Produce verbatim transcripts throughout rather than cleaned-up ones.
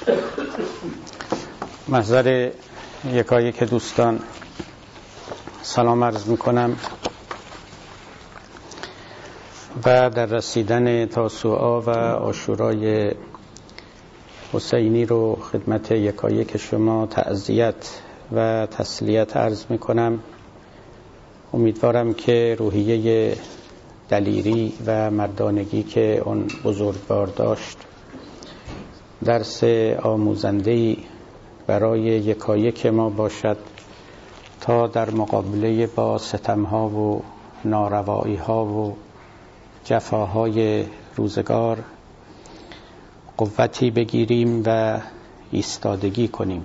محضر یکایک دوستان سلام عرض میکنم و در رسیدن تاسوعا و عاشورای حسینی رو خدمت یکایک شما تعزیت و تسلیت عرض میکنم. امیدوارم که روحیه دلیری و مردانگی که اون بزرگوار داشت درس آموزنده‌ای برای یکایک ما باشد تا در مقابله با ستمها و ناروایی‌ها و جفاهای روزگار قوتی بگیریم و ایستادگی کنیم.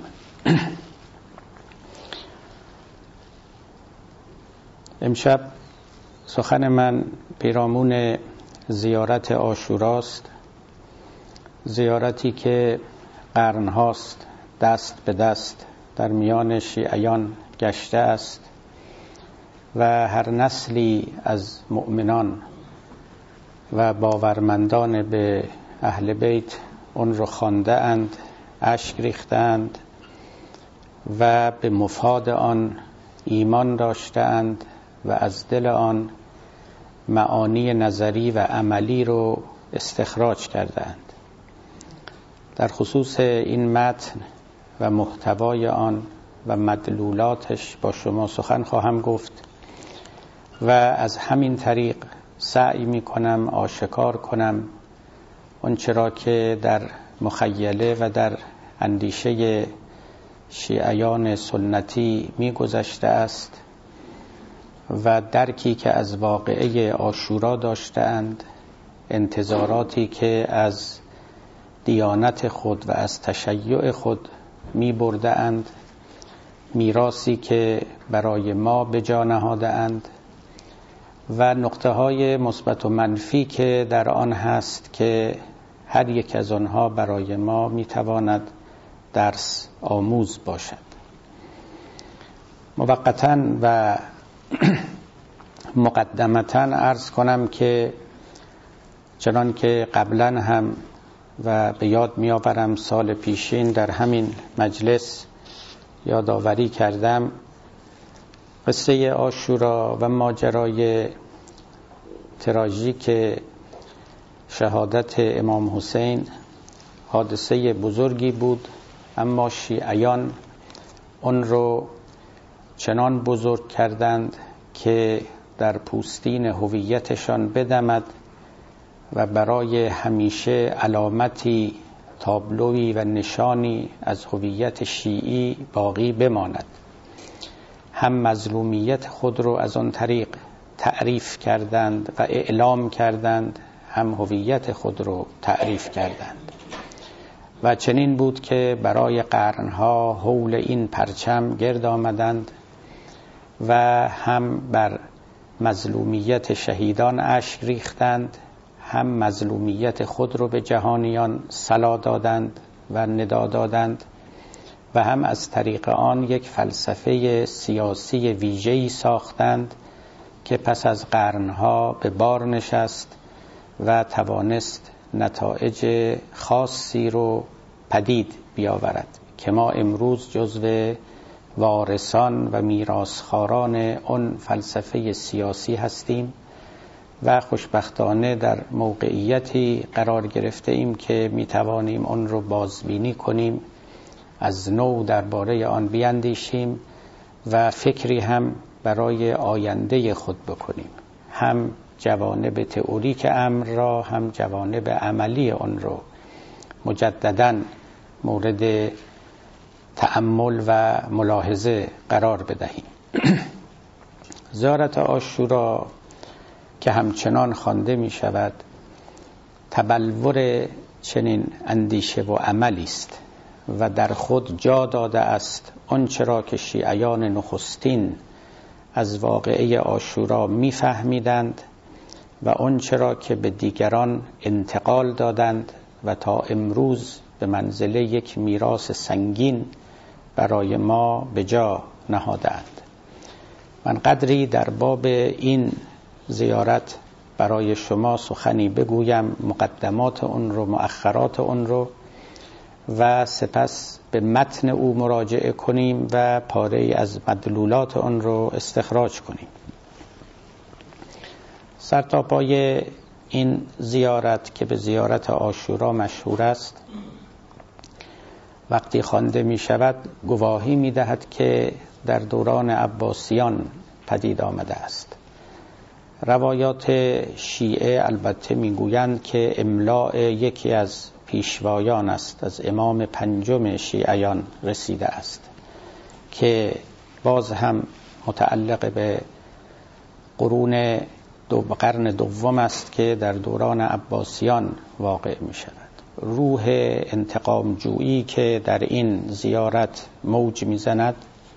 امشب سخن من پیرامون زیارت عاشوراست، زیارتی که قرنهاست دست به دست در میان شیعیان گشته است و هر نسلی از مؤمنان و باورمندان به اهل بیت اون رو خوانده اند، اشک ریختند و به مفاد آن ایمان داشته اند و از دل آن معانی نظری و عملی رو استخراج کردند. در خصوص این متن و محتوای آن و مدلولاتش با شما سخن خواهم گفت و از همین طریق سعی می کنم آشکار کنم آنچه را که در مخیله و در اندیشه شیعیان سنتی می گذشته است و درکی که از واقعه عاشورا داشتند، انتظاراتی که از دیانت خود و از تشیع خود می برده اند، میراثی که برای ما به جا نهاده اند و نقطه های مثبت و منفی که در آن هست که هر یک از آنها برای ما می تواند درس آموز باشد. موقتاً و مقدمتاً عرض کنم که چنان که قبلاً هم و به یاد می آورم سال پیشین در همین مجلس یادآوری کردم، قصه عاشورا و ماجرای تراژیک شهادت امام حسین حادثه بزرگی بود، اما شیعیان اون رو چنان بزرگ کردند که در پوستین هویتشان بدمد و برای همیشه علامتی، تابلوی و نشانی از هویت شیعی باقی بماند. هم مظلومیت خود رو از آن طریق تعریف کردند و اعلام کردند، هم هویت خود رو تعریف کردند و چنین بود که برای قرنها حول این پرچم گرد آمدند و هم بر مظلومیت شهیدان اشک ریختند، هم مظلومیت خود رو به جهانیان صلا دادند و ندا دادند و هم از طریق آن یک فلسفه سیاسی ویژه‌ای ساختند که پس از قرنها به بار نشست و توانست نتایج خاصی رو پدید بیاورد که ما امروز جزو وارثان و میراثخواران اون فلسفه سیاسی هستیم و خوشبختانه در موقعیتی قرار گرفته ایم که می توانیم اون رو بازبینی کنیم، از نو درباره آن بیاندیشیم و فکری هم برای آینده خود بکنیم، هم جوانب تئوریک امر را هم جوانب عملی آن رو مجدداً مورد تأمل و ملاحظه قرار بدهیم. زیارت عاشورا که همچنان خوانده می شود تبلور چنین اندیشه و عملی است و در خود جا داده است آنچه را که شیعیان نخستین از واقعه عاشورا می فهمیدند و آنچه را که به دیگران انتقال دادند و تا امروز به منزله یک میراث سنگین برای ما به جا نهادند. من قدری در باب این زیارت برای شما سخنی بگویم، مقدمات اون رو، مؤخرات اون رو، و سپس به متن او مراجعه کنیم و پاره از مدلولات آن رو استخراج کنیم. سرتاپای این زیارت که به زیارت عاشورا مشهور است، وقتی خوانده می شود گواهی می دهد که در دوران عباسیان پدید آمده است. روایات شیعه البته می گویند که املاء یکی از پیشوایان است، از امام پنجم شیعیان رسیده است که باز هم متعلق به قرون دو قرن دوم است که در دوران عباسیان واقع می شود. روح انتقام جویی که در این زیارت موج می زند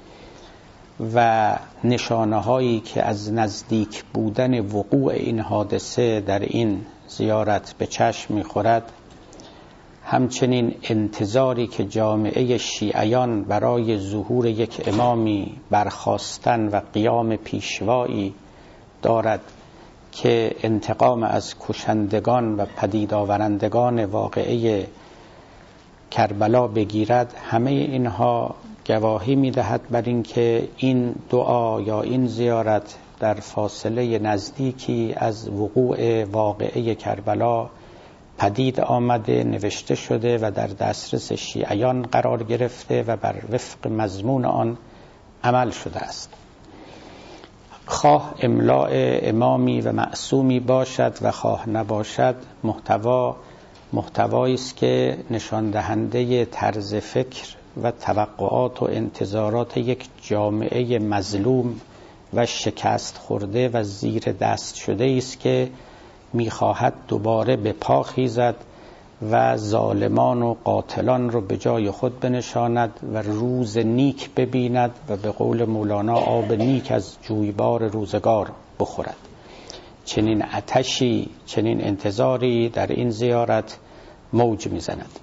و نشانه هایی که از نزدیک بودن وقوع این حادثه در این زیارت به چشم می خورد، همچنین انتظاری که جامعه شیعیان برای ظهور یک امامی برخاستن و قیام پیشوایی دارد که انتقام از کشندگان و پدید آورندگان واقعه کربلا بگیرد، همه اینها گواهی می‌دهد بر اینکه این دعا یا این زیارت در فاصله نزدیکی از وقوع واقعه کربلا پدید آمده، نوشته شده و در دسترس شیعیان قرار گرفته و بر وفق مضمون آن عمل شده است. خواه املاء امامی و معصومی باشد و خواه نباشد، محتوا محتوایی است که نشان دهنده طرز فکر و توقعات و انتظارات یک جامعه مظلوم و شکست خورده و زیر دست شده است که می‌خواهد دوباره به پا خیزد و ظالمان و قاتلان رو به جای خود بنشاند و روز نیک ببیند و به قول مولانا آب نیک از جویبار روزگار بخورد. چنین آتشی، چنین انتظاری در این زیارت موج میزند.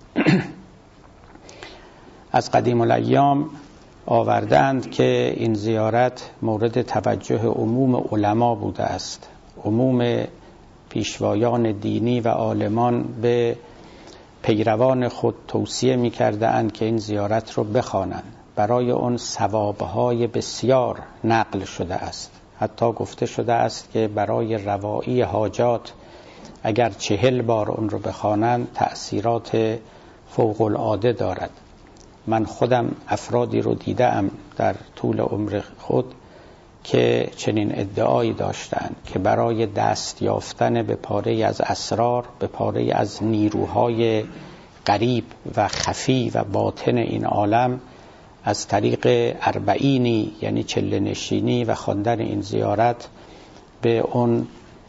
از قدیم الایام آوردند که این زیارت مورد توجه عموم علما بوده است. عموم پیشوایان دینی و عالمان به پیروان خود توصیه می کرده اند که این زیارت رو بخوانند. برای اون ثوابهای بسیار نقل شده است. حتی گفته شده است که برای روایی حاجات اگر چهل بار اون رو بخوانند تأثیرات فوق العاده دارد. من خودم افرادی رو دیدم در طول عمر خود که چنین ادعایی داشتند که برای دست یافتن به پاره از اسرار، به پاره از نیروهای غریب و خفی و باطن این عالم، از طریق اربعینی یعنی چله نشینی و خواندن این زیارت به اون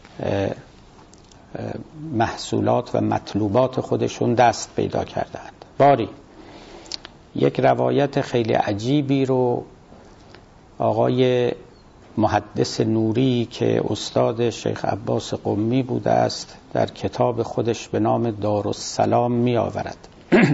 محصولات و مطلوبات خودشون دست پیدا کردند. باری یک روایت خیلی عجیبی رو آقای محدث نوری که استاد شیخ عباس قمی بوده است در کتاب خودش به نام دارالسلام می آورد.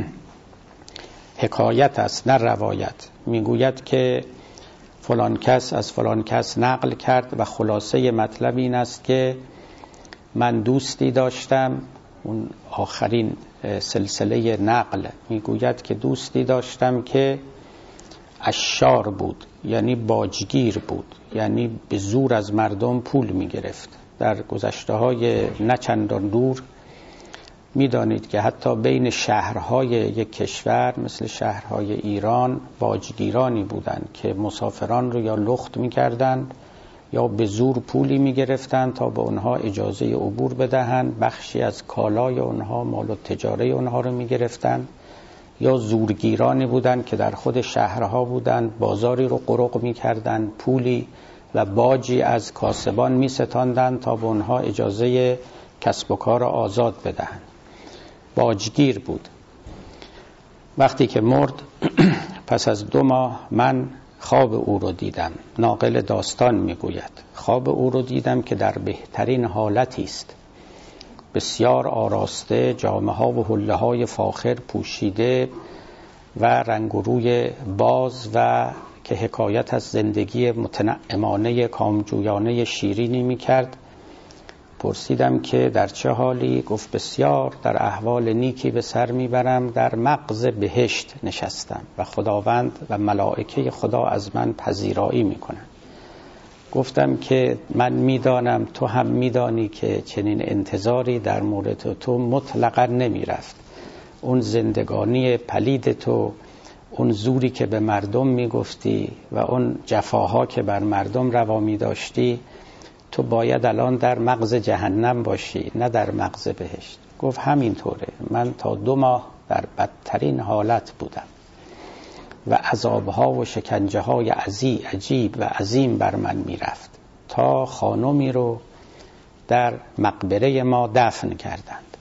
حکایت است نه روایت. می گوید که فلان کس از فلان کس نقل کرد و خلاصه مطلب این است که من دوستی داشتم، اون آخرین سلسله نقل می گوید که دوستی داشتم که عشار بود، یعنی باجگیر بود، یعنی به زور از مردم پول می گرفت. در گذشته های نه چندان دور می دانید که حتی بین شهرهای یک کشور مثل شهرهای ایران باجگیرانی بودند که مسافران رو یا لخت می کردند یا به زور پولی می گرفتند تا به اونها اجازه عبور بدهند، بخشی از کالای اونها، مال و تجاره اونها رو می گرفتند، یا زورگیرانی بودند که در خود شهرها بودند، بازاری رو قرق می کردند، پولی و باجی از کاسبان می ستاندند تا به اونها اجازه کسب و کار آزاد بدهند. باجگیر بود. وقتی که مرد پس از دو ماه من خواب او رو دیدم. ناقل داستان می گوید خواب او رو دیدم که در بهترین حالتی است، بسیار آراسته، جامه ها و حله های فاخر پوشیده و رنگ و روی باز و که حکایت از زندگی متنعمانه کامجویانه شیرینی می کرد پرسیدم که در چه حالی؟ گفت بسیار در احوال نیکی به سر میبرم، در مغز بهشت نشستم و خداوند و ملائکه خدا از من پذیرایی میکنن. گفتم که من میدانم تو هم میدانی که چنین انتظاری در مورد تو مطلقا نمیرفت. اون زندگانی پلید تو، اون زوری که به مردم میگفتی و اون جفاها که بر مردم روا میداشتی، تو باید الان در مغز جهنم باشی نه در مغز بهشت. گفت همینطوره، من تا دو ماه در بدترین حالت بودم و عذابها و شکنجه های عجیب و عظیم بر من میرفت تا خانمی رو در مقبره ما دفن کردند.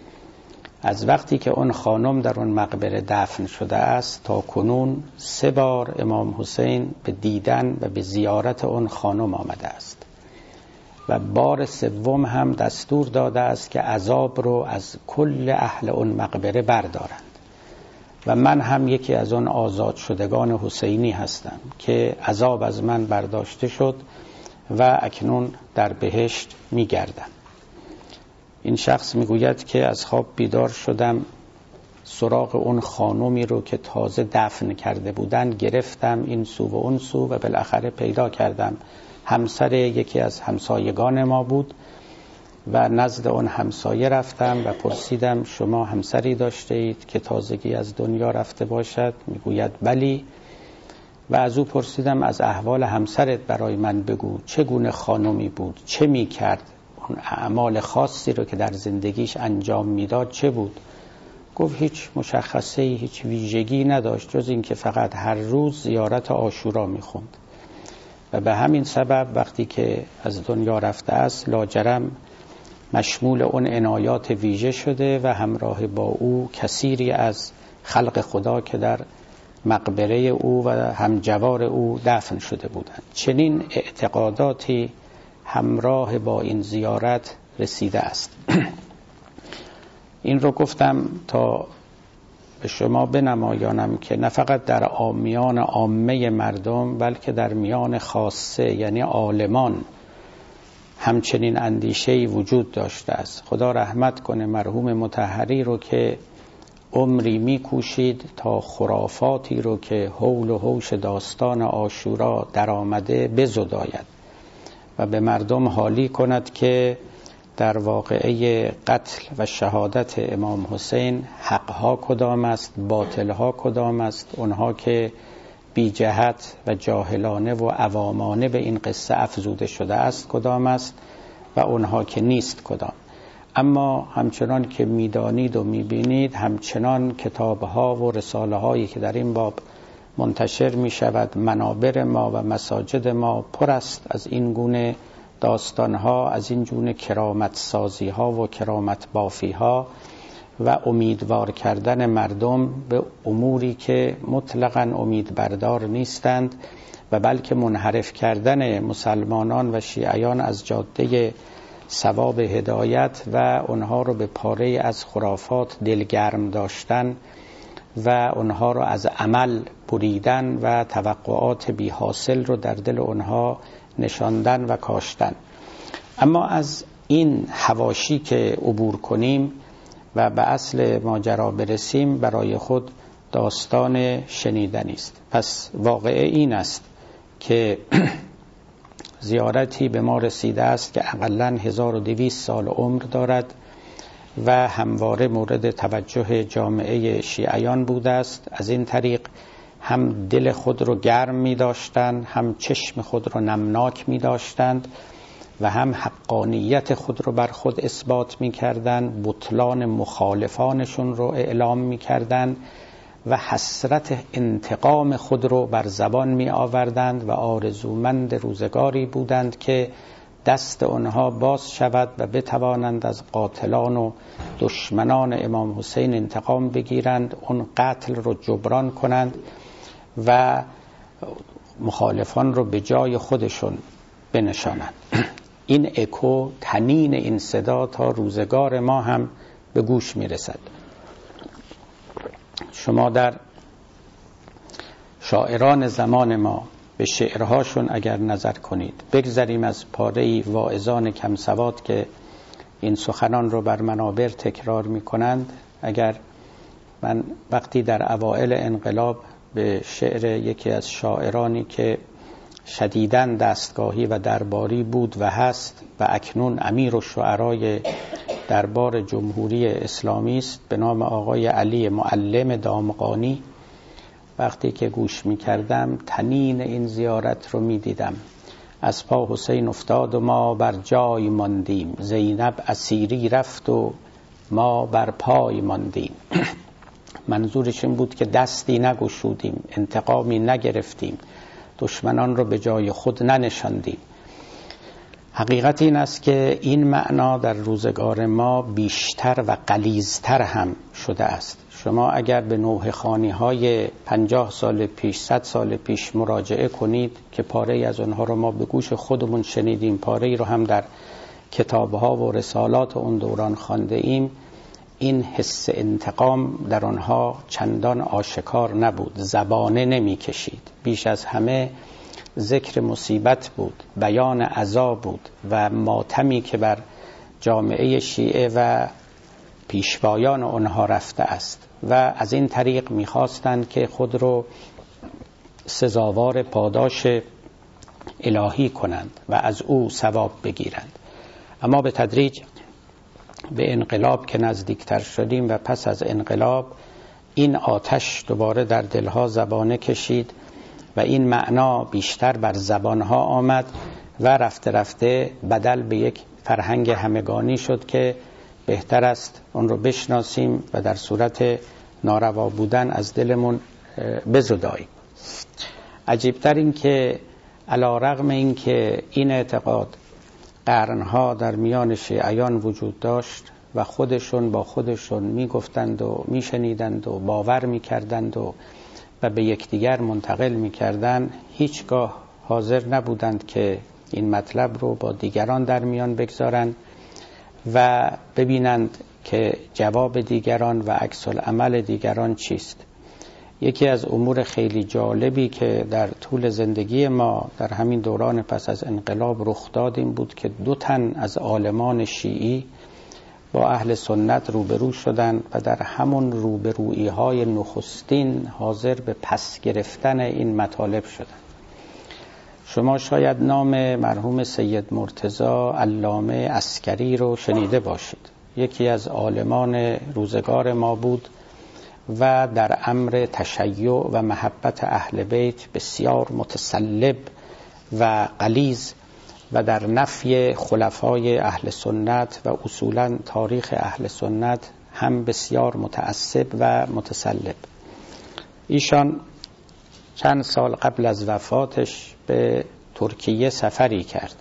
از وقتی که اون خانم در اون مقبره دفن شده است تا کنون سه بار امام حسین به دیدن و به زیارت اون خانم آمده است و بار سوم هم دستور داده است که عذاب رو از کل اهل اون مقبره بردارند و من هم یکی از اون آزاد شدگان حسینی هستم که عذاب از من برداشته شد و اکنون در بهشت میگردم. این شخص میگوید که از خواب بیدار شدم، سراغ اون خانومی رو که تازه دفن کرده بودن گرفتم، این سو و اون سو، و بالاخره پیدا کردم. همسر یکی از همسایگان ما بود و نزد اون همسایه رفتم و پرسیدم شما همسری داشته اید که تازگی از دنیا رفته باشد؟ میگوید بلی. و از او پرسیدم از احوال همسرت برای من بگو، چگونه خانمی بود، چه میکرد، اون اعمال خاصی رو که در زندگیش انجام میداد چه بود؟ گفت هیچ مشخصه، هیچ ویژگی نداشت جز این که فقط هر روز زیارت عاشورا میخوند و به همین سبب وقتی که از دنیا رفته است لاجرم مشمول اون عنایات ویژه شده و همراه با او کثیری از خلق خدا که در مقبره او و همجوار او دفن شده بودند. چنین اعتقاداتی همراه با این زیارت رسیده است. این رو گفتم تا به شما بنمایانم که نه فقط در عامیان عامه مردم بلکه در میان خاصه یعنی عالمان همچنین اندیشه‌ای وجود داشته است. خدا رحمت کنه مرحوم مطهری رو که عمری میکوشید تا خرافاتی رو که حول و حوش داستان عاشورا در آمده بزداید و به مردم حالی کند که در واقعه قتل و شهادت امام حسین حقها کدام است، باطلها کدام است، اونها که بی جهت و جاهلانه و عوامانه به این قصه افزوده شده است کدام است و اونها که نیست کدام. اما همچنان که میدانید و میبینید همچنان کتابها و رساله هایی که در این باب منتشر می شود، منابر ما و مساجد ما پر است از این گونه داستانها، از این گونه کرامت سازی ها و کرامت بافی ها و امیدوار کردن مردم به اموری که مطلقاً امید بردار نیستند و بلکه منحرف کردن مسلمانان و شیعیان از جاده ثواب هدایت و اونها رو به پاره از خرافات دلگرم داشتن و اونها رو از عمل بریدن و توقعات بی حاصل رو در دل اونها نشاندن و کاشتن. اما از این حواشی که عبور کنیم و به اصل ماجرا برسیم برای خود داستان شنیدنی است. پس واقعه این است که زیارتی به ما رسیده است که اقلاً هزار و دویست سال عمر دارد و همواره مورد توجه جامعه شیعیان بوده است. از این طریق هم دل خود رو گرم می داشتند، هم چشم خود رو نمناک می داشتند و هم حقانیت خود رو بر خود اثبات می کردند، بطلان مخالفانشون رو اعلام می کردند و حسرت انتقام خود رو بر زبان می آوردند و آرزومند روزگاری بودند که دست آنها باز شود و بتوانند از قاتلان و دشمنان امام حسین انتقام بگیرند، اون قتل رو جبران کنند و مخالفان رو به جای خودشون بنشانند. این اکو، تنین این صدا تا روزگار ما هم به گوش می رسد. شما در شاعران زمان ما به شعرهاشون اگر نظر کنید، بگذاریم از پاره‌ای واعظان کم سواد که این سخنان رو بر منابر تکرار می کنند. اگر من وقتی در اوائل انقلاب به شعر یکی از شاعرانی که شدیداً دستگاهی و درباری بود و هست و اکنون امیر الشعرای دربار جمهوری اسلامی است به نام آقای علی معلم دامغانی، وقتی که گوش می کردم طنین این زیارت رو می دیدم. از پا حسین افتاد و ما بر جای ماندیم، زینب اسیری رفت و ما بر پای ماندیم. منظورش این بود که دستی نگشودیم، انتقامی نگرفتیم، دشمنان رو به جای خود ننشاندیم. حقیقت این است که این معنا در روزگار ما بیشتر و غلیظتر هم شده است. شما اگر به نوحه خوانی های پنجاه سال پیش، صد سال پیش مراجعه کنید که پاره از اونها رو ما به گوش خودمون شنیدیم، پاره رو هم در کتابها و رسالات اون دوران خوانده ایم، این حس انتقام در آنها چندان آشکار نبود، زبانه نمی کشید. بیش از همه ذکر مصیبت بود، بیان عذاب بود و ماتمی که بر جامعه شیعه و پیشوایان آنها رفته است و از این طریق می‌خواستند که خود رو سزاوار پاداش الهی کنند و از او ثواب بگیرند. اما به تدریج به انقلاب که نزدیکتر شدیم و پس از انقلاب این آتش دوباره در دلها زبانه کشید و این معنا بیشتر بر زبانها آمد و رفته رفته بدل به یک فرهنگ همگانی شد که بهتر است اون رو بشناسیم و در صورت ناروا بودن از دلمون بزداییم. عجیبتر این که علی رغم این که این اعتقاد قرنها در میان شیعیان وجود داشت و خودشون با خودشون میگفتند و میشنیدند و باور میکردند و و به یکدیگر منتقل میکردند، هیچگاه حاضر نبودند که این مطلب رو با دیگران در میان بگذارند و ببینند که جواب دیگران و عکس العمل دیگران چیست. یکی از امور خیلی جالبی که در طول زندگی ما در همین دوران پس از انقلاب رخ داد این بود که دو تن از عالمان شیعی با اهل سنت روبرو شدند و در همون روبرویی های نخستین حاضر به پس گرفتن این مطالب شدند. شما شاید نام مرحوم سید مرتضی علامه عسکری رو شنیده باشید. یکی از عالمان روزگار ما بود و در امر تشیع و محبت اهل بیت بسیار متسلب و غلیظ و در نفی خلفای اهل سنت و اصولا تاریخ اهل سنت هم بسیار متعصب و متسلب. ایشان چند سال قبل از وفاتش به ترکیه سفری کرد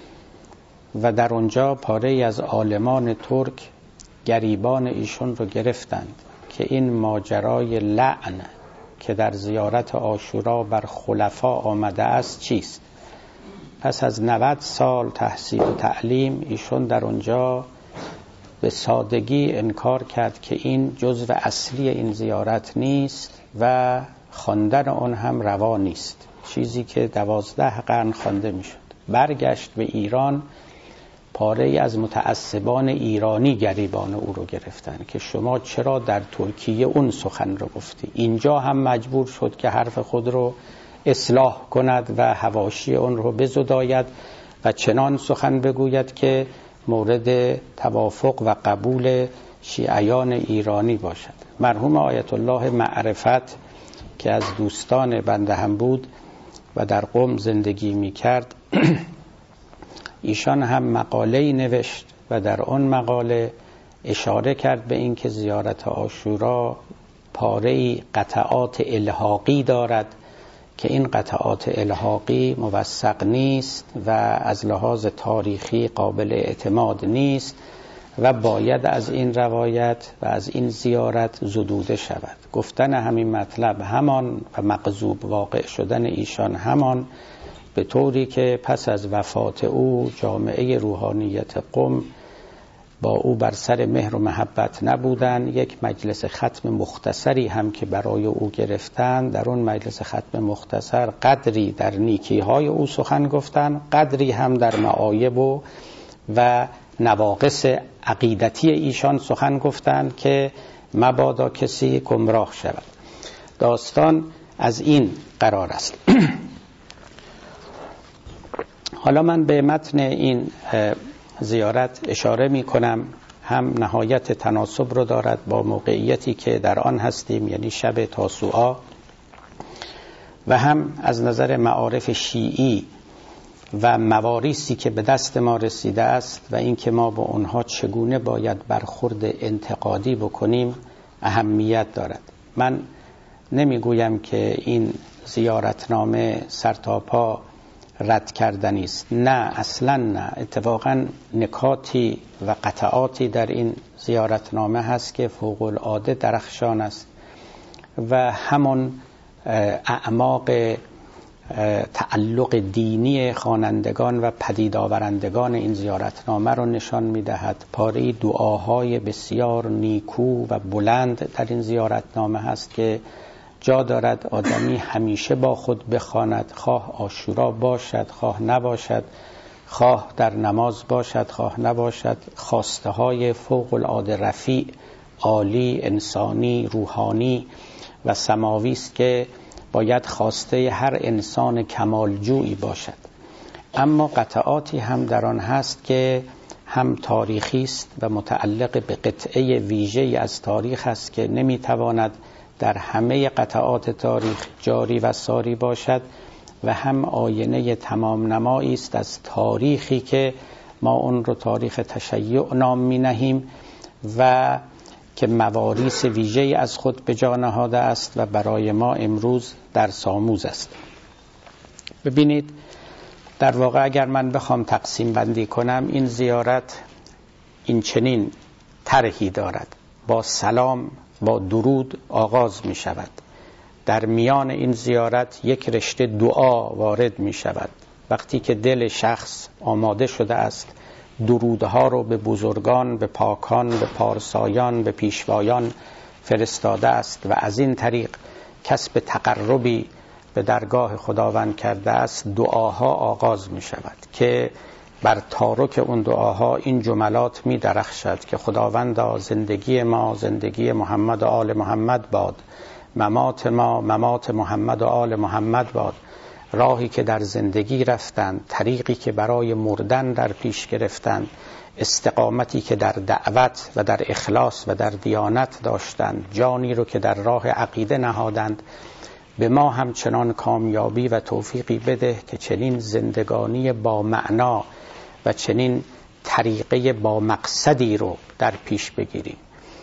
و در اونجا پاره از عالمان ترک گریبان ایشون رو گرفتند که این ماجرای لعن که در زیارت عاشورا بر خلفا آمده است چیست. پس از نود سال تحصیل و تعلیم ایشون در اونجا به سادگی انکار کرد که این جزو اصلی این زیارت نیست و خواندن اون هم روا نیست، چیزی که دوازده قرن خوانده میشد. برگشت به ایران، پاره از متعصبان ایرانی گریبان او رو گرفتن که شما چرا در ترکیه اون سخن رو گفتی. اینجا هم مجبور شد که حرف خود رو اصلاح کند و حواشی اون رو بزداید و چنان سخن بگوید که مورد توافق و قبول شیعیان ایرانی باشد. مرحوم آیت الله معرفت که از دوستان بنده هم بود و در قم زندگی می کرد، ایشان هم مقاله‌ای نوشت و در آن مقاله اشاره کرد به این که زیارت عاشورا پاره‌ای قطعات الحاقی دارد که این قطعات الحاقی موثق نیست و از لحاظ تاریخی قابل اعتماد نیست و باید از این روایت و از این زیارت زدوده شود. گفتن همین مطلب همان و مغضوب واقع شدن ایشان همان، به طوری که پس از وفات او جامعه روحانیت قم با او بر سر مهر و محبت نبودن. یک مجلس ختم مختصری هم که برای او گرفتن، در اون مجلس ختم مختصر قدری در نیکی‌های او سخن گفتن، قدری هم در معایب و, و نواقص عقیدتی ایشان سخن گفتند که مبادا کسی گمراه شود. داستان از این قرار است. حالا من به متن این زیارت اشاره می کنم، هم نهایت تناسب رو دارد با موقعیتی که در آن هستیم، یعنی شب تاسوعا، و هم از نظر معارف شیعی و مواریثی که به دست ما رسیده است و اینکه ما با اونها چگونه باید برخورد انتقادی بکنیم اهمیت دارد. من نمیگویم که این زیارتنامه سرتاپا رد کردنی است، نه اصلا نه. اتفاقا نکاتی و قطعاتی در این زیارتنامه هست که فوق العاده درخشان است و همون اعماق تعلق دینی خوانندگان و پدید آورندگان این زیارتنامه رو نشان می‌دهد. پاره دعاهای بسیار نیکو و بلند در این زیارتنامه هست که جا دارد آدمی همیشه با خود بخواند، خواه عاشورا باشد خواه نباشد، خواه در نماز باشد خواه نباشد. خواسته های فوق العاده رفیع، عالی، انسانی، روحانی و سماوی است که باید خواسته هر انسان کمالجویی باشد. اما قطعاتی هم در آن هست که هم تاریخی است و متعلق به قطعه ویژه‌ای از تاریخ است که نمیتواند در همه قطعات تاریخ جاری و ساری باشد، و هم آینه تمام نمایی است از تاریخی که ما اون رو تاریخ تشیع نام می نهیم و که مواریث ویژه‌ای از خود به جا نهاده است و برای ما امروز درس آموز است. ببینید، در واقع اگر من بخوام تقسیم بندی کنم، این زیارت این چنین طرحی دارد: با سلام، با درود آغاز می شود. در میان این زیارت یک رشته دعا وارد می شود. وقتی که دل شخص آماده شده است، درودها رو به بزرگان، به پاکان، به پارسایان، به پیشوایان فرستاده است و از این طریق کسب تقربی به درگاه خداوند کرده است، دعاها آغاز می شود که بر تارک اون دعاها این جملات می درخشد که خداوندا زندگی ما زندگی محمد و آل محمد باد، ممات ما ممات محمد و آل محمد باد. راهی که در زندگی رفتند، طریقی که برای مردن در پیش گرفتند، استقامتی که در دعوت و در اخلاص و در دیانت داشتند، جانی رو که در راه عقیده نهادند، به ما هم چنان کامیابی و توفیقی بده که چنین زندگانی با معنا و چنین طریقه با مقصدی رو در پیش بگیریم.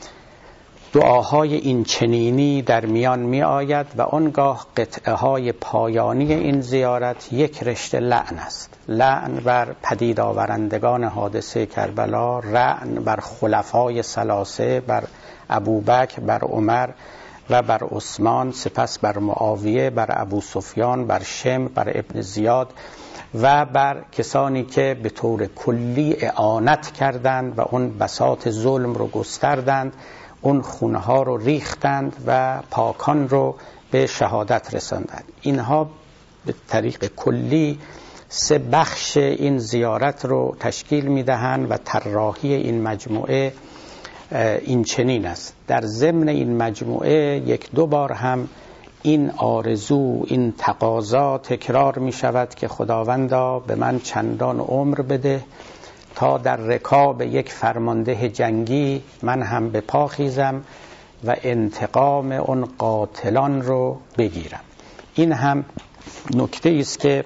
دعاهای این چنینی در میان می آید و آنگاه قطعه های پایانی این زیارت یک رشته لعن است. لعن بر پدید آورندگان حادثه کربلا، لعن بر خلفای ثلاثه، بر ابوبکر، بر عمر و بر عثمان، سپس بر معاویه، بر ابو سفیان، بر شم، بر ابن زیاد و بر کسانی که به طور کلی اعانت کردند و اون بساط ظلم رو گستردند، اون خونه ها رو ریختند و پاکان رو به شهادت رساندند. اینها به طریق کلی سه بخش این زیارت رو تشکیل میدهند و طراحی این مجموعه این چنین است. در ضمن این مجموعه یک دو بار هم این آرزو، این تقاضا تکرار می شود که خداوندا به من چندان عمر بده تا در رکاب یک فرمانده جنگی من هم به پا خیزم و انتقام اون قاتلان رو بگیرم. این هم نکته است که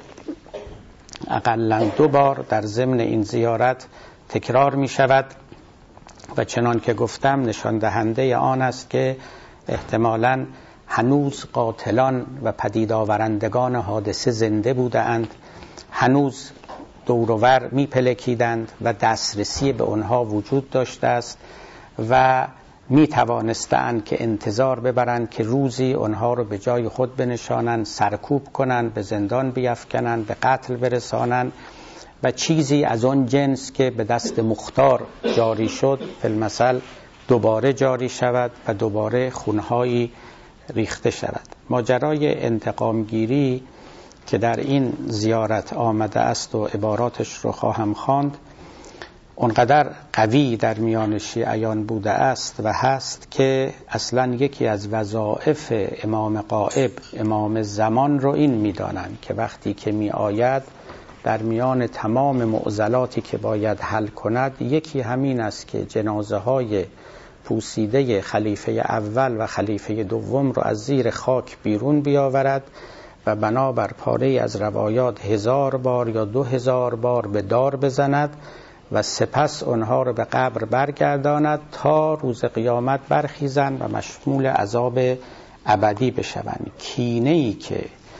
اقلاً دو بار در ضمن این زیارت تکرار می شود و چنان که گفتم نشان دهنده آن است که احتمالاً هنوز قاتلان و پدید آورندگان حادثه زنده بودند، هنوز دورور می پلکیدند و دسترسی به آنها وجود داشته است و می توانستند که انتظار ببرند که روزی آنها رو به جای خود بنشانند، سرکوب کنند، به زندان بیفکنند، به قتل برسانند و چیزی از آن جنس که به دست مختار جاری شد فی المثل دوباره جاری شود و دوباره خونهایی ریخته شود. ماجرای انتقام گیری که در این زیارت آمده است و عباراتش رو خواهم خواند اونقدر قوی در میان شیعیان بوده است و هست که اصلا یکی از وظایف امام غائب، امام زمان رو این می‌دانند که وقتی که می آید در میان تمام معضلاتی که باید حل کند، یکی همین است که جنازه های پوسیده خلیفه اول و خلیفه دوم رو از زیر خاک بیرون بیاورد و بنابر پاره از روایات هزار بار یا دو هزار بار به دار بزند و سپس آنها رو به قبر برگرداند تا روز قیامت برخیزند و مشمول عذاب ابدی بشوند. کینه‌ای که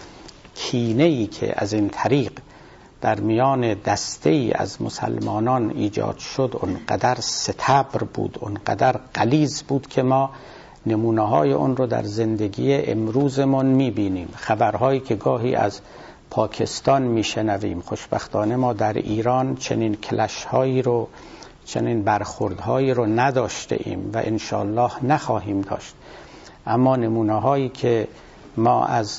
کینه‌ای که از این طریق در میان دسته‌ای از مسلمانان ایجاد شد اونقدر ستبر بود، اونقدر غلیظ بود که ما نمونه‌های اون رو در زندگی امروزمون می‌بینیم. خبرهایی که گاهی از پاکستان میشنویم، خوشبختانه ما در ایران چنین کلش‌هایی رو، چنین برخوردهایی رو نداشته ایم و انشالله نخواهیم داشت. اما نمونه‌هایی که ما از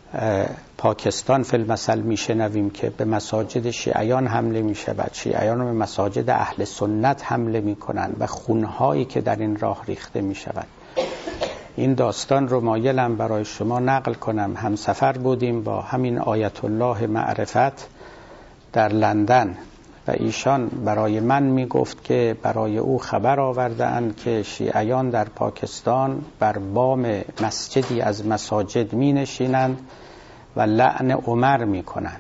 پاکستان فی المثل میشنویم که به مساجد شیعیان حمله میشود، شیعیان رو به مساجد اهل سنت حمله میکنند و خونهایی که در این راه ریخته میشود. این داستان رو مایلم برای شما نقل کنم. همسفر بودیم با همین آیت الله معرفت در لندن و ایشان برای من میگفت که برای او خبر آورده‌اند که شیعیان در پاکستان بر بام مسجدی از مساجد می نشینند و لعن عمر می کنند.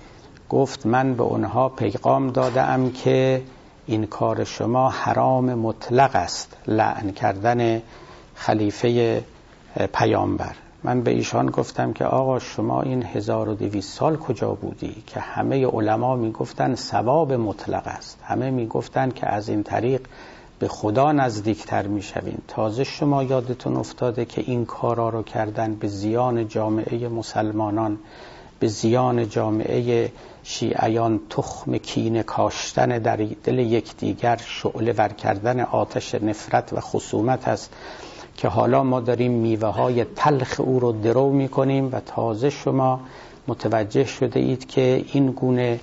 گفت من به اونها پیغام دادم که این کار شما حرام مطلق است، لعن کردن خلیفه پیامبر. من به ایشان گفتم که آقا شما این هزار و دویست سال کجا بودی که همه علما میگفتن ثواب مطلق است، همه میگفتن که از این طریق به خدا نزدیکتر میشوین، تازه شما یادتون افتاده که این کارا رو کردن به زیان جامعه مسلمانان، به زیان جامعه شیعیان، تخم کینه کاشتن در دل یکدیگر، شعله ور کردن آتش نفرت و خصومت است که حالا ما داریم میوه های تلخ او رو درو میکنیم و تازه شما متوجه شده اید که این گونه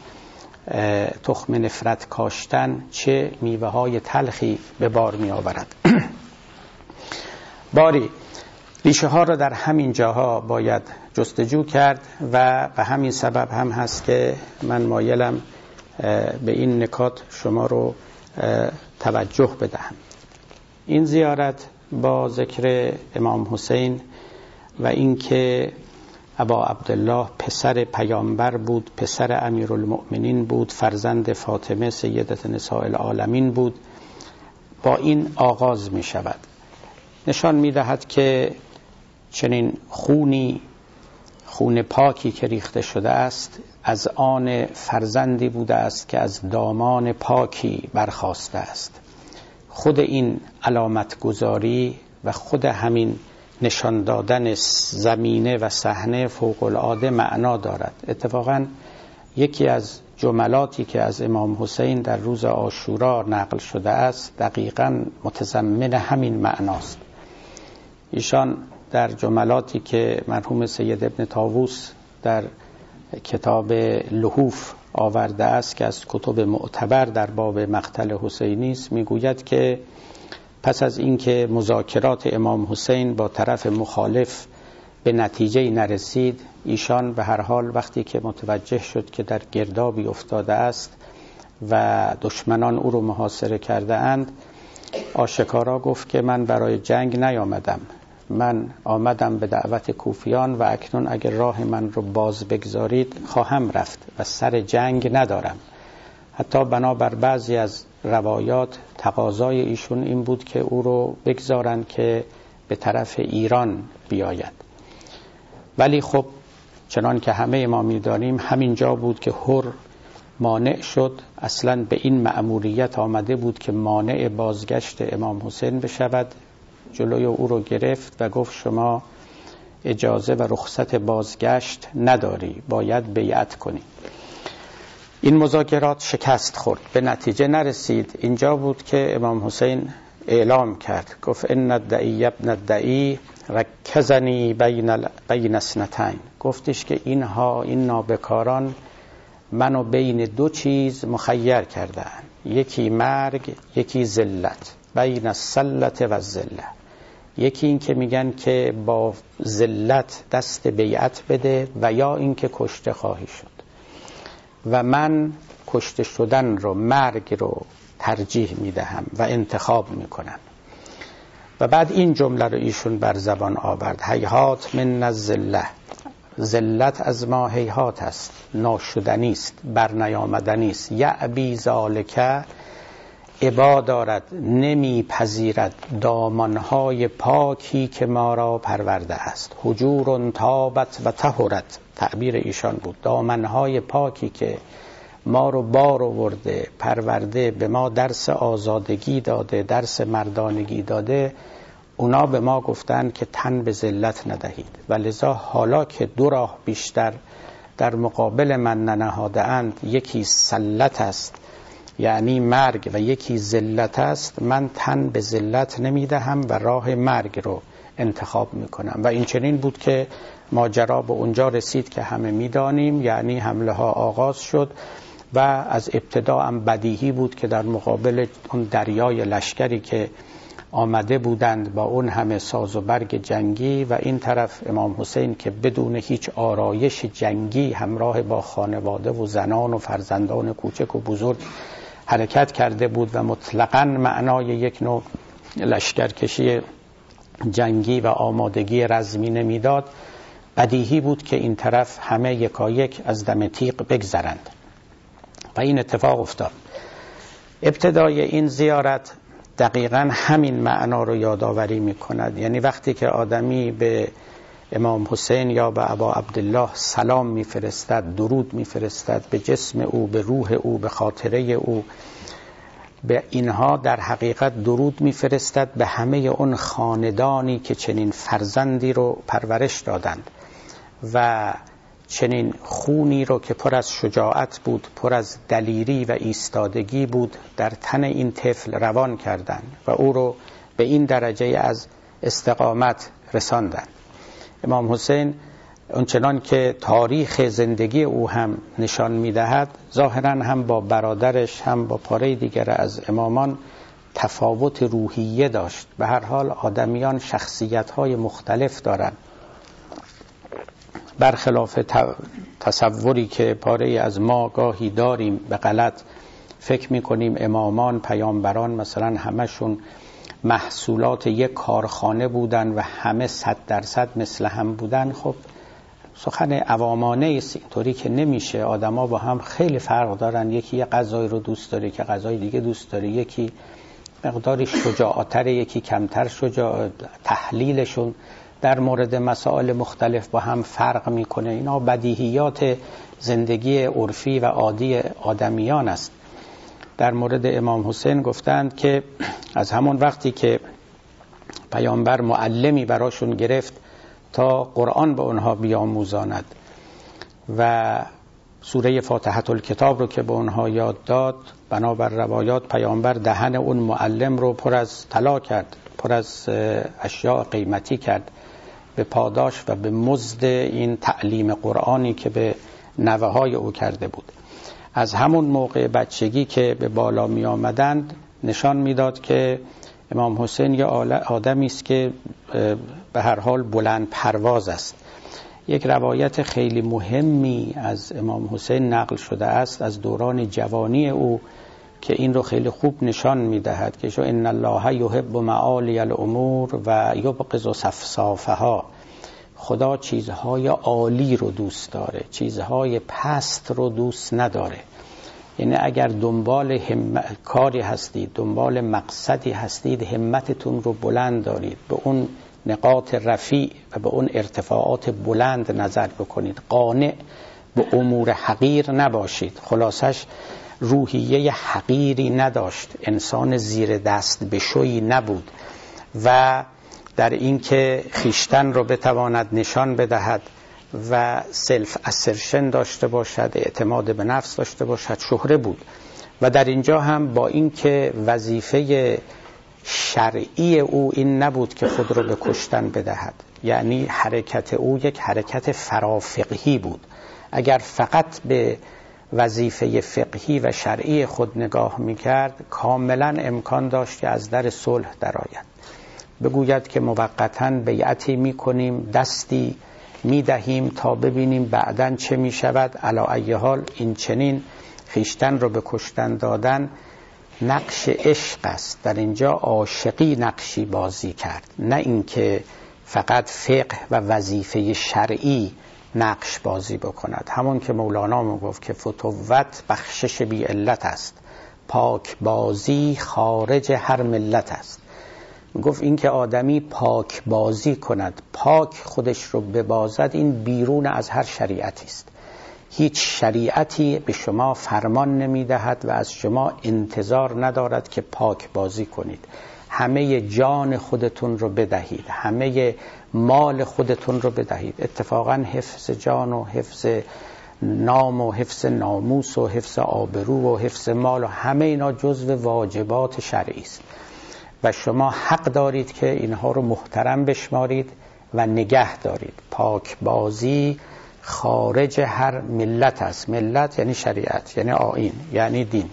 تخم نفرت کاشتن چه میوه های تلخی به بار می آورد. باری ریشه ها را در همین جاها باید جستجو کرد و به همین سبب هم هست که من مایلم به این نکات شما رو توجه بدهم. این زیارت با ذکر امام حسین و اینکه ابا عبدالله پسر پیامبر بود، پسر امیرالمؤمنین بود، فرزند فاطمه سیدت نساء العالمین بود، با این آغاز می شود. نشان می دهد که چنین خونی، خون پاکی که ریخته شده است، از آن فرزندی بوده است که از دامان پاکی برخاسته است. خود این علامت گذاری و خود همین نشان دادن زمینه و صحنه فوق العاده معنا دارد. اتفاقا یکی از جملاتی که از امام حسین در روز عاشورا نقل شده است دقیقاً متضمن همین معناست. ایشان در جملاتی که مرحوم سید ابن طاووس در کتاب لحوف آورده است که از کتب معتبر در باب مقتل حسینی است، میگوید که پس از اینکه مذاکرات امام حسین با طرف مخالف به نتیجه نرسید، ایشان به هر حال وقتی که متوجه شد که در گردابی افتاده است و دشمنان او رو محاصره کرده اند، آشکارا گفت که من برای جنگ نیامدم، من آمدم به دعوت کوفیان و اکنون اگر راه من رو باز بگذارید خواهم رفت و سر جنگ ندارم. حتی بنابر بعضی از روایات تقاضای ایشون این بود که او رو بگذارن که به طرف ایران بیاید. ولی خب چنان که همه ما می‌دانیم همین جا بود که هر مانع شد. اصلاً به این مأموریت آمده بود که مانع بازگشت امام حسین بشود، جلوی او رو گرفت و گفت شما اجازه و رخصت بازگشت نداری، باید بیعت کنی. این مذاکرات شکست خورد، به نتیجه نرسید. اینجا بود که امام حسین اعلام کرد، گفت ان الدعی ابن الدعی رکزنی بین بین اثنتین. گفتش که اینها، این نابکاران منو بین دو چیز مخیر کردن. یکی مرگ، یکی ذلت، بین السلت و الذله. یکی این که میگن که با ذلت دست بیعت بده و یا این که کشته خواهی شد و من کشته شدن رو، مرگ رو ترجیح میدهم و انتخاب میکنم. و بعد این جمله رو ایشون بر زبان آورد: هیهات من الذله. ذلت از ما هیهات است، ناشدنی است، برنیامدنی است. یعبی ذالک، ابا دارد، نمیپذیرد دامانهای پاکی که ما را پرورده است. حجور تابت و طهرت، تعبیر ایشان بود، دامنهای پاکی که ما رو بار آورده، پرورده، به ما درس آزادگی داده، درس مردانگی داده، اونا به ما گفتن که تن به ذلت ندهید. و لذا حالا که دو راه بیشتر در مقابل من ننهاده اند، یکی سلت است یعنی مرگ و یکی ذلت است، من تن به ذلت نمیدهم و راه مرگ رو انتخاب میکنم. و این چنین بود که ماجرا به اونجا رسید که همه میدانیم، یعنی حمله ها آغاز شد و از ابتدا هم بدیهی بود که در مقابل اون دریای لشکری که آمده بودند با اون همه ساز و برگ جنگی و این طرف امام حسین که بدون هیچ آرایش جنگی همراه با خانواده و زنان و فرزندان کوچک و بزرگ حرکت کرده بود و مطلقاً معنای یک نوع لشکرکشی جنگی و آمادگی رزمی نمیداد، بدیهی بود که این طرف همه یکایک از دم تیغ بگذرند و این اتفاق افتاد. ابتدای این زیارت دقیقاً همین معنا رو یادآوری می‌کند. یعنی وقتی که آدمی به امام حسین یا به ابا عبدالله سلام میفرستد، درود میفرستد، به جسم او، به روح او، به خاطره او، به اینها در حقیقت درود میفرستد به همه اون خاندانی که چنین فرزندی رو پرورش دادند و چنین خونی رو که پر از شجاعت بود، پر از دلیری و ایستادگی بود، در تن این طفل روان کردند و او رو به این درجه از استقامت رساندند. امام حسین اونچنان که تاریخ زندگی او هم نشان می‌دهد، ظاهراً هم با برادرش هم با پاره دیگر از امامان تفاوت روحیه داشت. به هر حال آدمیان شخصیت‌های مختلف دارند، برخلاف تصوری که پاره از ما گاهی داریم به غلط، فکر می‌کنیم امامان، پیامبران مثلا همشون محصولات یک کارخانه بودن و همه صد درصد مثل هم بودن. خب سخن عوامانه است، اینطوری که نمیشه. آدما با هم خیلی فرق دارن، یکی یه غذای رو دوست داره که غذای دیگه دوست داره، یکی مقداری شجاعتر، یکی کمتر شجاع، تحلیلشون در مورد مسائل مختلف با هم فرق میکنه. اینا بدیهیات زندگی عرفی و عادی آدمیان است. در مورد امام حسین گفتند که از همون وقتی که پیامبر معلمی براشون گرفت تا قرآن به اونها بیاموزاند و سوره فاتحه الکتاب رو که به اونها یاد داد، بنابر روایات پیامبر دهن اون معلم رو پر از طلا کرد، پر از اشیاء قیمتی کرد به پاداش و به مزد این تعلیم قرآنی که به نوه‌های او کرده بود. از همون موقع بچگی که به بالا می آمدند نشان میداد که امام حسین یه آدمی است که به هر حال بلند پرواز است. یک روایت خیلی مهمی از امام حسین نقل شده است از دوران جوانی او که این رو خیلی خوب نشان میدهد که شو ان الله یحب معالی الامور و یبغض سفسافها. خدا چیزهای عالی رو دوست داره، چیزهای پست رو دوست نداره. یعنی اگر دنبال هم... کاری هستید، دنبال مقصدی هستید، همتتون رو بلند دارید، به اون نقاط رفیع و به اون ارتفاعات بلند نظر بکنید، قانع به امور حقیر نباشید. خلاصش روحیه حقیری نداشت، انسان زیر دست بشویی نبود و در این که خیشتن رو بتواند نشان بدهد و سلف اسرشن داشته باشد، اعتماد به نفس داشته باشد، شهره بود. و در اینجا هم با این که وظیفه شرعی او این نبود که خود رو به کشتن بدهد، یعنی حرکت او یک حرکت فرافقهی بود. اگر فقط به وظیفه فقهی و شرعی خود نگاه میکرد، کاملا امکان داشت که از در صلح درآید، بگوید که موقتاً بیعتی میکنیم، دستی میدهیم تا ببینیم بعداً چه میشود. علی ای حال این چنین خویشتن رو به کشتن دادن نقش عشق است. در اینجا عاشقی نقشی بازی کرد، نه اینکه فقط فقه و وظیفه شرعی نقش بازی بکند. همون که مولانا میگفت که فتوت بخشش بی علت است، پاک بازی خارج هر ملت است. گفت این که آدمی پاک بازی کند، پاک خودش رو ببازد، این بیرون از هر شریعتی است. هیچ شریعتی به شما فرمان نمی دهد و از شما انتظار ندارد که پاک بازی کنید. همه جان خودتون رو بدهید، همه مال خودتون رو بدهید. اتفاقا حفظ جان و حفظ نام و حفظ ناموس و حفظ آبرو و حفظ مال و همه اینا جزو واجبات شرعی است و شما حق دارید که اینها رو محترم بشمارید و نگه دارید. پاک بازی خارج هر ملت است. ملت یعنی شریعت، یعنی آیین، یعنی دین.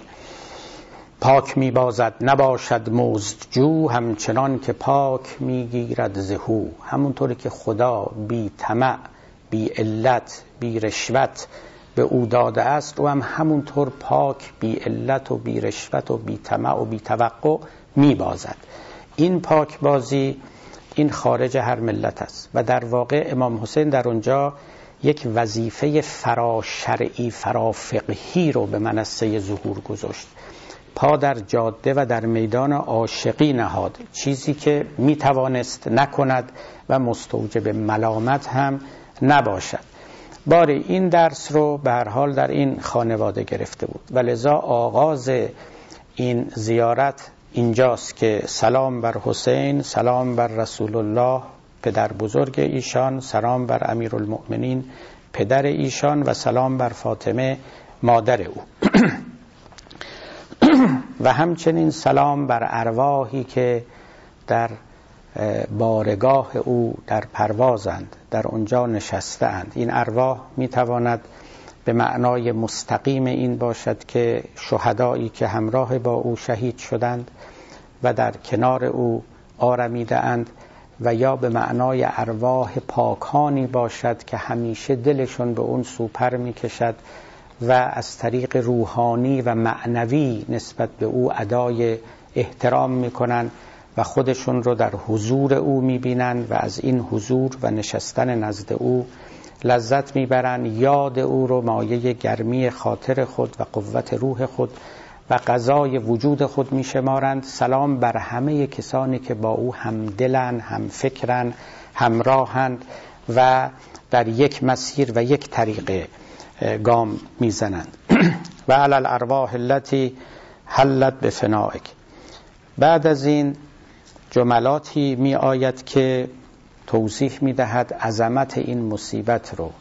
پاک می بازد نباشد مزدجو، همچنان که پاک می گیرد زهو. همونطوری که خدا بی طمع، بی علت، بی رشوت به او داده است، او هم همونطور پاک، بی علت و بی رشوت و بی طمع و بی توقع می بازد. این پاک بازی این خارج هر ملت است و در واقع امام حسین در اونجا یک وظیفه فرا شرعی فرا فقهی رو به منصه ظهور گذاشت. پا در جاده و در میدان عاشقی نهاد، چیزی که می توانست نکند و مستوجب ملامت هم نباشد. باری این درس رو به هر حال در این خانواده گرفته بود و لذا آغاز این زیارت اینجاست که سلام بر حسین، سلام بر رسول الله پدر بزرگ ایشان، سلام بر امیرالمؤمنین پدر ایشان و سلام بر فاطمه مادر او و همچنین سلام بر ارواحی که در بارگاه او در پروازند، در اونجا نشسته اند. این ارواح میتواند به معنای مستقیم این باشد که شهدایی که همراه با او شهید شدند و در کنار او آرمیده اند، و یا به معنای ارواح پاکانی باشد که همیشه دلشون به اون سوپر میکشد و از طریق روحانی و معنوی نسبت به او ادای احترام میکنن و خودشون رو در حضور او میبینن و از این حضور و نشستن نزد او لذت میبرن. یاد او رو مایه گرمی خاطر خود و قوت روح خود و قضای وجود خود میشمارند. سلام بر همه کسانی که با او همدلن، هم فکرن، همراهند و در یک مسیر و یک طریقه گام میزنند. و علی الارواح التي حلت بفنائک. بعد از این جملاتی می آید که توضیح می دهد عظمت این مصیبت رو،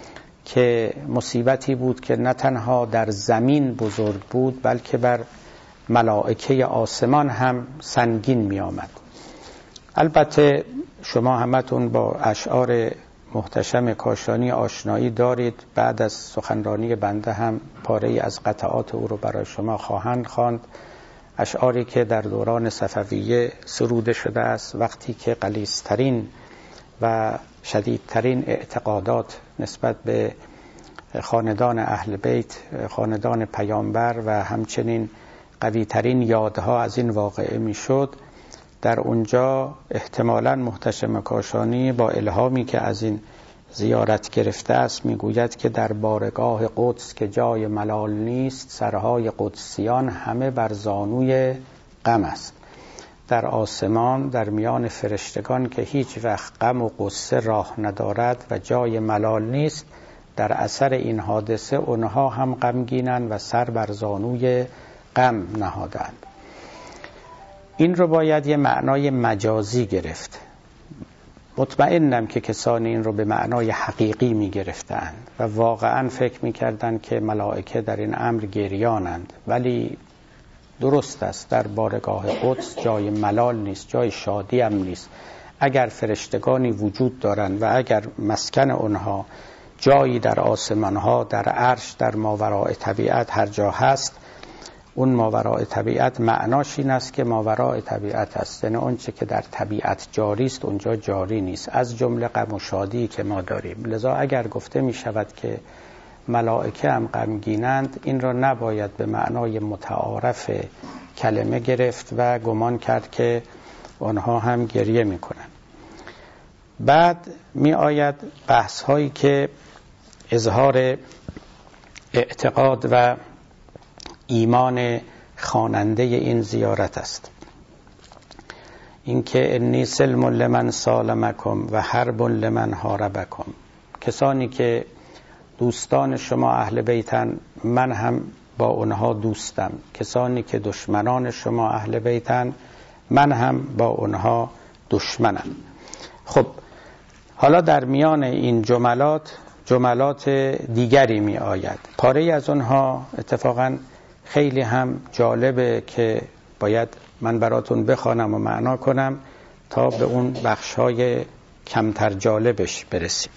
که مصیبتی بود که نه تنها در زمین بزرگ بود بلکه بر ملائکه آسمان هم سنگین می آمد. البته شما همتون با اشعار محتشم کاشانی آشنایی دارید. بعد از سخنرانی بنده هم پاره‌ای از قطعات او رو برای شما خواهند خواند. اشعاری که در دوران صفویه سروده شده است، وقتی که غلیظترین و شدیدترین اعتقادات نسبت به خاندان اهل بیت، خاندان پیامبر و همچنین قویترین یادها از این واقعه میشد. در اونجا احتمالاً محتشم کاشانی با الهامی که از این زیارت گرفته است میگوید که در بارگاه قدس که جای ملال نیست، سرهای قدسیان همه بر زانوی غم است. در آسمان در میان فرشتگان که هیچ وقت غم و غصه راه ندارد و جای ملال نیست، در اثر این حادثه اونها هم غمگینند و سر بر زانوی غم نهادند. این رو باید یه معنای مجازی گرفت. مطمئنم که کسانی این رو به معنای حقیقی می گرفتند و واقعا فکر می کردند که ملائکه در این امر گریانند، ولی درست است در بارگاه قدس جای ملال نیست، جای شادی هم نیست. اگر فرشتگانی وجود دارند و اگر مسکن اونها جایی در آسمان ها، در عرش، در ماوراء طبیعت هر جا هست، اون ماوراء طبیعت معناش این است که ماوراء طبیعت است، یعنی اون چه که در طبیعت جاری است اونجا جاری نیست، از جمله غم و شادی که ما داریم. لذا اگر گفته می شود که ملائکه هم غمگینند، این را نباید به معنای متعارف کلمه گرفت و گمان کرد که آنها هم گریه می کنند. بعد می آید بحث هایی که اظهار اعتقاد و ایمان خواننده این زیارت است. اینکه انی سلم لمن سالمکم و حرب لمن حاربکم، کسانی که دوستان شما اهل بیتن من هم با اونها دوستم، کسانی که دشمنان شما اهل بیتن من هم با اونها دشمنم. خب حالا در میان این جملات جملات دیگری می آید. پاره از اونها اتفاقا خیلی هم جالبه که باید من براتون بخوانم و معنا کنم تا به اون بخش‌های کمتر جالبش برسیم.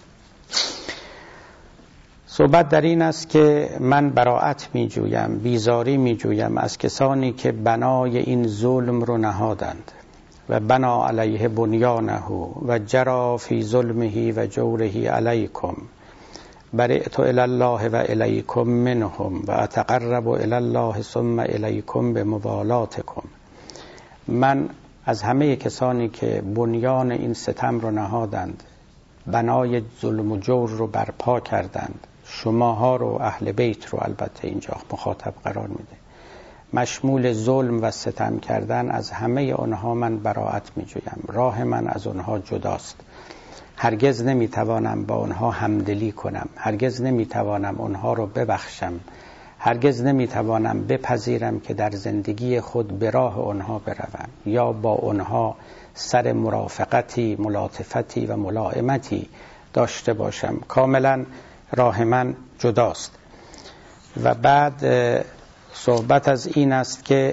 صحبت در این است که من براءت می جویم، بیزاری می جویم از کسانی که بنای این ظلم رو نهادند و بنا علیه بنیانه و جرا فی ظلمه و جوره علیکم، برئت الی الله و الیکم منهم و اتقرب الی الله ثم الیکم بموالاتکم. من از همه کسانی که بنیان این ستم رو نهادند، بنای ظلم و جور رو برپا کردند، شماها رو اهل بیت رو البته اینجا مخاطب قرار میده، مشمول ظلم و ستم کردن، از همه اونها من براءت میجویم. راه من از اونها جداست، هرگز نمیتوانم با اونها همدلی کنم، هرگز نمیتوانم اونها رو ببخشم، هرگز نمیتوانم بپذیرم که در زندگی خود به راه اونها بروم یا با اونها سر مرافقتی، ملاطفتی و ملائمتی داشته باشم. کاملا راه من جداست. و بعد صحبت از این است که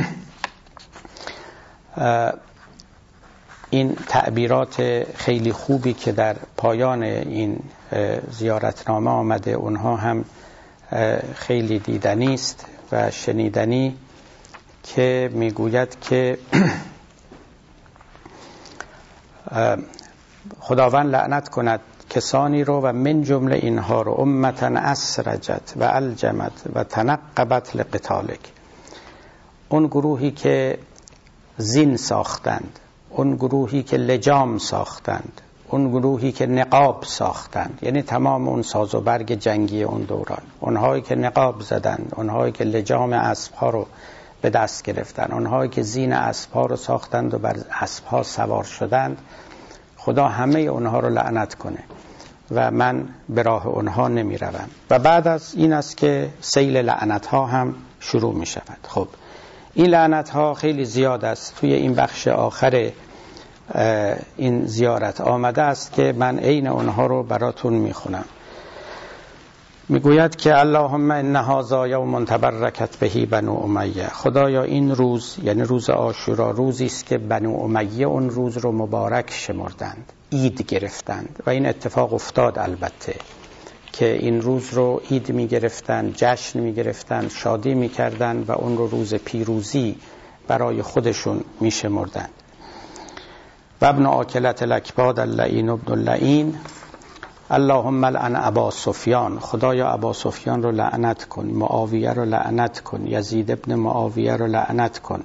این تعبیرات خیلی خوبی که در پایان این زیارتنامه آمده اونها هم خیلی دیدنی است و شنیدنی، که میگوید که خداوند لعنت کند کسانی رو و من جمله اینها رو امتا اسرجت و الجمت و تنقبت لقتالک، اون گروهی که زین ساختند، اون گروهی که لجام ساختند، اون گروهی که نقاب ساختند، یعنی تمام اون ساز و برگ جنگی اون دوران، اونهایی که نقاب زدند، اونهایی که لجام اسبها رو به دست گرفتند، اونهایی که زین اسبها رو ساختند و بر اسبها سوار شدند، خدا همه اونها رو لعنت کنه و من به راه اونها نمی روم. و بعد از این است که سیل لعنت ها هم شروع می شود. خب این لعنت ها خیلی زیاد است، توی این بخش آخر این زیارت آمده است که من عین اونها رو براتون می خونم. می گوید که اللهم ان هذا یوم تبرکت به بنو امیه، خدایا این روز یعنی روز عاشورا روزی است که بنو امیه اون روز رو مبارک شمردند، عید گرفتند و این اتفاق افتاد البته که این روز رو عید می گرفتند، جشن می گرفتند، شادی می کردند و اون رو روز پیروزی برای خودشون می شمردند. و ابن آکلت الاکباد اللعین ابن اللعین، اللهم لعن ابا سفیان، خدایا ابا سفیان رو لعنت کن، معاویه رو لعنت کن، یزید ابن معاویه رو لعنت کن،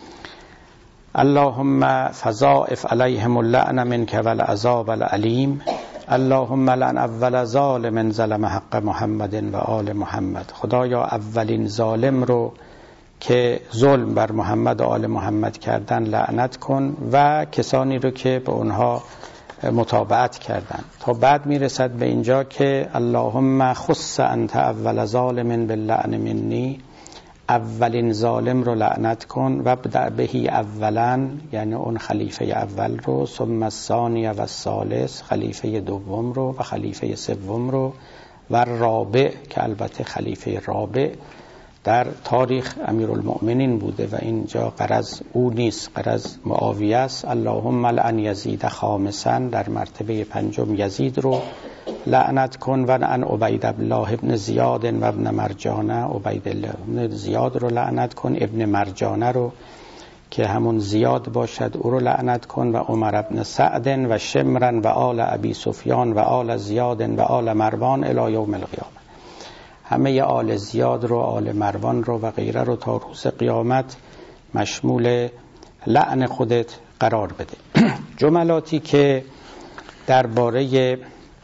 اللهم فضاعف علیهم اللعن منک والعذاب العلیم، اللهم لعن اول ظالم ظلم حق محمد و آل محمد، خدایا اولین ظالم رو که ظلم بر محمد و آل محمد کردن لعنت کن و کسانی رو که به اونها متابعت کردند. تا بعد میرسد به اینجا که اللهم خص انت اول ظالم باللعن منی، اولین ظالم رو لعنت کن و بدأ بهی اولا، یعنی اون خلیفه اول رو، ثم الثانی و الثالث خلیفه دوم رو و خلیفه سوم رو و رابع که البته خلیفه رابع در تاریخ امیرالمؤمنین بوده و اینجا غرض او نیست، غرض معاویه است. اللهم لعن یزید خامسا، در مرتبه پنجم یزید رو لعنت کن و ان عبید الله ابن زیاد و ابن مرجانه، عبید الله ابن زیاد رو لعنت کن، ابن مرجانه رو که همون زیاد باشد او رو لعنت کن، و عمر ابن سعد و شمرن و آل ابی سفیان و آل زیاد و آل مروان الی یوم القیامه. همه آل زیاد رو، آل مروان رو و غیره رو تا روز قیامت مشمول لعن خودت قرار بده. جملاتی که درباره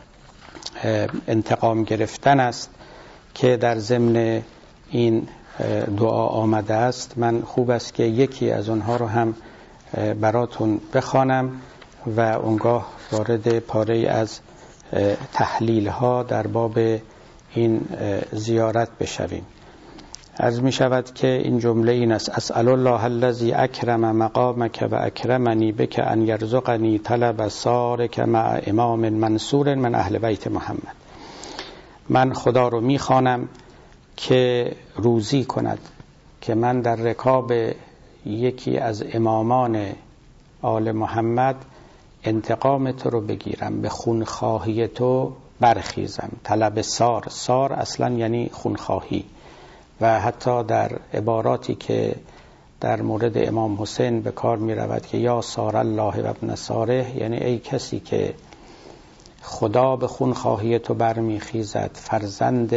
انتقام گرفتن است که در ضمن این دعا آمده است، من خوب است که یکی از اونها رو هم براتون بخوانم و اونگاه وارد پاره از تحلیل ها در باب این زیارت بشویم. عرض می شود که این جمله این است: اسأل الله الذی اکرم مقامک و اکرمنی بک ان یرزقنی طلب سارک مع امام منصور من اهل بیت محمد. من خدا رو می خوانم که روزی کند که من در رکاب یکی از امامان آل محمد انتقام تو رو بگیرم، به خونخواهی تو برخیزم. طلب سار، سار اصلا یعنی خونخواهی، و حتی در عباراتی که در مورد امام حسین به کار می رود که یا سار الله و ابن ساره، یعنی ای کسی که خدا به خونخواهی تو برمی خیزد، فرزند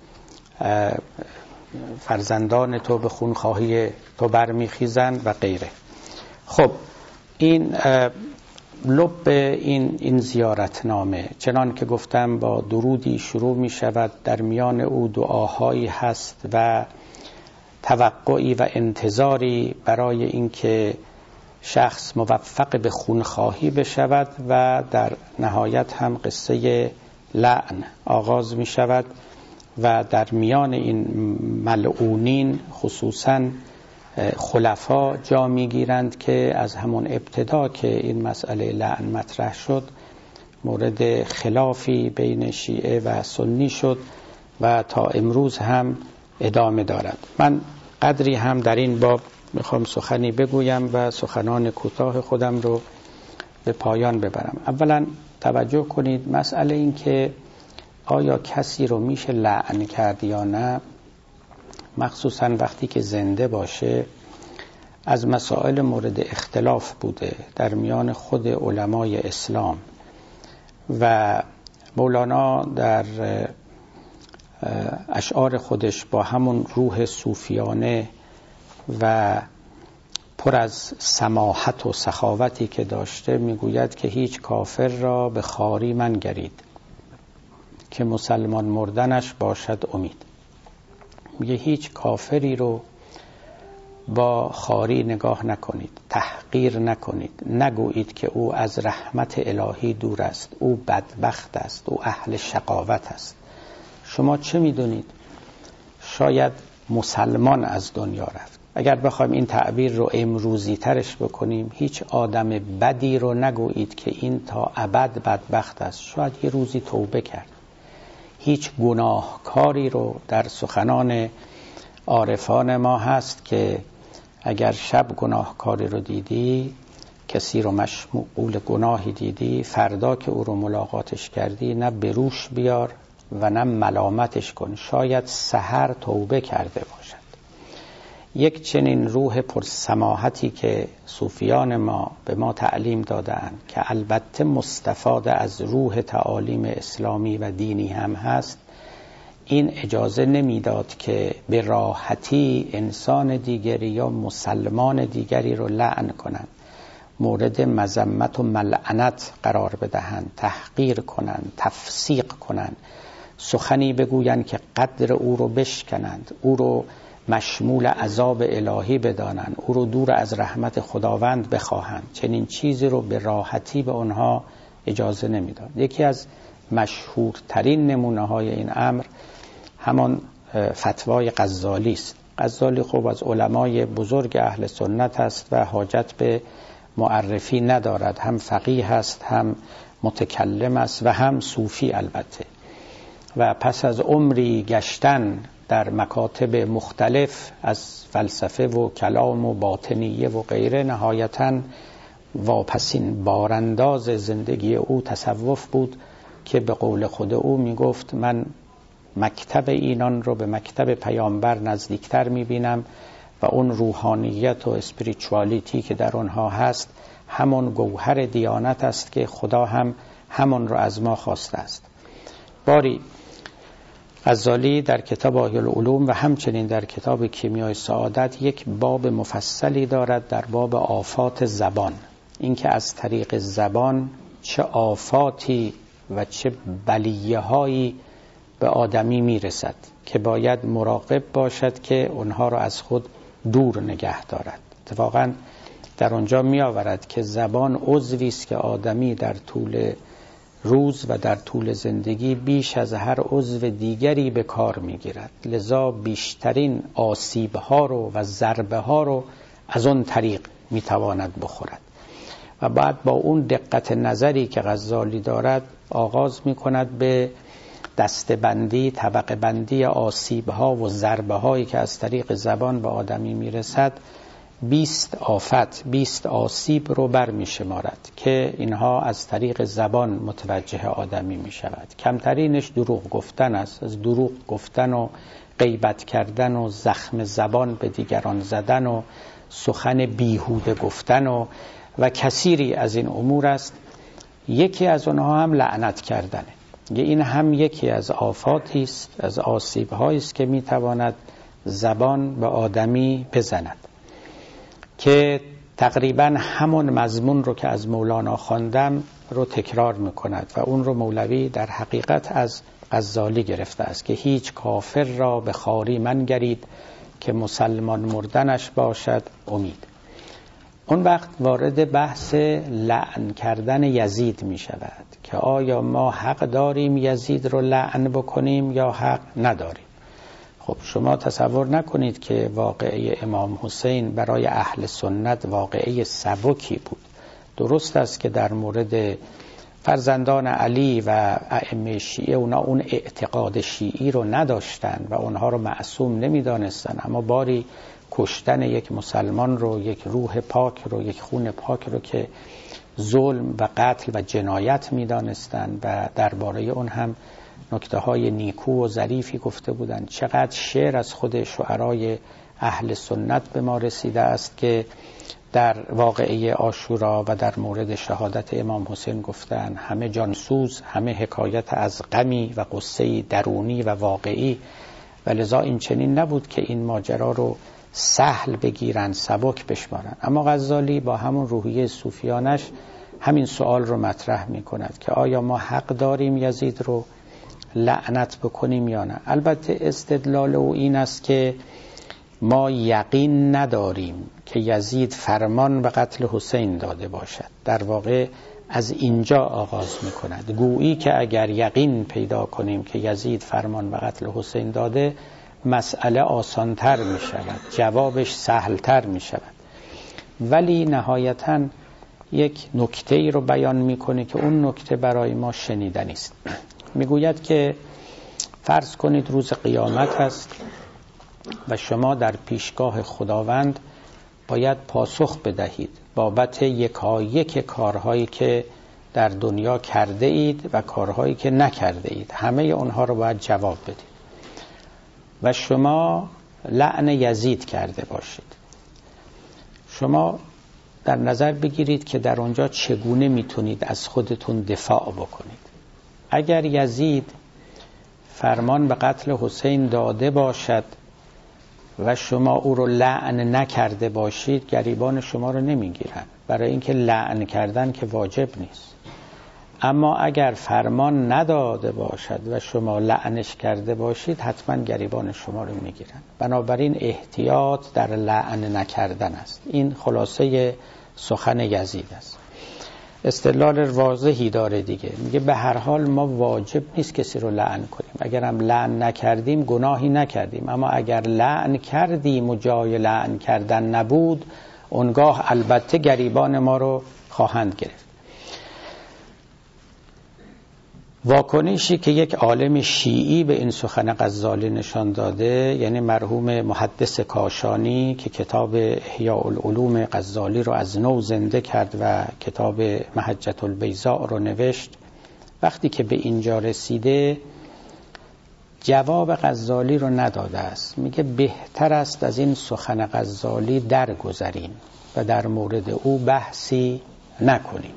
فرزندان تو به خونخواهی تو برمی خیزند و غیره. خب این لب این این زیارتنامه، چنان که گفتم، با درودی شروع می شود، در میان او دعاهایی هست و توقعی و انتظاری برای اینکه شخص موفق به خونخواهی بشود، و در نهایت هم قصه لعن آغاز می شود و در میان این ملعونین خصوصاً خلفا جا میگیرند که از همون ابتدا که این مسئله لعن مطرح شد مورد خلافی بین شیعه و سنی شد و تا امروز هم ادامه دارد. من قدری هم در این باب میخوام سخنی بگویم و سخنان کوتاه خودم رو به پایان ببرم. اولا توجه کنید، مسئله این که آیا کسی رو میشه لعن کرد یا نه، مخصوصا وقتی که زنده باشه، از مسائل مورد اختلاف بوده در میان خود علمای اسلام. و مولانا در اشعار خودش با همون روح صوفیانه و پر از سماحت و سخاوتی که داشته میگوید که هیچ کافر را به خواری منگرید که مسلمان مردنش باشد امید. میگه هیچ کافری رو با خواری نگاه نکنید، تحقیر نکنید، نگویید که او از رحمت الهی دور است، او بدبخت است، او اهل شقاوت است. شما چه میدونید؟ شاید مسلمان از دنیا رفت. اگر بخوایم این تعبیر رو امروزی ترش بکنیم، هیچ آدم بدی رو نگویید که این تا ابد بدبخت است، شاید یه روزی توبه کرد. هیچ گناهکاری رو، در سخنان عارفان ما هست که اگر شب گناهکاری رو دیدی، کسی رو مشمول گناهی دیدی، فردا که او رو ملاقاتش کردی نه بروش بیار و نه ملامتش کن، شاید سحر توبه کرده باشد. یک چنین روح پرسماحتی که صوفیان ما به ما تعلیم دادند که البته مستفاد از روح تعالیم اسلامی و دینی هم هست، این اجازه نمیداد که به راحتی انسان دیگری یا مسلمان دیگری رو لعن کنند، مورد مذمت و ملعنت قرار بدهند، تحقیر کنند، تفسیق کنند، سخنی بگویند که قدر او رو بشکنند، او رو مشمول عذاب الهی بدانند، او رو دور از رحمت خداوند بخواهند. چنین چیزی رو به راحتی به آنها اجازه نمیداد. یکی از مشهورترین نمونه های این امر همان فتوای غزالی است. غزالی خوب از علمای بزرگ اهل سنت است و حاجت به معرفی ندارد، هم فقیه است، هم متکلم است و هم صوفی البته. و پس از عمری گشتن در مکاتب مختلف از فلسفه و کلام و باطنیه و غیره، نهایتاً واپسین بارانداز زندگی او تصوف بود که به قول خود او میگفت من مکتب اینان رو به مکتب پیامبر نزدیکتر میبینم و اون روحانیت و اسپریچوالیتی که در اونها هست همون گوهر دیانت است که خدا هم همون رو از ما خواسته است. باری غزالی در کتاب احیاء العلوم و همچنین در کتاب کیمیای سعادت یک باب مفصلی دارد در باب آفات زبان، اینکه از طریق زبان چه آفاتی و چه بلیه هایی به آدمی میرسد که باید مراقب باشد که اونها را از خود دور نگه دارد. اتفاقا در اونجا می آورد که زبان عضوی است که آدمی در طول روز و در طول زندگی بیش از هر عضو دیگری به کار می گیرد، لذا بیشترین آسیب ها رو و ضربه ها رو از اون طریق می تواند بخورد و بعد با اون دقت نظری که غزالی دارد آغاز می کند به دستبندی، طبقه بندی آسیب ها و ضربه هایی که از طریق زبان به آدمی می رسد. بیست آفت، بیست آسیب رو بر می شمارد که اینها از طریق زبان متوجه آدمی می شود. کمترینش دروغ گفتن است، از دروغ گفتن و غیبت کردن و زخم زبان به دیگران زدن و سخن بیهوده گفتن و و کثیری از این امور است. یکی از اونها هم لعنت کردنه. این هم یکی از آفاتی است، از آسیب‌هایی است که می تواند زبان به آدمی بزند، که تقریبا همون مضمون رو که از مولانا خواندم رو تکرار میکند و اون رو مولوی در حقیقت از غزالی گرفته است که هیچ کافر را به خواری منگرید که مسلمان مردنش باشد امید. اون وقت وارد بحث لعن کردن یزید می شود که آیا ما حق داریم یزید رو لعن بکنیم یا حق نداریم. خب شما تصور نکنید که واقعه امام حسین برای اهل سنت واقعه سبکی بود. درست است که در مورد فرزندان علی و ائمه شیعه اونا اون اعتقاد شیعی رو نداشتن و اونها رو معصوم نمی دانستن، اما باری کشتن یک مسلمان رو، یک روح پاک رو، یک خون پاک رو که ظلم و قتل و جنایت می دانستن و درباره اون هم نکته های نیکو و ظریفی گفته بودند. چقدر شعر از خود شعرای اهل سنت به ما رسیده است که در واقعه عاشورا و در مورد شهادت امام حسین گفتن همه جانسوز، همه حکایت از غمی و قصه درونی و واقعی، و لذا این چنین نبود که این ماجرا رو سهل بگیرن، سبک بشمارن. اما غزالی با همون روحیه صوفیانش همین سوال رو مطرح می کند که آیا ما حق داریم یزید رو لعنت بکنیم یا نه. البته استدلال او این است که ما یقین نداریم که یزید فرمان به قتل حسین داده باشد. در واقع از اینجا آغاز می کند، گویی که اگر یقین پیدا کنیم که یزید فرمان به قتل حسین داده، مسئله آسانتر می شود، جوابش سهلتر می شود. ولی نهایتاً یک نکته ای رو بیان می کنه که اون نکته برای ما شنیدنی است. می گوید که فرض کنید روز قیامت هست و شما در پیشگاه خداوند باید پاسخ بدهید بابت یکایک کارهایی که در دنیا کرده اید و کارهایی که نکرده اید. همه اونها رو باید جواب بدید و شما لعن یزید کرده باشید. شما در نظر بگیرید که در اونجا چگونه میتونید از خودتون دفاع بکنید. اگر یزید فرمان به قتل حسین داده باشد و شما او رو لعن نکرده باشید، گریبان شما رو نمیگیرن، برای اینکه لعن کردن که واجب نیست. اما اگر فرمان نداده باشد و شما لعنش کرده باشید، حتما گریبان شما رو میگیرن. بنابراین احتیاط در لعن نکردن است. این خلاصه سخن یزید است. استدلال واضحی داره دیگه، میگه به هر حال ما واجب نیست کسی رو لعن کنیم. اگر هم لعن نکردیم گناهی نکردیم، اما اگر لعن کردیم و جای لعن کردن نبود، اونگاه البته گریبان ما رو خواهند گرفت. واکنشی که یک عالم شیعی به این سخن غزالی نشان داده، یعنی مرحوم محدث کاشانی که کتاب احیاء العلوم غزالی رو از نو زنده کرد و کتاب محجة البیضاء رو نوشت وقتی که به اینجا رسیده جواب غزالی رو نداده است، میگه بهتر است از این سخن غزالی درگذریم و در مورد او بحثی نکنیم.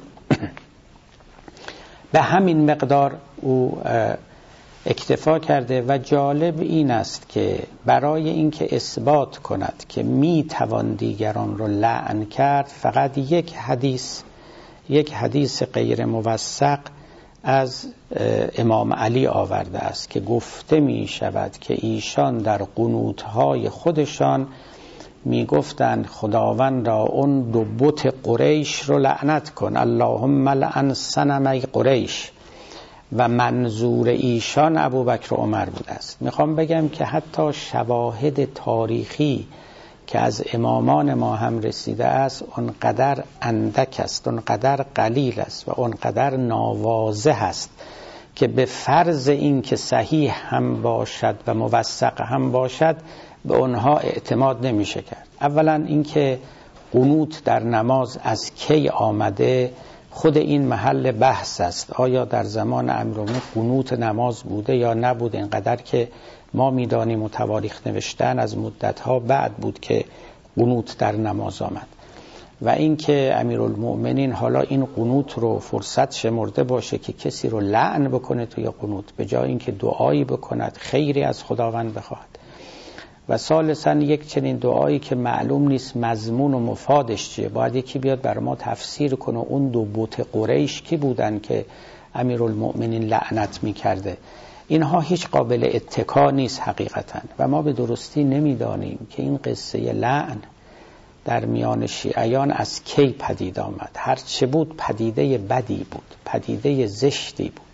به همین مقدار او اکتفا کرده و جالب این است که برای اینکه اثبات کند که می توان دیگران رو لعن کرد فقط یک حدیث یک حدیث غیر موثق از امام علی آورده است که گفته می شود که ایشان در قنوت‌های خودشان می گفتند خداوند را اون دو بت قریش رو لعنت کن، اللهم لعن صنمی قریش، و منظور ایشان ابوبکر و عمر بوده است. میخوام بگم که حتی شواهد تاریخی که از امامان ما هم رسیده است اونقدر اندک است، اونقدر قلیل است و اونقدر ناواضح است که به فرض این که صحیح هم باشد و موثق هم باشد به اونها اعتماد نمیشه کرد. اولا اینکه قنوت در نماز از کی آمده خود این محل بحث است. آیا در زمان امیرالمومنین قنوت نماز بوده یا نبوده؟ اینقدر که ما میدانیم و تواریخ نوشتن از مدتها بعد بود که قنوت در نماز آمد. و اینکه امیرالمومنین حالا این قنوت رو فرصت شمرده باشه که کسی رو لعن بکنه توی قنوت به جای اینکه دعایی بکند خیری از خداوند بخواهد. و ثالثاً یک چنین دعایی که معلوم نیست مضمون و مفادش چیه، باید یکی بیاد بر ما تفسیر کنه اون دو بت قریش کی بودن که امیرالمومنین لعنت میکرده. اینها هیچ قابل اتکا نیست حقیقتاً و ما به درستی نمیدانیم که این قصه لعن در میان شیعیان از کی پدید آمد. هر چه بود پدیده بدی بود، پدیده زشتی بود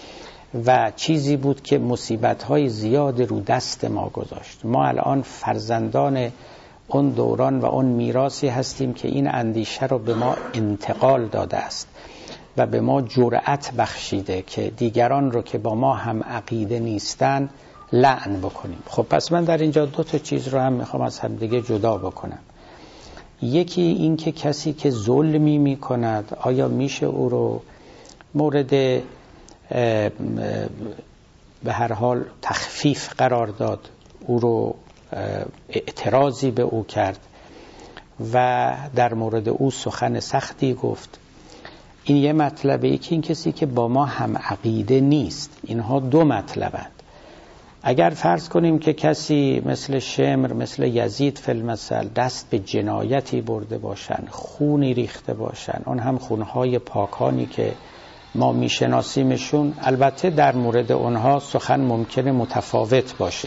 و چیزی بود که مصیبت‌های زیاد رو دست ما گذاشت. ما الان فرزندان اون دوران و اون میراثی هستیم که این اندیشه رو به ما انتقال داده است و به ما جرأت بخشیده که دیگران رو که با ما هم عقیده نیستن لعن بکنیم. خب پس من در اینجا دو تا چیز رو هم میخوام از هم دیگه جدا بکنم. یکی این که کسی که ظلمی میکند آیا میشه او رو مورد به هر حال تخفیف قرار داد، او رو اعتراضی به او کرد و در مورد او سخن سختی گفت؟ این یه مطلبه. ای که این کسی که با ما هم عقیده نیست. اینها دو مطلبند. اگر فرض کنیم که کسی مثل شمر، مثل یزید فی المثل دست به جنایتی برده باشن، خونی ریخته باشن، اون هم خونهای پاکانی که ما میشناسیمشون، البته در مورد اونها سخن ممکنه متفاوت باشه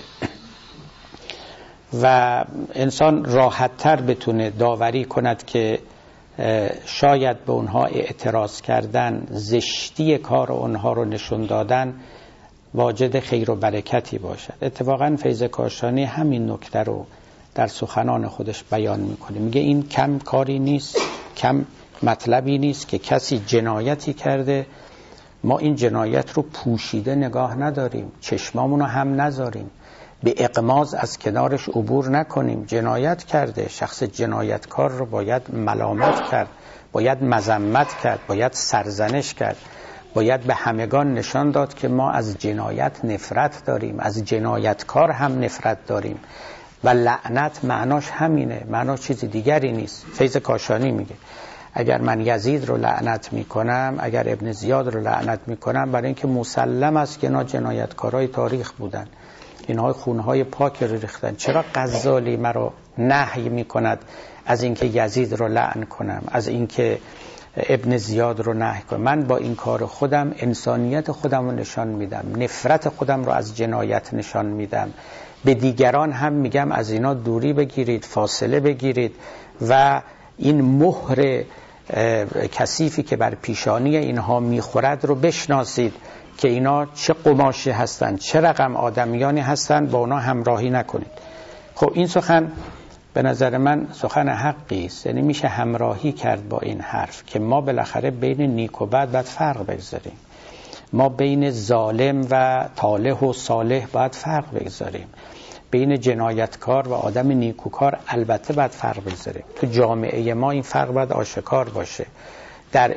و انسان راحت تر بتونه داوری کند که شاید به اونها اعتراض کردن، زشتی کار اونها رو نشون دادن واجد خیر و برکتی باشد. اتفاقا فیض کاشانی همین نکته رو در سخنان خودش بیان میکنه. میگه این کم کاری نیست، کم مطلبی نیست که کسی جنایتی کرده، ما این جنایت رو پوشیده نگاه نداریم، چشمامونو هم نذاریم، به اغماض از کنارش عبور نکنیم. جنایت کرده، شخص جنایتکار رو باید ملامت کرد، باید مذمت کرد، باید سرزنش کرد، باید به همگان نشان داد که ما از جنایت نفرت داریم، از جنایتکار هم نفرت داریم و لعنت معناش همینه، معناش چیز دیگری نیست. فیض کاشانی میگه اگر من یزید رو لعنت میکنم، اگر ابن زیاد رو لعنت میکنم، برای اینکه مسلم است که اینا جنایتکارای تاریخ بودن، اینها خونهای پاک رو ریختن. چرا غزالی مرا نهی میکند از اینکه یزید رو لعن کنم، از اینکه ابن زیاد رو نهی کنم؟ من با این کار خودم انسانیت خودم رو نشان میدم، نفرت خودم رو از جنایت نشان میدم. به دیگران هم میگم از اینا دوری بگیرید، فاصله بگیرید و این مهر کثیفی که بر پیشانی اینها میخورد رو بشناسید که اینا چه قماشی هستند، چه رقم آدمیانی هستند، با اونا همراهی نکنید. خب این سخن به نظر من سخن حقی است، یعنی میشه همراهی کرد با این حرف که ما بالاخره بین نیک و بد باید فرق بگذاریم، ما بین ظالم و طالح و صالح باید فرق بگذاریم، بین جنایتکار و آدم نیکوکار البته باید فرق بگذاریم. تو جامعه ما این فرق باید آشکار باشه. در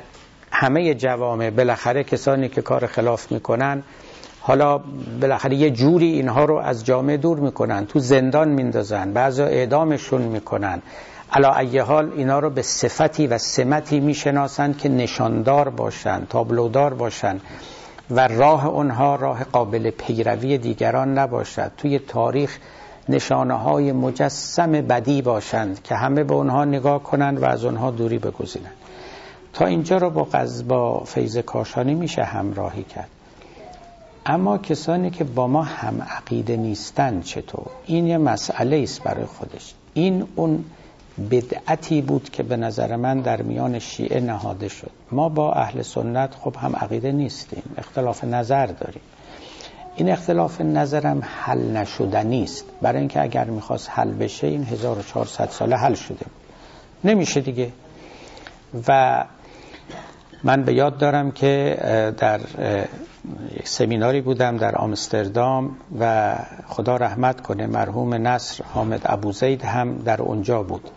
همه جوامع بالاخره کسانی که کار خلاف میکنن حالا بالاخره یه جوری اینها رو از جامعه دور میکنن، تو زندان میندازن، بعضا اعدامشون میکنن. علا ای حال اینا رو به صفتی و سمتی میشناسن که نشاندار باشن، تابلودار باشن و راه اونها راه قابل پیروی دیگران نباشد. توی تاریخ نشانه های مجسم بدی باشند که همه به اونها نگاه کنند و از اونها دوری بگزینند. تا اینجا رو با با فیض کاشانی میشه همراهی کرد. اما کسانی که با ما هم عقیده نیستن چطور؟ این یه مسئله است برای خودش. این اون بدعتی بود که به نظر من در میان شیعه نهاده شد. ما با اهل سنت خب هم عقیده نیستیم، اختلاف نظر داریم. این اختلاف نظرم حل نشدنی است، برای اینکه اگر میخواست حل بشه این هزار و چهارصد ساله حل شده نمیشه دیگه. و من به یاد دارم که در یک سمیناری بودم در آمستردام و خدا رحمت کنه مرحوم نصر حامد ابوزید هم در اونجا بود.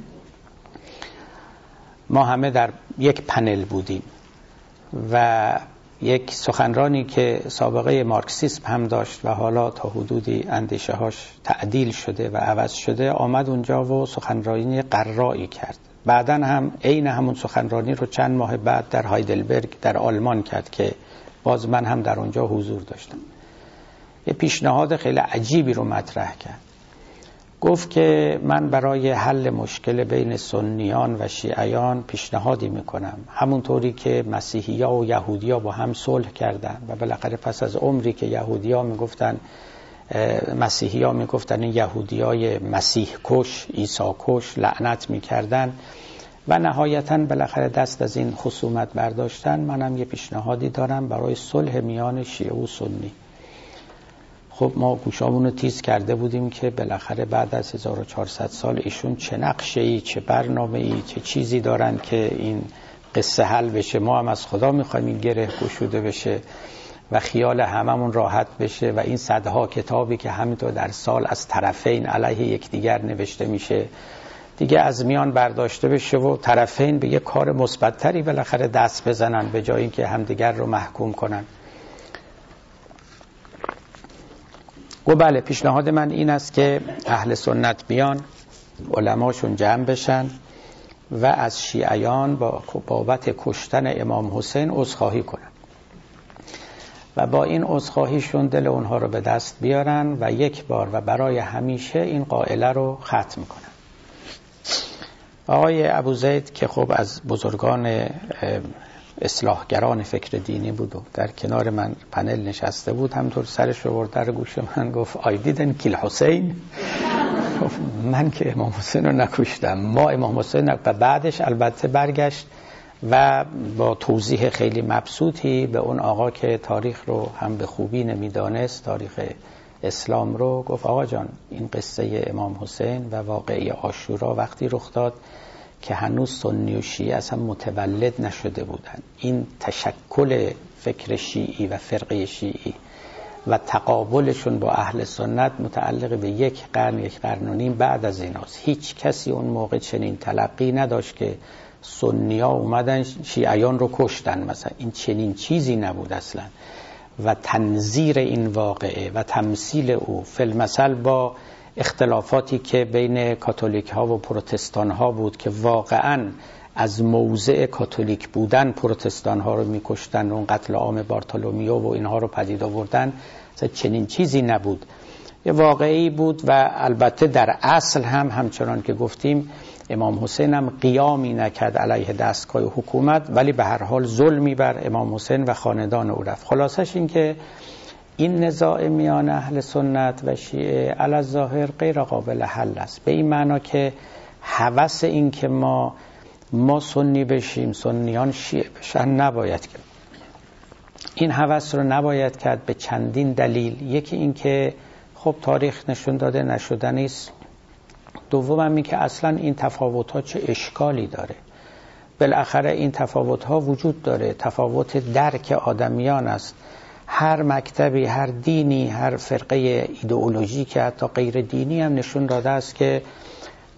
ما همه در یک پنل بودیم و یک سخنرانی که سابقه مارکسیسم هم داشت و حالا تا حدودی اندیشه هاش تعدیل شده و عوض شده آمد اونجا و سخنرانی قرایی کرد. بعداً هم عین همون سخنرانی رو چند ماه بعد در هایدلبرگ در آلمان کرد که باز من هم در اونجا حضور داشتم. یه پیشنهاد خیلی عجیبی رو مطرح کرد. گفت که من برای حل مشکل بین سنیان و شیعیان پیشنهادی میکنم، همونطوری که مسیحی‌ها و یهودی‌ها با هم صلح کردن و بالاخره پس از عمری که یهودی‌ها میگفتن مسیحی‌ها میگفتن این یهودیای مسیح کش، عیسی کش، لعنت میکردن و نهایتاً بالاخره دست از این خصومت برداشتن. منم یه پیشنهادی دارم برای صلح میان شیعه و سنی. خب ما گوشامون رو تیز کرده بودیم که بالاخره بعد از هزار و چهارصد سال ایشون چه نقشه‌ای، چه برنامه‌ای، چه چیزی دارن که این قصه حل بشه. ما هم از خدا می‌خوایم این گره گشوده بشه و خیال هممون راحت بشه و این صدها کتابی که همینطور در سال از طرفین علیه یکدیگر نوشته میشه دیگه از میان برداشته بشه و طرفین به یک کار مثبت‌تری بالاخره دست بزنن به جای اینکه همدیگر رو محکوم کنن. و بله، پیشنهاد من این است که اهل سنت بیان، علماشون جمع بشن و از شیعیان با بابت کشتن امام حسین عذرخواهی کنن و با این عذرخواهیشون دل اونها رو به دست بیارن و یک بار و برای همیشه این قائله رو ختم کنن. آقای ابوزید که خب از بزرگان اصلاحگران فکر دینی بود و در کنار من پنل نشسته بود، همطور سرش رو برد در گوش من گفت I didn't kill حسین. من که امام حسین رو نکشتم، ما امام حسین. و بعدش البته برگشت و با توضیح خیلی مبسوطی به اون آقا که تاریخ رو هم به خوبی نمیدانست، تاریخ اسلام رو، گفت آقا جان این قصه امام حسین و واقعه عاشورا وقتی رخ داد که هنوز سنی و شیعه اصلا متولد نشده بودن. این تشکل فکر شیعی و فرقه شیعی و تقابلشون با اهل سنت متعلق به یک قرن، یک قرن و نیم بعد از ایناست. هیچ کسی اون موقع چنین تلقی نداشت که سنی ها اومدن شیعیان رو کشتن مثلا. این چنین چیزی نبود اصلا. و تنظیر این واقعه و تمثیل او فی‌المثل با اختلافاتی که بین کاتولیک ها و پروتستان ها بود که واقعاً از موضع کاتولیک بودن پروتستان ها رو میکشتن، اون قتل عام بارتولومیو و اینها رو پدید آوردن، چنین چیزی نبود. یه واقعی بود و البته در اصل هم همچنان که گفتیم امام حسین هم قیامی نکرد علیه دستگاه حکومت، ولی به هر حال ظلمی بر امام حسین و خاندان او رفت. خلاصش این که این نزاع میان اهل سنت و شیعه علی الظاهر غیر قابل حل است، به این معنا که هوس این که ما ما سنی بشیم سنیان شیعه بشن نباید کرد. این هوس رو نباید کرد به چندین دلیل. یکی این که خب تاریخ نشون داده نشدنی است. دوم هم این که اصلا این تفاوت‌ها چه اشکالی داره. بالاخره این تفاوت‌ها وجود داره، تفاوت درک آدمیان است. هر مکتبی، هر دینی، هر فرقه ایدئولوژی که حتی غیر دینی هم نشون داده است که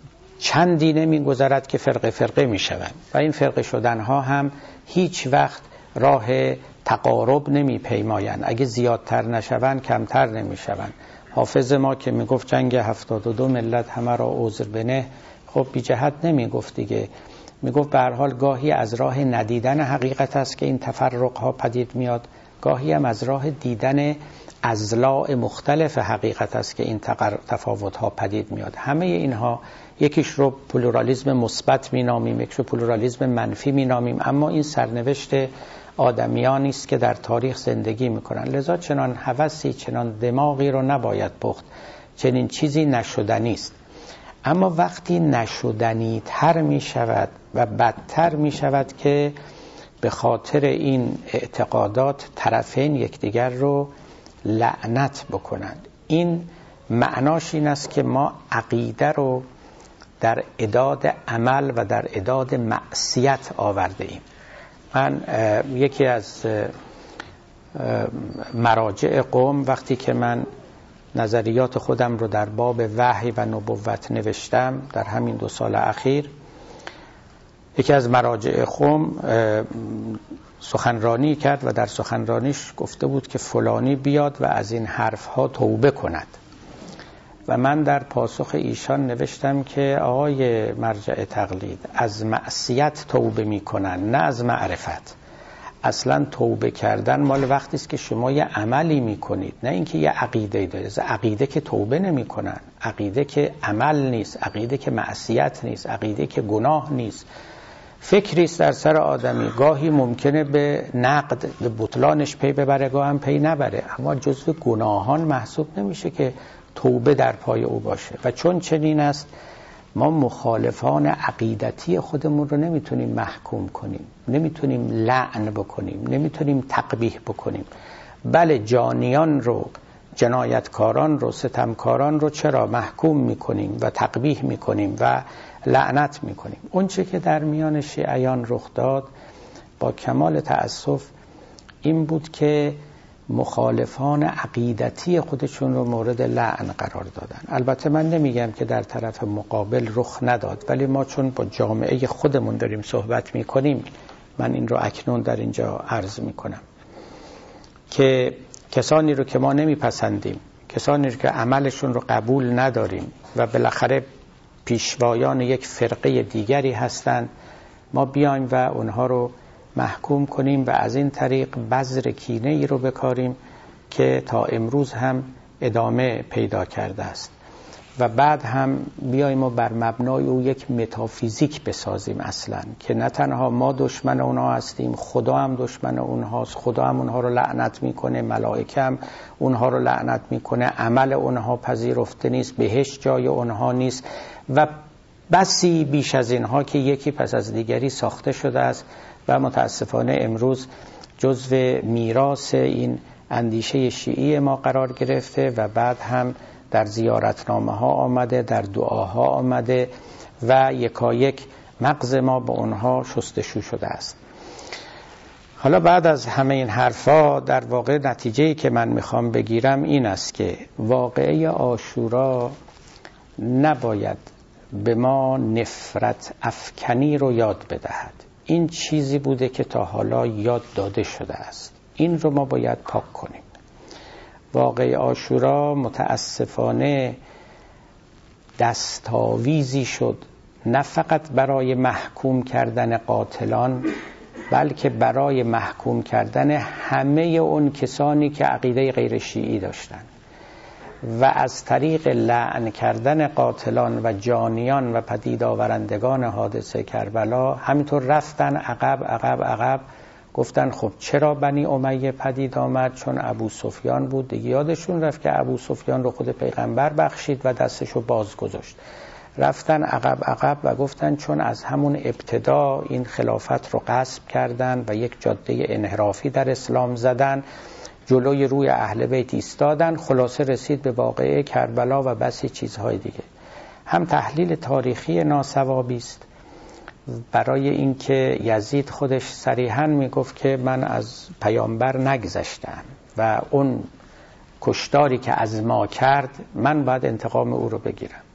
چندی نمیگذرد که فرقه فرقه میشوند و این فرقه شدن ها هم هیچ وقت راه تقارب نمی پیمایند. اگه زیادتر نشوند کمتر نمیشوند. حافظ ما که میگفت جنگ هفتاد و دو ملت همه را عذر بنه، خب بی جهت نمیگفت دیگه، میگفت به هر حال گاهی از راه ندیدن حقیقت است که این تفرق ها پدید میاد، گاهی هم از راه دیدن اضلاع مختلف حقیقت است که این تفاوت ها پدید میاد. همه اینها یکیش رو پلورالیسم مثبت مینامیم، یکیش رو پلورالیسم منفی مینامیم، اما این سرنوشت آدمیانی است که در تاریخ زندگی میکنن. لذا چنان هوسی، چنان دماغی رو نباید پخت، چنین چیزی نشدنی است. اما وقتی نشدنی تر می شود و بدتر می شود که به خاطر این اعتقادات طرفین یکدیگر رو لعنت بکنند. این معناش این است که ما عقیده رو در اعداد عمل و در اعداد معصیت آورده ایم. من یکی از مراجع قوم وقتی که من نظریات خودم رو در باب وحی و نبوت نوشتم در همین دو سال اخیر، یکی از مراجع قوم سخنرانی کرد و در سخنرانیش گفته بود که فلانی بیاد و از این حرفها توبه کند و من در پاسخ ایشان نوشتم که آقای مرجع تقلید، از معصیت توبه می کنن نه از معرفت. اصلا توبه کردن مال وقتی است که شما یه عملی می کنید، نه اینکه یه عقیده دارید. عقیده که توبه نمی کنن، عقیده که عمل نیست، عقیده که معصیت نیست، عقیده که گناه نیست، فکری است در سر آدمی. گاهی ممکنه به نقد، به بطلانش پی ببره، گاه هم پی نبره، اما جزو گناهان محسوب نمیشه که توبه در پای او باشه. و چون چنین است ما مخالفان عقیدتی خودمون رو نمیتونیم محکوم کنیم، نمیتونیم لعن بکنیم، نمیتونیم تقبیح بکنیم. بله جانیان رو، جنایتکاران رو، ستمکاران رو چرا محکوم میکنیم و تقبیح میکنیم و لعنت میکنیم. اون چه که در میان شیعیان رخ داد با کمال تأسف این بود که مخالفان عقیدتی خودشون رو مورد لعن قرار دادن. البته من نمیگم که در طرف مقابل رخ نداد، ولی ما چون با جامعه خودمون داریم صحبت میکنیم، من این رو اکنون در اینجا عرض میکنم که کسانی رو که ما نمیپسندیم، کسانی رو که عملشون رو قبول نداریم و بالاخره پیشوایان یک فرقه دیگری هستند، ما بیایم و اونها رو محکوم کنیم و از این طریق بذر کینه ای رو بکاریم که تا امروز هم ادامه پیدا کرده است و بعد هم بیایم و بر مبنای او یک متافیزیک بسازیم اصلا که نه تنها ما دشمن اونها هستیم، خدا هم دشمن اونهاست، خدا هم اونها رو لعنت میکنه، ملائکه هم اونها رو لعنت میکنه، عمل اونها پذیرفته نیست، بهشت جای اونها نیست و بسی بیش از اینها که یکی پس از دیگری ساخته شده است و متاسفانه امروز جزو میراث این اندیشه شیعی ما قرار گرفته و بعد هم در زیارتنامه ها آمده، در دعاها آمده و یکایک مغز ما با اونها شستشو شده است. حالا بعد از همه این حرفا در واقع نتیجه‌ای که من میخوام بگیرم این است که واقعه عاشورا نباید به ما نفرت افکنی رو یاد بدهد. این چیزی بوده که تا حالا یاد داده شده است، این رو ما باید پاک کنیم. واقعه عاشورا متاسفانه دستاویزی شد نه فقط برای محکوم کردن قاتلان، بلکه برای محکوم کردن همه اون کسانی که عقیده غیر شیعی داشتند و از طریق لعن کردن قاتلان و جانیان و پدید آورندگان حادثه کربلا همینطور رفتن عقب عقب عقب. گفتن خب چرا بنی امیه پدید آمد؟ چون ابو سفیان بود دیگه. یادشون رفت که ابو سفیان رو خود پیغمبر بخشید و دستشو باز گذاشت. رفتن عقب عقب و گفتن چون از همون ابتدا این خلافت رو غصب کردن و یک جاده انحرافی در اسلام زدن، جلوی روی اهل بیت ایستادن، خلاصه رسید به واقعه کربلا و بسی چیزهای دیگه. هم تحلیل تاریخی ناسوابی است برای اینکه یزید خودش صریحاً میگفت که من از پیامبر نگذشتم و اون کشتاری که از ما کرد من باید انتقام او رو بگیرم.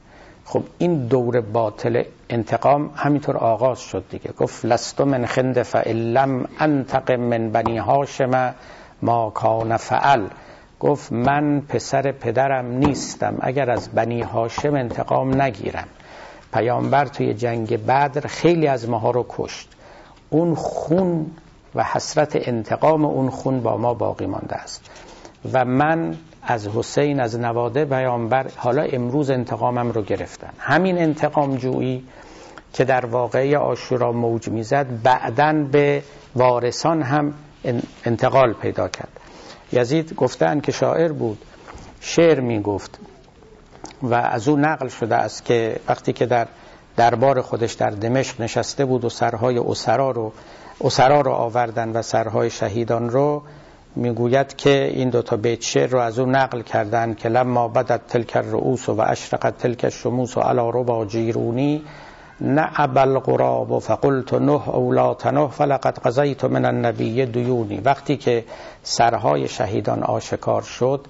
خب این دور باطل انتقام همینطور آغاز شد دیگه. گفت لست من خند فإلم انتقم من بنی هاشم ما کان فعل. گفت من پسر پدرم نیستم اگر از بنی هاشم انتقام نگیرم. پیامبر توی جنگ بدر خیلی از ماها رو کشت، اون خون و حسرت انتقام اون خون با ما باقی مانده است و من از حسین از نواده پیامبر حالا امروز انتقامم رو گرفتن. همین انتقام جویی که در واقعه عاشورا موج میزد بعدن به وارثان هم انتقال پیدا کرد. یزید گفتن که شاعر بود، شعر میگفت و از او نقل شده است که وقتی که در دربار خودش در دمشق نشسته بود و سرهای اسرا رو اسرا رو آوردن و سرهای شهیدان رو، میگوید که این دو تا بیت شعر رو از او نقل کردن که لما بدت تلک الرؤوس و اشرقت تلک الشموس و علی ربا جیرونی نعب الغراب فقلت نه او لا تنه فلقد قضیت من النبی دیونی. وقتی که سرهای شهیدان آشکار شد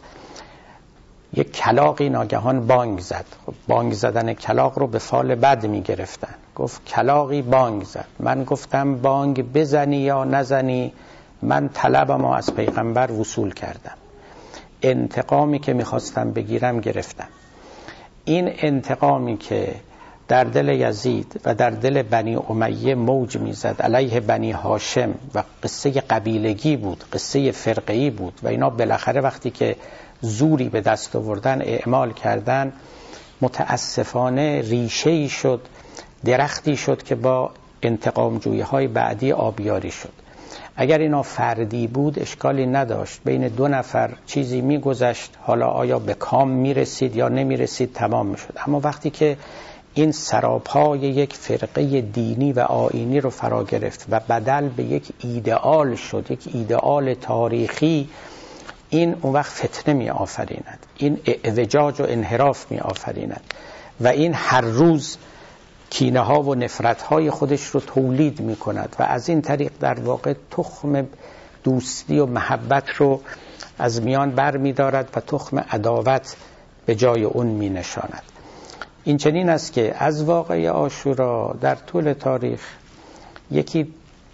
یک کلاغی ناگهان بانگ زد. خب بانگ زدن کلاغ رو به فال بد می گرفتن. گفت کلاغی بانگ زد، من گفتم بانگ بزنی یا نزنی من طلبم از پیغمبر وصول کردم، انتقامی که میخواستم بگیرم گرفتم. این انتقامی که در دل یزید و در دل بنی امیه موج میزد علیه بنی هاشم و قصه قبیلگی بود، قصه فرقه‌ای بود و اینا بالاخره وقتی که زوری به دست آوردن اعمال کردن متاسفانه ریشه‌ای شد، درختی شد که با انتقام جویی های بعدی آبیاری شد. اگر اینا فردی بود اشکالی نداشت، بین دو نفر چیزی میگذشت، حالا آیا به کام میرسید یا نمیرسید تمام میشد. اما وقتی که این سراپای یک فرقه دینی و آیینی رو فرا گرفت و بدل به یک ایدئال شد، یک ایدئال تاریخی، این اون وقت فتنه می آفریند، این اعوجاج و انحراف می آفریند و این هر روز کینه ها و نفرت های خودش رو تولید می کند و از این طریق در واقع تخم دوستی و محبت رو از میان بر می دارد و تخم عداوت به جای اون می نشاند. این چنین است که از واقعه عاشورا در طول تاریخ یکی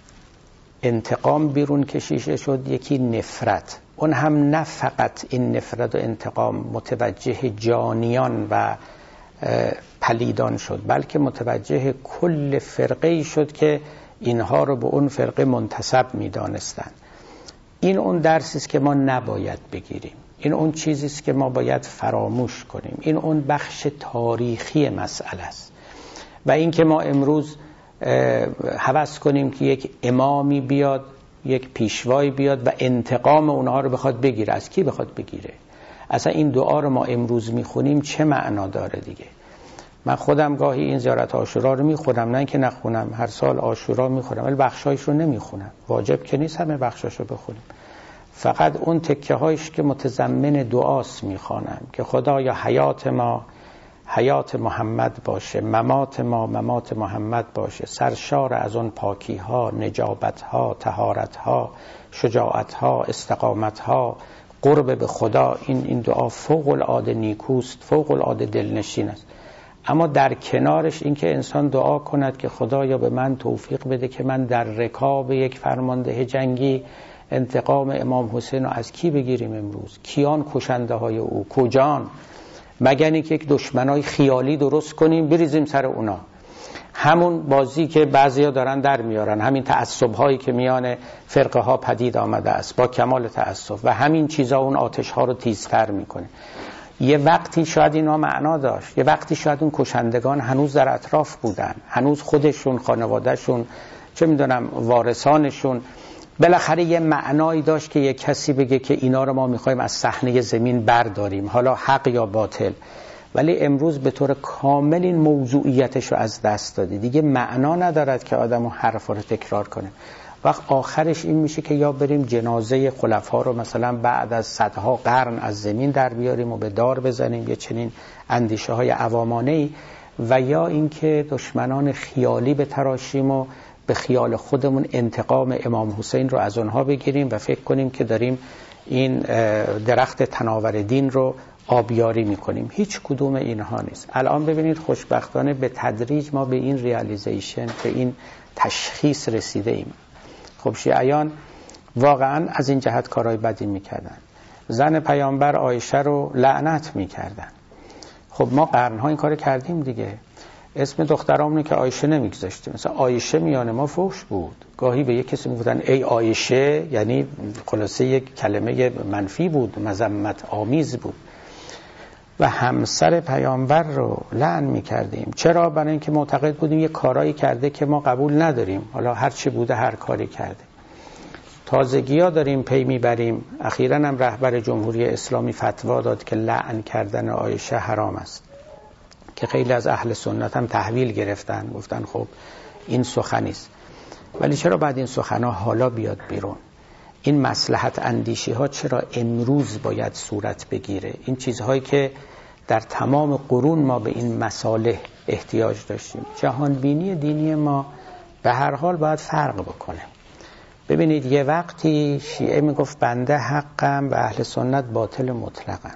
انتقام بیرون کشیده شد، یکی نفرت. اون هم نه فقط این نفرت و انتقام متوجه جانیان و پلیدان شد، بلکه متوجه کل فرقه‌ای شد که اینها رو به اون فرقه منتسب می‌دانستند. این اون درسی است که ما نباید بگیریم، این اون چیزی است که ما باید فراموش کنیم، این اون بخش تاریخی مسئله است. و این که ما امروز هوس کنیم که یک امامی بیاد، یک پیشوایی بیاد و انتقام اونها رو بخواد بگیره، از کی بخواد بگیره؟ اصلا این دعا رو ما امروز میخونیم چه معنا داره دیگه؟ من خودم گاهی این زیارت عاشورا رو میخونم، نه اینکه نخونم، هر سال عاشورا میخونم، ولی بخشایش رو نمیخونم، واجب که نیست همه بخشاش رو بخونیم، فقط اون تکه هایش که متضمن دعاست میخوانم که خدایا حیات ما حیات محمد باشه، ممات ما ممات محمد باشه، سرشار از اون پاکی ها، نجابت ها، طهارت ها، شجاعت ها، استقامت ها، قرب به خدا. این این دعا فوق العاده نیکوست، فوق العاده دلنشین است. اما در کنارش این که انسان دعا کند که خدایا به من توفیق بده که من در رکاب یک فرمانده جنگی انتقام امام حسین رو از کی بگیریم امروز؟ کیان کشنده های او؟ کجان؟ مگنی که یک دشمنای خیالی درست کنیم بریزیم سر اونا. همون بازی که بعضیا دارن در میارن، همین تعصب هایی که میان فرقه ها پدید آمده است با کمال تعصب و همین چیزا اون آتش ها رو تیزتر میکنه. یه وقتی شاید اینا معنا داشت، یه وقتی شاید اون کشندگان هنوز در اطراف بودن، هنوز خودشون، خانوادهشون، چه میدونم وارثانشون، بالاخره یه معنایی داشت که یه کسی بگه که اینا رو ما میخوایم از صحنه زمین برداریم، حالا حق یا باطل. ولی امروز به طور کامل این موضوعیتش رو از دست دادی، دیگه معنا ندارد که آدمو حرفا رو تکرار کنه. وقت آخرش این میشه که یا بریم جنازه خلفا رو مثلا بعد از صدها قرن از زمین در بیاریم و به دار بزنیم، یه چنین اندیشه های عوامانه‌ای، و یا اینکه دشمنان خیالی به تراشیم و به خیال خودمون انتقام امام حسین رو از اونها بگیریم و فکر کنیم که داریم این درخت تناور دین رو آبیاری میکنیم. هیچ کدوم اینها نیست. الان ببینید خوشبختانه به تدریج ما به این ریالیزیشن، به این تشخیص رسیده ایم. خب شیعیان واقعا از این جهت کارهای بدی میکردن. زن پیامبر عایشه رو لعنت میکردن. خب ما قرنها این کار کردیم دیگه. اسم دخترامونو که عایشه نمیگذاشتیم. مثلا عایشه میان ما فحش بود. گاهی به یک کسی میگفتن ای عایشه، یعنی خلاصه یک کلمه منفی بود، مذمت آمیز بود. و همسر پیامبر رو لعن میکردیم. چرا؟ برای اینکه معتقد بودیم یه کارایی کرده که ما قبول نداریم. حالا هر چی بوده هر کاری کرده. تازگی‌ها داریم پی میبریم. اخیراً هم رهبر جمهوری اسلامی فتوا داد که لعن کردن عایشه حرام است، که خیلی از اهل سنت هم تحویل گرفتن، گفتن خب این سخنی است. ولی چرا بعد این سخن‌ها حالا بیاد بیرون؟ این مصلحت اندیشی ها چرا امروز باید صورت بگیره؟ این چیزهایی که در تمام قرون ما به این مصالح احتیاج داشتیم. جهان بینی دینی ما به هر حال باید فرق بکنه. ببینید یه وقتی شیعه میگفت بنده حقم و اهل سنت باطل مطلقاً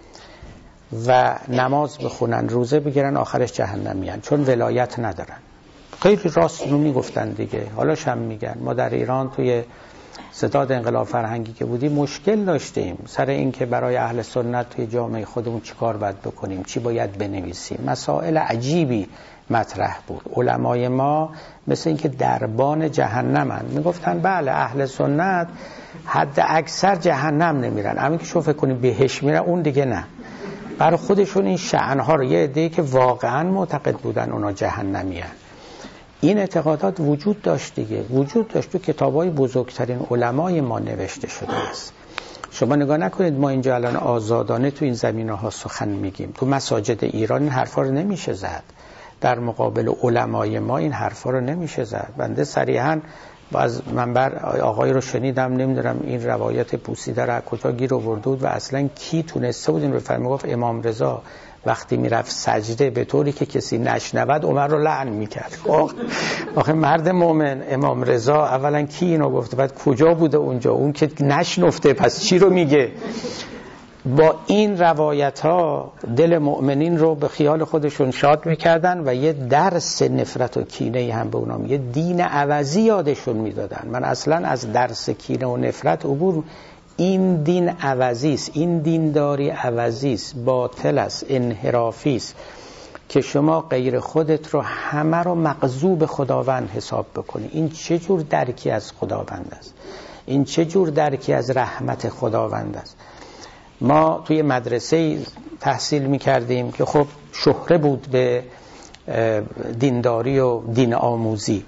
و نماز بخونن، روزه بگیرن، آخرش جهنمیان چون ولایت ندارن. خیلی راست رو میگفتن دیگه. حالا شم میگن. ما در ایران توی ستاد انقلاب فرهنگی که بودیم مشکل داشتیم سر این که برای اهل سنت توی جامعه خودمون چی کار باید بکنیم، چی باید بنویسیم. مسائل عجیبی مطرح بود. علمای ما مثل این که دربان جهنمن. میگفتن بله اهل سنت حد اکثر جهنم نمیرن، همین که شما فکر کنید بهش میرن اون دیگه نه. برای خودشون این شأنها رو، یه عده‌ای که واقعا معتقد بودن اونا جهنمیان. این اعتقادات وجود داشت دیگه، وجود داشت. تو کتابای بزرگترین علمای ما نوشته شده است. شما نگاه نکنید ما اینجا الان آزادانه تو این زمینه‌ها سخن میگیم. تو مساجد ایران این حرفا رو نمیشه زد. در مقابل علمای ما این حرفا رو نمیشه زد. بنده صریحاً باز منبر آقای رو شنیدم، نمیدونم این روایت پوسیده رو کجا گیر آورده بود و اصلا کی تونسته بود این رو بفهمه. گفت امام رضا وقتی میرفت سجده به طوری که کسی نشنود عمر رو لعن میکرد. آخه مرد مومن امام رضا اولا کی اینو گفته، بعد کجا بوده اونجا؟ اون که نشنفته پس چی رو میگه؟ با این روایت ها دل مؤمنین رو به خیال خودشون شاد میکردن و یه درس نفرت و کینه هم به اونام، یه دین عوضی یادشون میدادن. من اصلا از درس کینه و نفرت عبور، این دین عوضی است، این دینداری عوضی است، باطل است، انحرافی است که شما غیر خودت رو همه رو مغضوب خداوند حساب بکنی. این چه جور درکی از خداوند است؟ این چه جور درکی از رحمت خداوند است؟ ما توی مدرسه تحصیل می‌کردیم که خب شهره بود به دینداری و دین آموزی.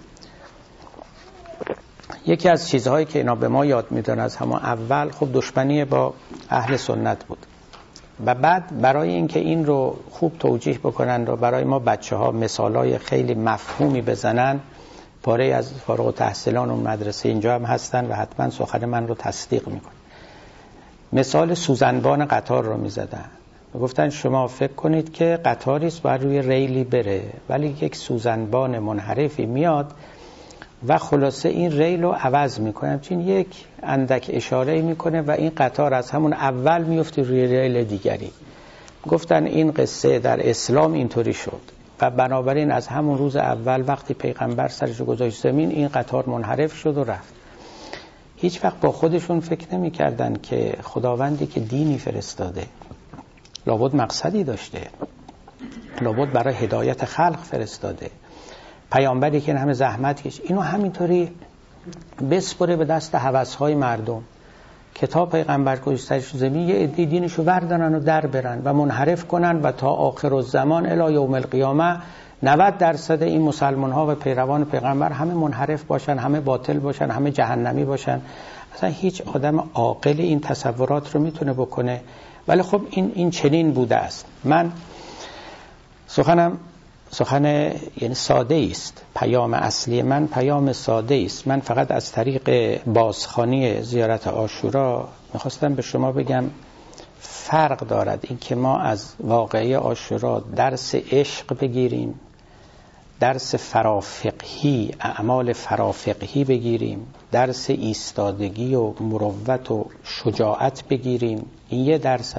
یکی از چیزهایی که اینا به ما یاد میدن از همون اول خب دشمنی با اهل سنت بود و بعد برای اینکه این رو خوب توجیه بکنن و برای ما بچه ها مثالای خیلی مفهومی بزنن، پاره از فارغ التحصیلان و مدرسه اینجا هم هستن و حتما سخن من رو تصدیق میکنن. مثال سوزنبان قطار رو میزدن، گفتن شما فکر کنید که قطاری است باید روی ریلی بره، ولی یک سوزنبان منحرفی میاد و خلاصه این ریل رو عوض میکنه، چون یک اندک اشاره میکنه و این قطار از همون اول میفته روی ریل دیگری. گفتن این قصه در اسلام اینطوری شد و بنابراین از همون روز اول وقتی پیغمبر سرش گذاشت زمین این قطار منحرف شد و رفت. هیچ وقت با خودشون فکر نمی کردن که خداوندی که دینی فرستاده لابد مقصدی داشته، لابد برای هدایت خلق فرستاده، پیامبری که همه زحمت کش، اینو همینطوری بسپره به دست هوس‌های مردم. کتاب پیغمبر گذاشتش زمین، یه عده دینشو بردارن و در برن و منحرف کنن و تا آخر الزمان الی یوم القیامه نود درصد این مسلمان ها و پیروان پیغمبر همه منحرف باشن، همه باطل باشن، همه جهنمی باشن. اصلا هیچ آدم عاقل این تصورات رو میتونه بکنه؟ ولی خب این این چنین بوده است. من سخنم سخن یعنی ساده است، پیام اصلی من پیام ساده است. من فقط از طریق بازخوانی زیارت عاشورا میخواستم به شما بگم فرق دارد این که ما از واقعه عاشورا درس عشق بگیریم، درس فرافقهی، اعمال فرافقهی بگیریم، درس ایستادگی و مروت و شجاعت بگیریم. این یه درس است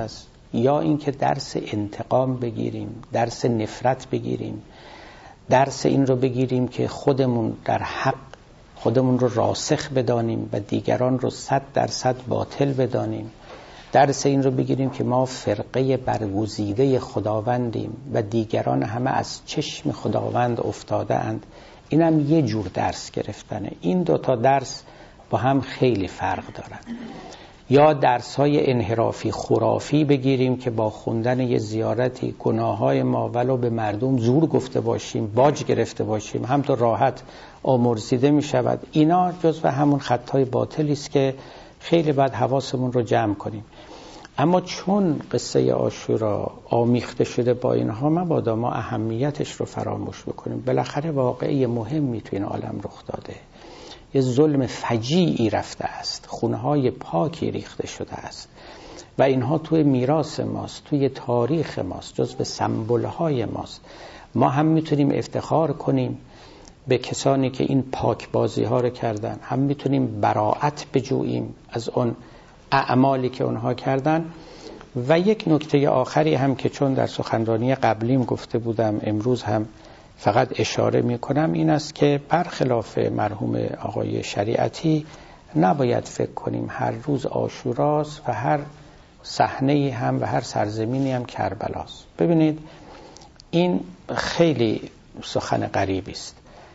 یا اینکه درس انتقام بگیریم، درس نفرت بگیریم، درس این رو بگیریم که خودمون در حق خودمون رو راسخ بدانیم و دیگران رو صد درصد باطل بدانیم، درس این رو بگیریم که ما فرقه برگزیده خداوندیم و دیگران همه از چشم خداوند افتاده اند. اینم یه جور درس گرفتنه. این دوتا درس با هم خیلی فرق دارن. یا درس‌های انحرافی خرافی بگیریم که با خوندن یه زیارتی گناه‌های ما ولو به مردم زور گفته باشیم، باج گرفته باشیم، همطور راحت آمرزیده می شود. اینا جزو همون خطای باطلی است که خیلی باید حواسمون رو جمع کنیم. اما چون قصه عاشورا آمیخته شده با اینها، مبادا ما اهمیتش رو فراموش بکنیم. بالاخره واقعه مهمی تو این عالم رخ داده، یه ظلم فجیعی رفته است، خونهای پاکی ریخته شده است و اینها توی میراث ماست، توی تاریخ ماست، جزو سمبول‌های ماست. ما هم میتونیم افتخار کنیم به کسانی که این پاکبازی ها رو کردن، هم میتونیم براءت بجوییم از اون اعمالی که اونها کردن. و یک نکته آخری هم که چون در سخنرانی قبلیم گفته بودم امروز هم فقط اشاره میکنم، این است که برخلاف مرحوم آقای شریعتی نباید فکر کنیم هر روز عاشوراست و هر صحنه‌ای هم و هر سرزمینی هم کربلاست. ببینید این خیلی سخن غریبی است.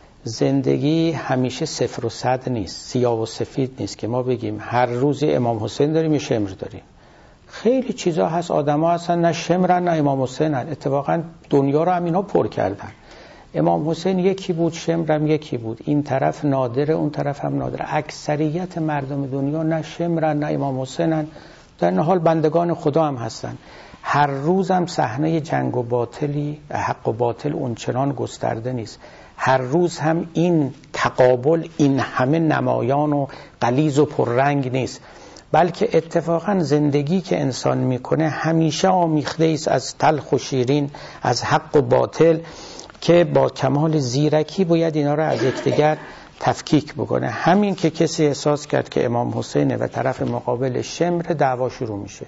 زندگی همیشه صفر و صد نیست، سیاه و سفید نیست که ما بگیم هر روز امام حسین داریم یا شمر داریم. خیلی چیزا هست، آدما هستن نه شمرن نه امام حسینن. اتفاقا دنیا رو هم اینا پر کردن. امام حسین یکی بود، شمرم یکی بود، این طرف نادره اون طرف هم نادره. اکثریت مردم دنیا نه شمرن نه امام حسینن، در این حال بندگان خدا هم هستن. هر روز هم صحنه جنگ و باطلی، حق و باطل اونچنان گسترده نیست. هر روز هم این تقابل این همه نمایان و غلیظ و پررنگ نیست، بلکه اتفاقا زندگی که انسان میکنه همیشه آمیخته است از تلخ و شیرین، از حق و باطل، که با کمال زیرکی باید اینا رو از یکدیگر تفکیک بکنه. همین که کسی احساس کرد که امام حسینه و طرف مقابل شمر، دعوا شروع میشه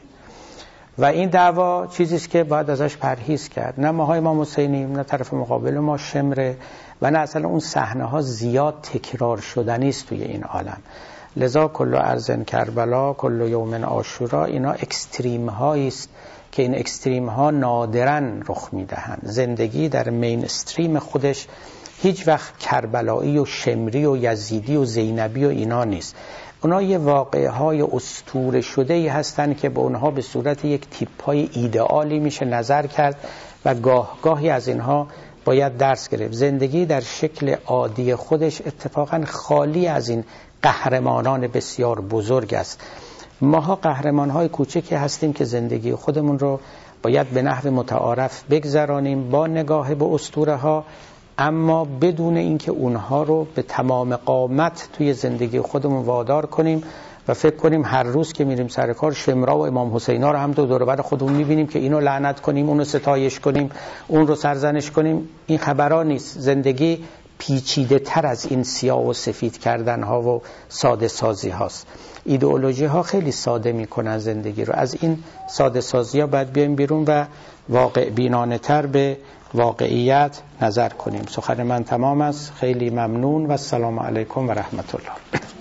و این دعوا چیزی است که باید ازش پرهیز کرد. نه ما های امام حسینیم، نه طرف مقابل ما شمره و نه اصلا اون صحنه ها زیاد تکرار شدنی است توی این عالم. لذا کل ارزن کربلا کل یوم عاشورا، اینا اکستریم هایی است که این اکستریم ها نادراً رخ میدهند. زندگی در مین استریم خودش هیچ وقت کربلایی و شمری و یزیدی و زینبی و اینا نیست. اونا یه واقعه های اسطوره شده ای هستن که به اونها به صورت یک تیپ های ایدئالی میشه نظر کرد و گاه گاهی از اینها باید درس گرفت. زندگی در شکل عادی خودش اتفاقا خالی از این قهرمانان بسیار بزرگ است. ماها قهرمان های کوچکی هستیم که زندگی خودمون رو باید به نحو متعارف بگذرانیم با نگاه به اسطوره ها، اما بدون اینکه اونها رو به تمام قامت توی زندگی خودمون وادار کنیم و فکر کنیم هر روز که میریم سر کار شمرا و امام حسینا رو هم دو دور بر خودمون میبینیم که اینو لعنت کنیم، اونو ستایش کنیم، اون رو سرزنش کنیم. این خبرها نیست. زندگی پیچیده تر از این سیاه و سفید کردن ها و ساده سازی هاست. ایدئولوژی ها خیلی ساده میکنن زندگی رو. از این ساده سازی ها باید بیایم بیرون و واقع بینانه تر به واقعیت نظر کنیم. سخن من تمام است. خیلی ممنون و السلام علیکم و رحمت الله.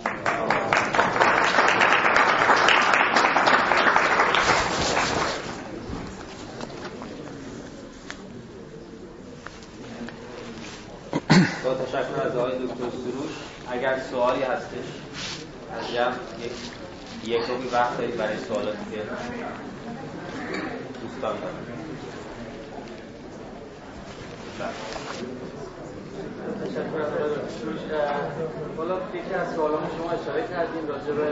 با تشکر از آقای دکتر سروش. اگر سوالی هستش از جمع یک یک روی وقت دارید برای سوالاتی که دوستان دارن. تشکر از آقای دکتر سروش. حالا یکی از سوالات شما اشاره کردیم راجع به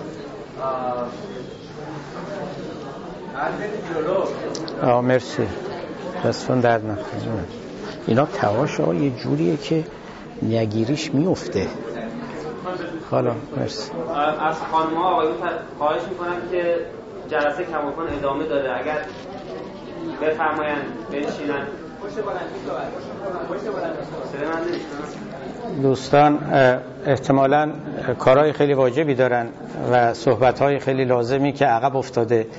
جلو. آه مرسی. دستون درد نکنه. اینا تواش ها یه جوریه که نگیریش میفته. حالا مرسی. از خانم ها آقایون خواهش میکنم که جلسه کماکان ادامه داره، اگر بفرمایند بنشینن. دوستان احتمالاً کارهای خیلی واجبی دارن و صحبتهای خیلی لازمی که عقب افتاده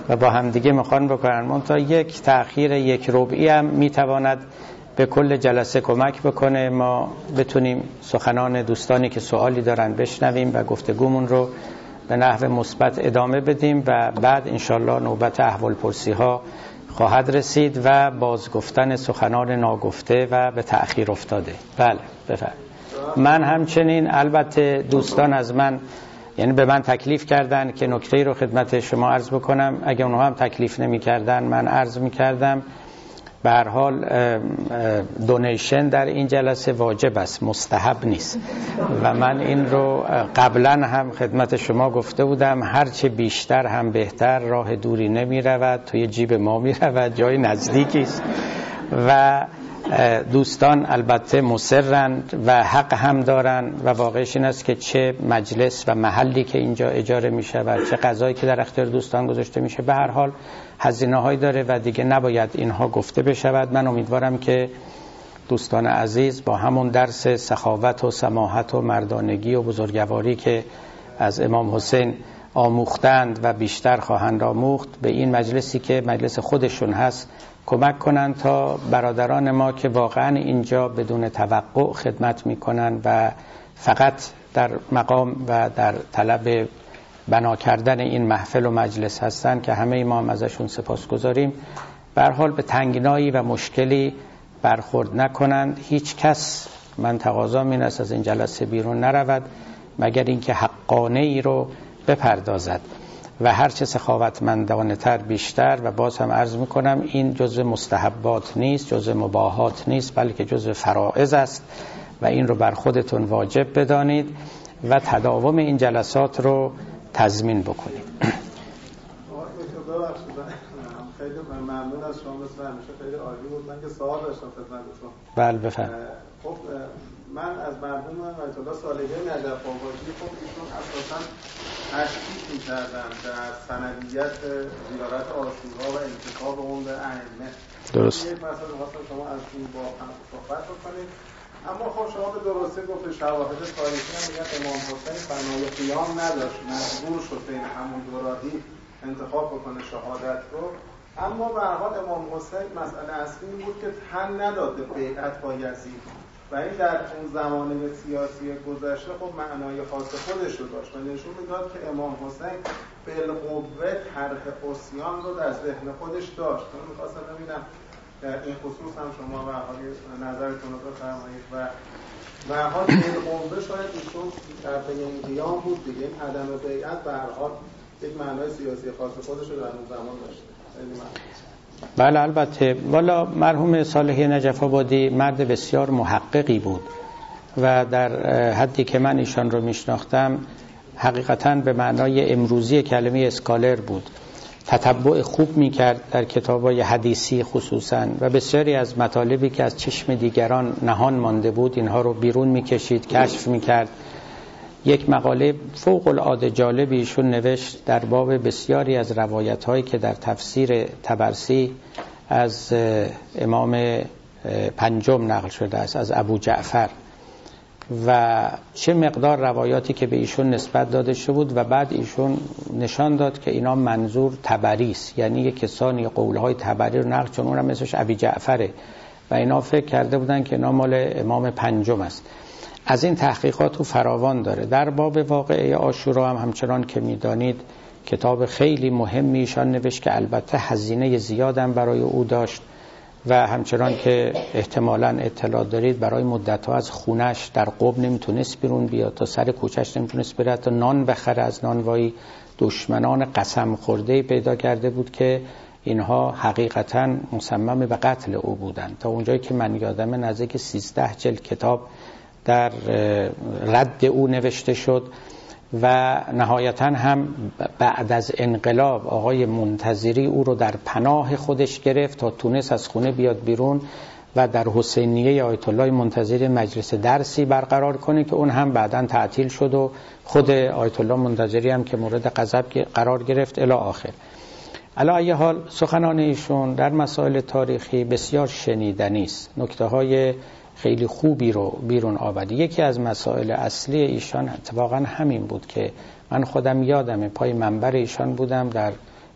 و با همدیگه میخوان بکنن. منتها یک تأخیر یک ربعی هم میتواند به کل جلسه کمک بکنه، ما بتونیم سخنان دوستانی که سوالی دارن بشنویم و گفتگومون رو به نحو مثبت ادامه بدیم و بعد انشالله نوبت احوال پرسی ها خواهد رسید و بازگفتن سخنان ناگفته و به تأخیر افتاده. بله بفرمایید. من همچنین البته دوستان از من یعنی به من تکلیف کردن که نکته‌ای رو خدمت شما عرض بکنم، اگه اونها هم تکلیف نمی کردن من عرض می کردم. به هر حال دونیشن در این جلسه واجب است، مستحب نیست و من این رو قبلا هم خدمت شما گفته بودم، هرچه بیشتر هم بهتر، راه دوری نمی رود، توی جیب ما می رود، جای نزدیکی است و دوستان البته مصرند و حق هم دارن و واقعش این است که چه مجلس و محلی که اینجا اجاره می شود، چه غذایی که در اختیار دوستان گذاشته میشه، به هر حال هزینه هایی داره و دیگه نباید اینها گفته بشود. من امیدوارم که دوستان عزیز با همون درس سخاوت و سماحت و مردانگی و بزرگواری که از امام حسین آموختند و بیشتر خواهند آموخت به این مجلسی که مجلس خودشون هست کمک کنند تا برادران ما که واقعا اینجا بدون توقع خدمت میکنن و فقط در مقام و در طلب بنا کردن این محفل و مجلس هستن که همه ما هم ازشون سپاسگزاریم، به هر حال به تنگنایی و مشکلی برخورد نکنند. هیچ کس، من تقاضام این است، از این جلسه بیرون نرود مگر اینکه حقانه ای رو بپردازد و هرچه سخاوتمندانه تر بیشتر. و باز هم عرض میکنم این جزء مستحبات نیست، جزء مباحات نیست، بلکه جزء فرائض است و این رو بر خودتون واجب بدانید و تداوم این جلسات رو تضمین بکنید. خیلی ممنون از شما، مثل همیشه خیلی عالی بود. من که سوال داشتم خدمتتون. بله بفرمایید. خب من از مرحوم آیت الله صالحی نجف آبادی، خب ایشون اساساً تشکیک می‌کردن در سندیت زیارت عاشورا و انتخاب اون به ائمه. درست. یک مسئله خواستم شما از این با هم صحبت بکنید. اما خب شما به درستی گفتید شواهد تاریخی هم میگن امام حسین بنای قیام نداشت، مجبور شد بین همون دو راهی انتخاب بکنه شهادت رو. اما به هر حال امام حسین مسئله اصلی این بود که تن نداد به بیعت با یزید و این در اون زمانه سیاسی گذشته خب معنای خاص خودش رو داشت و نشون میداد که امام حسین بالقوه طرح عصیان رو در ذهن خودش داشت. من می‌خواستم ببینم در این خصوص هم شما به حال نظرتون رو بفرمایید و به هر حال بالقوه شاید ایشون در این قیام بود دیگه، این عدم بیعت به هر حال یک معنای سیاسی خاص خودش رو در اون زمان داشته. بله البته. والا مرحوم صالحی نجف آبادی مرد بسیار محققی بود و در حدی که من ایشان رو میشناختم حقیقتاً به معنای امروزی کلمه اسکالر بود. تتبع خوب میکرد در کتابای حدیثی خصوصاً و بسیاری از مطالبی که از چشم دیگران نهان مانده بود اینها رو بیرون میکشید، کشف میکرد. یک مقاله فوق العاده جالبی ایشون نوشت در باب بسیاری از روایت‌هایی که در تفسیر طبرسی از امام پنجم نقل شده است، از ابو جعفر، و چه مقدار روایاتی که به ایشون نسبت داده شده بود و بعد ایشون نشان داد که اینا منظور طبری است، یعنی یک کسانی قول‌های طبری رو نقل، چون اونم اسمش ابی جعفره و اینا فکر کرده بودن که اینا مال امام پنجم است. از این تحقیقات فراوان داره. در باب واقعه عاشورا هم همچنان که میدانید کتاب خیلی مهمی ایشان نوشت که البته هزینه زیادم برای او داشت و همچنان که احتمالاً اطلاع دارید برای مدت‌ها از خونش در قم نمیتونست بیرون بیاد، تا سر کوچش نمیتونست بره، تا نان بخره از نانوایی. دشمنان قسم خورده پیدا کرده بود که اینها حقیقتاً مصمم به قتل او بودند. تا اونجایی که من یادم نزدیک سیزده جلد کتاب در رد او نوشته شد و نهایتاً هم بعد از انقلاب آقای منتظری او رو در پناه خودش گرفت تا تونست از خونه بیاد بیرون و در حسینیه آیت الله منتظری مجلس درسی برقرار کنه که اون هم بعداً تعطیل شد و خود آیت الله منتظری هم که مورد غضب قرار گرفت الی آخر. علی ای حال سخنان ایشون در مسائل تاریخی بسیار شنیدنی است، نکته های خیلی خوبی رو بیرون آورد. یکی از مسائل اصلی ایشان اتفاقا همین بود که من خودم یادمه پای منبر ایشان بودم در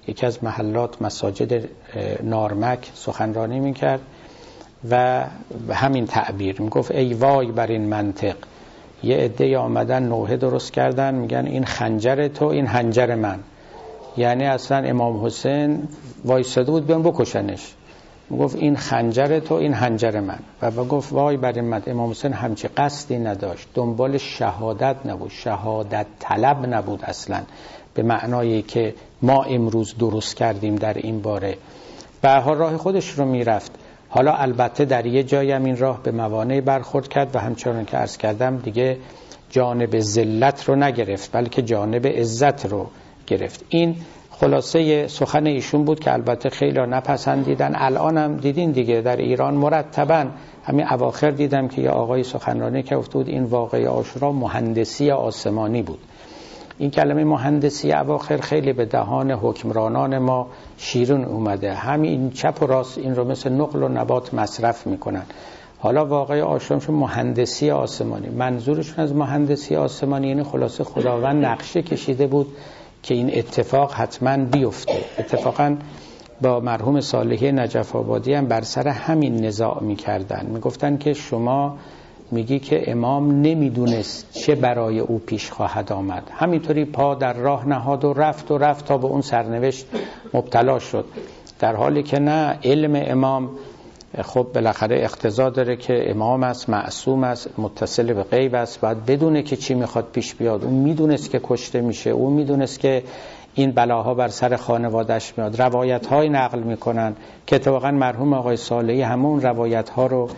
یکی از محلات مساجد نارمک سخنرانی میکرد و همین تعبیر میگفت ای وای بر این منطق، یه عده آمدن نوحه درست کردن میگن این خنجر تو این حنجر من، یعنی اصلا امام حسین وایساده بود بیان بکشنش، میگفت این خنجر تو این حنجر من و گفت وای بر این منطق. امام حسین همچی قصدی نداشت، دنبال شهادت نبود، شهادت طلب نبود اصلا به معنایی که ما امروز درست کردیم در این باره. به هر حال راه خودش رو میرفت. حالا البته در یه جایی هم این راه به موانع برخورد کرد و همچنان که عرض کردم دیگه جانب ذلت رو نگرفت بلکه جانب عزت رو گرفت. این خلاصه سخن ایشون بود که البته خیلی نپسندیدن. الان هم دیدین دیگه در ایران مرتباً، همین اواخر دیدم که یه آقای سخنرانی که افتاد این واقعه عاشورا مهندسی آسمانی بود. این کلمه مهندسی اواخر خیلی به دهان حکمرانان ما شیرین اومده، همین چپ و راست این رو مثل نقل و نبات مصرف میکنن. حالا واقعه عاشورا مهندسی آسمانی، منظورشون از مهندسی آسمانی یعنی خلاصه خداوند نقشه کشیده بود که این اتفاق حتما بیفته. اتفاقا با مرحوم صالحی نجف آبادی هم بر سر همین نزاع میکردن، میگفتن که شما میگی که امام نمیدونست چه برای او پیش خواهد آمد، همینطوری پا در راه نهاد و رفت و رفت تا به اون سرنوشت مبتلا شد، در حالی که نه، علم امام خب بالاخره اقتضا داره که امام است، معصوم است، متصل به غیب است، باید بدونه که چی میخواد پیش بیاد. اون میدونست که کشته میشه، اون میدونست که این بلاها بر سر خانوادهش میاد. روایت های نقل میکنن که اتفاقا مرحوم آقای صالحی همون روایت ها رو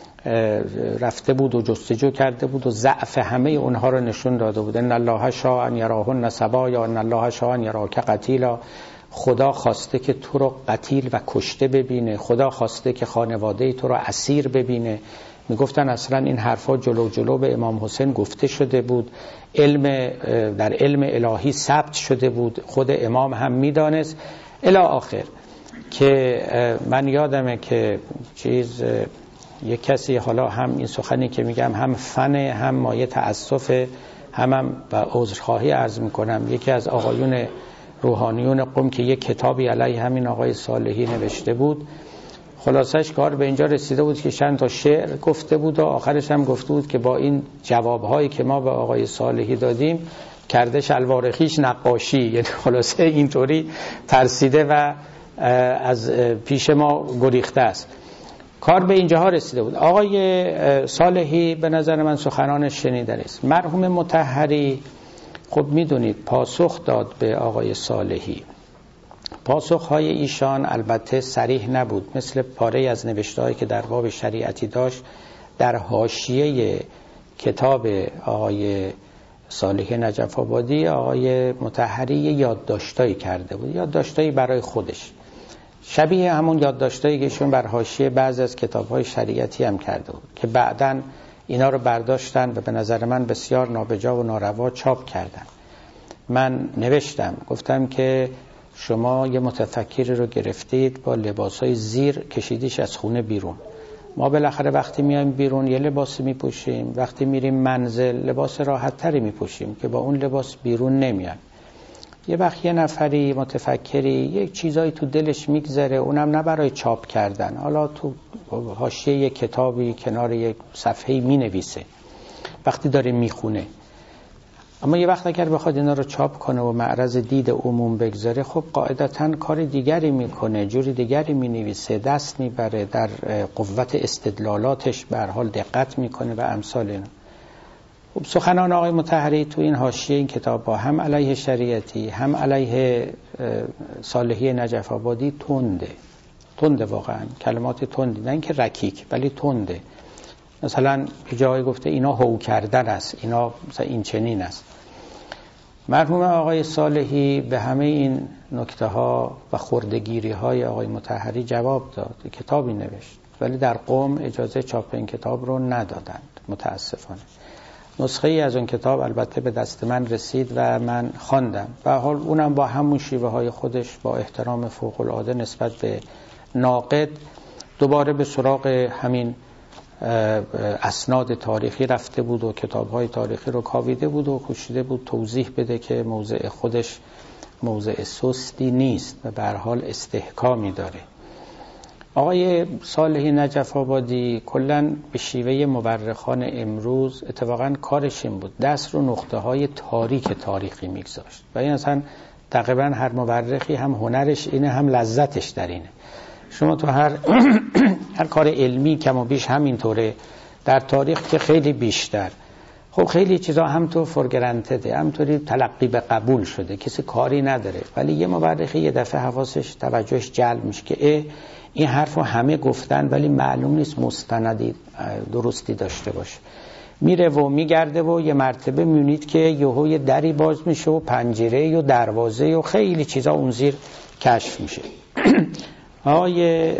رفته بود و جستجو کرده بود و ضعف همه اونها رو نشون داده بود. ان الله شاء ان یراهن سبا یا ان الله شاء ان یراک قتیلا، خدا خواسته که تو رو قتیل و کشته ببینه، خدا خواسته که خانواده تو رو اسیر ببینه. میگفتن اصلا این حرفا جلو جلو به امام حسین گفته شده بود، علم در علم الهی ثبت شده بود، خود امام هم میدانست الی آخر. که من یادمه که چیز یک کسی، حالا هم این سخنی که میگم هم فن هم مایه تأسف هم هم با عذرخواهی عرض میکنم، یکی از آقایون روحانیون قم که یک کتابی علیه همین آقای صالحی نوشته بود، خلاصش کار به اینجا رسیده بود که چند تا شعر گفته بود و آخرش هم گفته بود که با این جوابهایی که ما به آقای صالحی دادیم کرده شلوار خویش نقاشی، یعنی خلاصه اینطوری ترسیده و از پیش ما گریخته است. کار به اینجاها رسیده بود. آقای صالحی به نظر من سخنانش شنیدنی است. مرحوم مطهری خب میدونید پاسخ داد به آقای صالحی. پاسخهای ایشان البته صریح نبود، مثل پاره از نوشته‌هایی که در باب شریعتی داشت در حاشیه کتاب آقای صالحی نجف آبادی آقای مطهری یادداشتایی کرده بود، یادداشتایی برای خودش، شبیه همون یادداشتایی که ایشون بر حاشیه بعضی از کتاب‌های شریعتی هم کرده بود که بعداً اینا رو برداشتن و به نظر من بسیار نابجا و ناروا چاپ کردن. من نوشتم گفتم که شما یه متفکری رو گرفتید با لباسای زیر کشیدیش از خونه بیرون. ما بالاخره وقتی میایم بیرون یه لباسی میپوشیم، وقتی میریم منزل لباس راحت تری میپوشیم که با اون لباس بیرون نمیایم. یه وقت یه نفری متفکری یک چیزایی تو دلش میگذره، اونم نه برای چاپ کردن، حالا تو حاشیه یک کتابی کنار یک صفحه‌ای مینویسه وقتی داره میخونه، اما یه وقت اگر بخواد اینا رو چاپ کنه و معرض دید عموم بگذاره، خب قاعدتاً کار دیگری میکنه، جوری دیگری مینویسه، دست میبره، در قوت استدلالاتش به هر حال دقت میکنه و امثال اینا. خب سخنان آقای مطهری تو این حاشیه این کتاب با هم علیه شریعتی هم علیه صالحی نجف آبادی تنده تنده واقعا، کلمات تندی، نه اینکه رکیک ولی تنده. مثلا به جای گفته اینا هو کردن است، اینا مثلا این چنین است. مرحوم آقای صالحی به همه این نکته ها و خردگیری های آقای مطهری جواب داد، کتابی نوشت، ولی در قم اجازه چاپ این کتاب رو ندادند متاسفانه. نسخه ای از اون کتاب البته به دست من رسید و من خواندم و حال اونم با همون شیوه های خودش با احترام فوق العاده نسبت به ناقد دوباره به سراغ همین اسناد تاریخی رفته بود و کتاب‌های تاریخی رو کاویده بود و کوشیده بود توضیح بده که موضع خودش موضع سستی نیست و به هر حال استحکامی داره. آقای صالحی نجف آبادی کلاً به شیوه مورخان امروز اتفاقاً کارش این بود دست رو نقطه های تاریک تاریخی میگذاشت و این اصلا تقریباً هر مورخی هم هنرش اینه هم لذتش در اینه. شما تو هر هر کار علمی کم و بیش همینطوره، در تاریخ که خیلی بیشتر. خب خیلی چیزا هم تو فورگرانتده، همطوری تلقی به قبول شده، کسی کاری نداره، ولی یه مورخی یه دفعه حواسش توجهش جلب میشه که این حرفو همه گفتن ولی معلوم نیست مستندی درستی داشته باشه. میره و میگرده و یه مرتبه میبینید که یهو یه دری باز میشه و پنجره و دروازه و خیلی چیزا اون زیر کشف میشه. آقای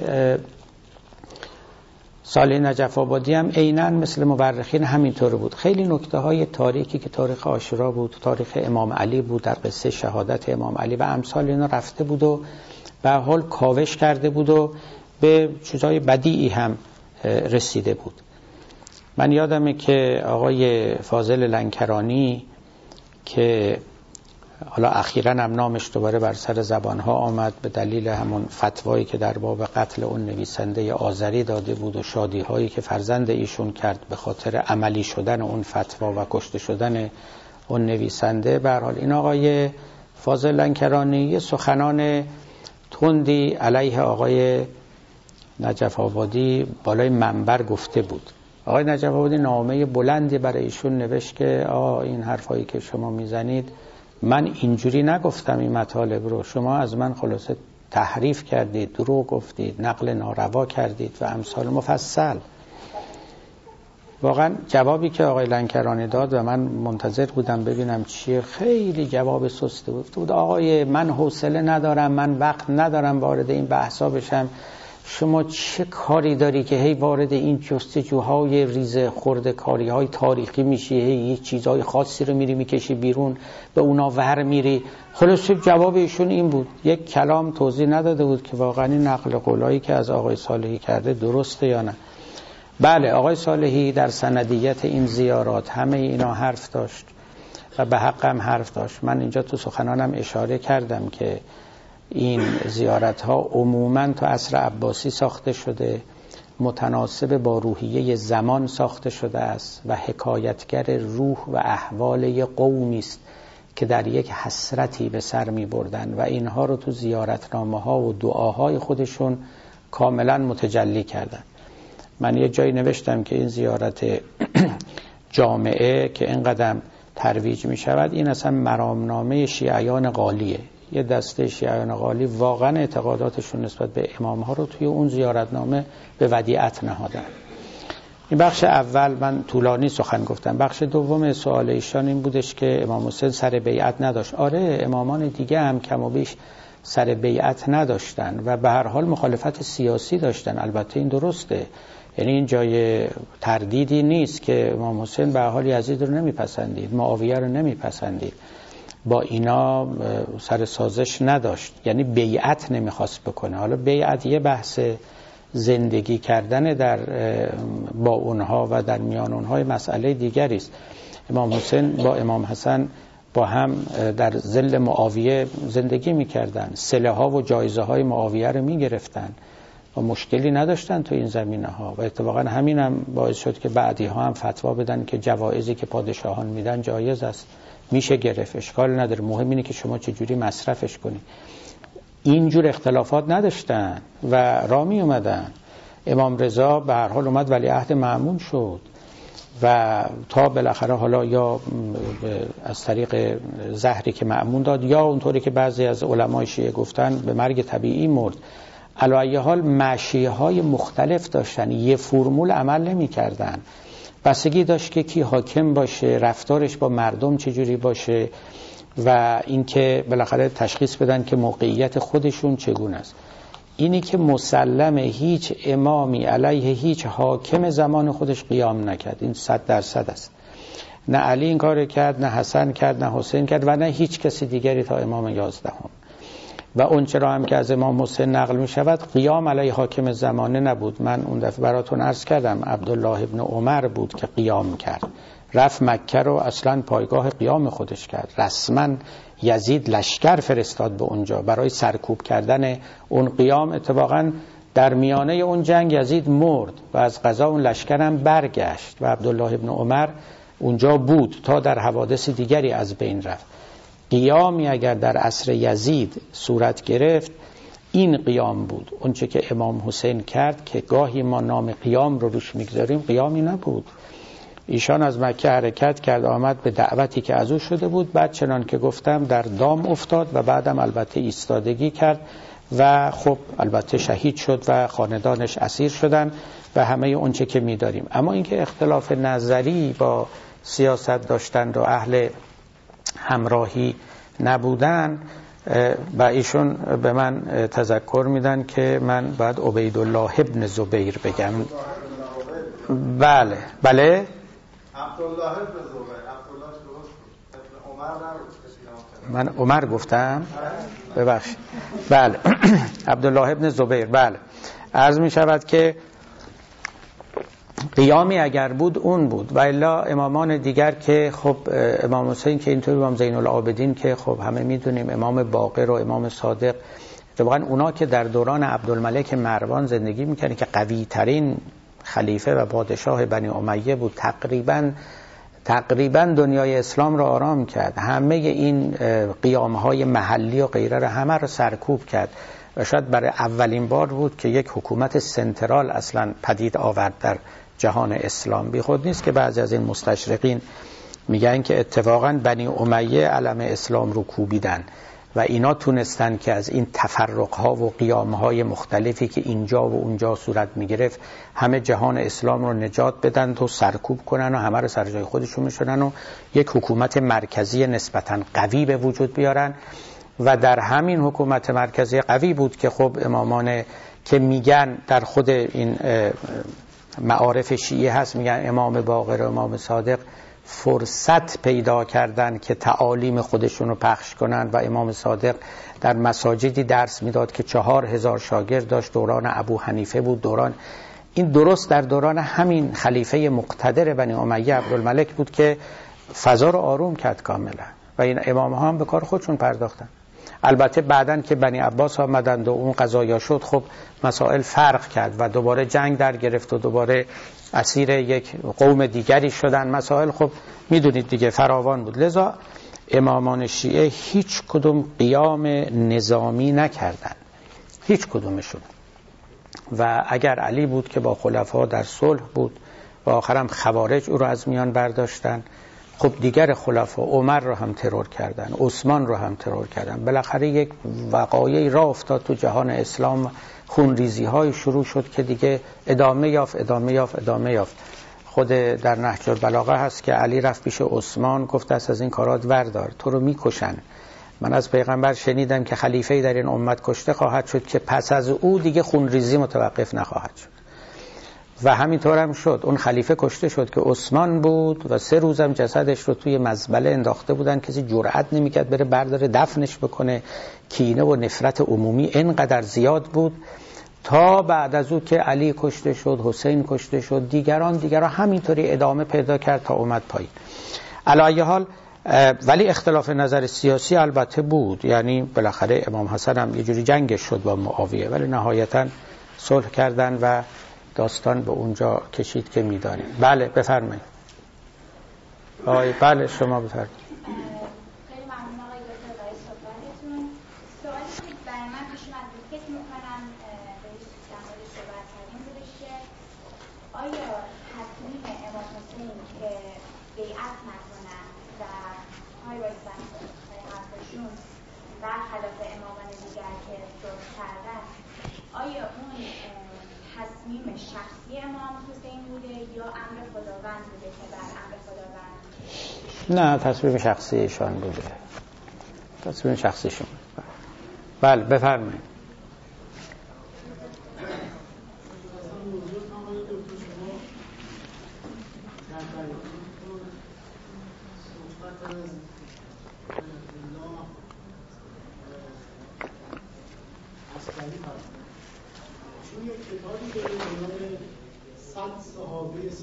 صالح نجف آبادی هم عیناً مثل مورخین همینطور بود. خیلی نکته های تاریخی که تاریخ عاشورا بود، تاریخ امام علی بود، در قصه شهادت امام علی و امثال اینا رفته بود و به حال کاوش کرده بود و به چیزای بدیعی هم رسیده بود. من یادمه که آقای فاضل لنکرانی که حالا اخیراً هم نامش دوباره بر سر زبانها آمد به دلیل همون فتوایی که در باب قتل اون نویسنده آذری داده بود و شادی هایی که فرزند ایشون کرد به خاطر عملی شدن اون فتوا و کشته شدن اون نویسنده. به هر حال این آقای فاضل لنکرانی یه سخنان تندی علیه آقای نجف آبادی بالای منبر گفته بود. آقای نجف آبادی نامه بلندی برای ایشون نوشت که آقا این حرفایی که شما میزنید من اینجوری نگفتم، این مطالب رو شما از من خلاصه تحریف کردید، دروغ گفتید، نقل ناروا کردید و امثال مفصل. واقعا جوابی که آقای لنکرانی داد و من منتظر بودم ببینم چیه، خیلی جواب سسته بود. آقای من حوصله ندارم، من وقت ندارم وارد این بحثا بشم، شما چه کاری داری که هی وارد این جستجوهای ریزه خورده کاری های تاریخی میشی، هی یه چیزهای خاصی رو میری میکشی بیرون به اونا ور میری. خلاصه جواب ایشون این بود، یک کلام توضیح نداده بود که واقعا این نقل قولایی که از آقای صالحی کرده درسته یا نه. بله آقای صالحی در سندیت این زیارات همه اینا حرف داشت و به حقم حرف داشت. من اینجا تو سخنانم اشاره کردم که این زیارت ها عموماً تو عصر عباسی ساخته شده، متناسب با روحیه زمان ساخته شده است و حکایتگر روح و احوال یک قومی است که در یک حسرتی به سر می بردن و اینها رو تو زیارتنامه ها و دعاهای خودشون کاملا متجلی کردن. من یه جایی نوشتم که این زیارت جامعه که اینقدر ترویج می شود این اصلا مرامنامه شیعیان غالیه. یه دسته شیعیان غالی واقعا اعتقاداتشون نسبت به امام ها رو توی اون زیارتنامه به ودیعت نهادن. این بخش اول من طولانی سخن گفتم. بخش دوم سوال ایشان این بودش که امام حسین سر بیعت نداشت. آره امامان دیگه هم کم و بیش سر بیعت نداشتن و به هر حال مخالفت سیاسی داشتن. البته این درسته، یعنی این جای تردیدی نیست که امام حسین به هر حال یزید رو نمیپسندید، معاویه رو نمیپسندید، با اینا سر سازش نداشت، یعنی بیعت نمیخواست بکنه. حالا بیعت یه بحث زندگی کردن در با اونها و در میان اونها مسئله دیگری است. امام حسین با امام حسن با هم در ظل معاویه زندگی میکردن، صله ها و جایزه های معاویه رو میگرفتن و مشکلی نداشتن تو این زمینه ها و اتفاقا همین هم باعث شد که بعدی ها هم فتوا بدن که جوایزی که پادشاهان میدن جایز است، میشه گرفت، اشکال نداره، مهم اینه که شما چجوری مصرفش کنی. اینجور اختلافات نداشتن و راه می اومدن. امام رضا به هر حال اومد ولیعهد مأمون شد و تا بالاخره حالا یا از طریق زهری که مأمون داد یا اونطوری که بعضی از علمای شیعه گفتن به مرگ طبیعی مرد. علی ای حال مشیه های مختلف داشتن، یه فرمول عمل نمی کردن. بستگی داشت که کی حاکم باشه، رفتارش با مردم چجوری باشه و اینکه بالاخره تشخیص بدن که موقعیت خودشون چگونه است. اینی که مسلمه هیچ امامی علیه هیچ حاکم زمان خودش قیام نکرد، این صد درصد است. نه علی این کار کرد، نه حسن کرد، نه حسین کرد و نه هیچ کسی دیگری تا امام یازدهم. و اون چرا هم که از امام حسین نقل می شود قیام علیه حاکم زمانه نبود. من اون دفعه براتون عرض کردم عبدالله ابن عمر بود که قیام کرد، رفت مکه رو اصلا پایگاه قیام خودش کرد، رسما یزید لشکر فرستاد به اونجا برای سرکوب کردن اون قیام. اتفاقا در میانه اون جنگ یزید مرد و از قضا اون لشکر هم برگشت و عبدالله ابن عمر اونجا بود تا در حوادث دیگری از بین رفت. قیامی اگر در عصر یزید صورت گرفت این قیام بود. اونچه که امام حسین کرد که گاهی ما نام قیام رو روش میگذاریم قیامی نبود. ایشان از مکه حرکت کرد آمد به دعوتی که از او شده بود، بعد چنان که گفتم در دام افتاد و بعدم البته ایستادگی کرد و خب البته شهید شد و خاندانش اسیر شدن و همه اونچه که می‌داریم. اما اینکه اختلاف نظری با سیاست داشتند و اهل همراهی نبودن و ایشون به من تذکر میدن که من باید عبیدالله ابن زبیر بگم. بله بله عبدالله ابن زبیر. عبدالله درست عمر نبود. من عمر گفتم ببخشید. بله عبدالله ابن زبیر. بله عرض می شود که قیامی اگر بود اون بود و الا امامان دیگر که خب امام حسین که اینطور، امام زین العابدین که خب همه میدونیم، امام باقر و امام صادق، طبعا اونا که در دوران عبدالملک مروان زندگی میکنن که قوی ترین خلیفه و پادشاه بنی امیه بود، تقریبا تقریبا دنیای اسلام را آرام کرد، همه این قیامهای محلی و غیره را همه را سرکوب کرد و شاید برای اولین بار بود که یک حکومت سنترال اصلا پدید آورد در جهان اسلام. بی خود نیست که بعضی از این مستشرقین میگن که اتفاقا بنی امیه علم اسلام رو کوبیدن و اینا تونستن که از این تفرقها و قیامهای مختلفی که اینجا و اونجا صورت میگرفت همه جهان اسلام رو نجات بدن و سرکوب کنن و همه رو سر جای خودشون میشونن و یک حکومت مرکزی نسبتا قوی به وجود بیارن. و در همین حکومت مرکزی قوی بود که خب امامان که میگن در خود این معارف شیعه هست، میگن امام باقر و امام صادق فرصت پیدا کردن که تعالیم خودشون رو پخش کنن و امام صادق در مساجدی درس میداد که چهار هزار شاگرد داشت. دوران ابو حنیفه بود. دوران این درست در دوران همین خلیفه مقتدر بنی امیه عبدالملک بود که فضا رو آروم کرد کاملا و این امام ها هم به کار خودشون پرداختن. البته بعدن که بنی عباس آمدند و اون قضایا شد خب مسائل فرق کرد و دوباره جنگ در گرفت و دوباره اسیر یک قوم دیگری شدن. مسائل خب میدونید دیگه فراوان بود. لذا امامان شیعه هیچ کدوم قیام نظامی نکردن، هیچ کدومشون. و اگر علی بود که با خلفا در صلح بود و آخرم خوارج او رو از میان برداشتن، خب دیگر خلفا عمر رو هم ترور کردن، عثمان رو هم ترور کردن. بالاخره یک وقایعی راه افتاد تو جهان اسلام، خونریزی های شروع شد که دیگه ادامه یافت ادامه یافت ادامه یافت. خود در نهج البلاغه هست که علی رفت پیش عثمان گفت است از این کارات وردار، تو رو میکشن. من از پیغمبر شنیدم که خلیفه‌ای در این امت کشته خواهد شد که پس از او دیگه خونریزی متوقف نخواهد شد. و همینطور هم شد. اون خلیفه کشته شد که عثمان بود و سه روزم جسدش رو توی مزبله انداخته بودن، کسی جرئت نمیکرد بره برداره دفنش بکنه. کینه و نفرت عمومی اینقدر زیاد بود تا بعد از او که علی کشته شد، حسین کشته شد، دیگران دیگران همینطوری ادامه پیدا کرد تا اومد پایین. علی ای حال ولی اختلاف نظر سیاسی البته بود، یعنی بالاخره امام حسن هم یه جوری جنگش شد با معاویه ولی نهایتاً صلح کردن و داستان به اونجا کشید که می‌دانیم. بله بفرمایید. آقای بله شما بفرمایید. خیلی ممنون آقای دکتر برای صحبتتون. سوالی که برای من پیش اومد بود فکر می‌کنم بهش در مورد صحبت کردیم بودش که آیا تصمیم امام حسین که بیعت نکنن و های بایستن های حرفشون برخلاف امامان دیگر که صلح کردن، آیا اون تصمیم شخصی امام حسین بوده یا امر خداوند بوده که بر امر خداوند؟ نه تصمیم شخصی ایشان بوده. تصمیم شخصیشون. بله بفرمایید.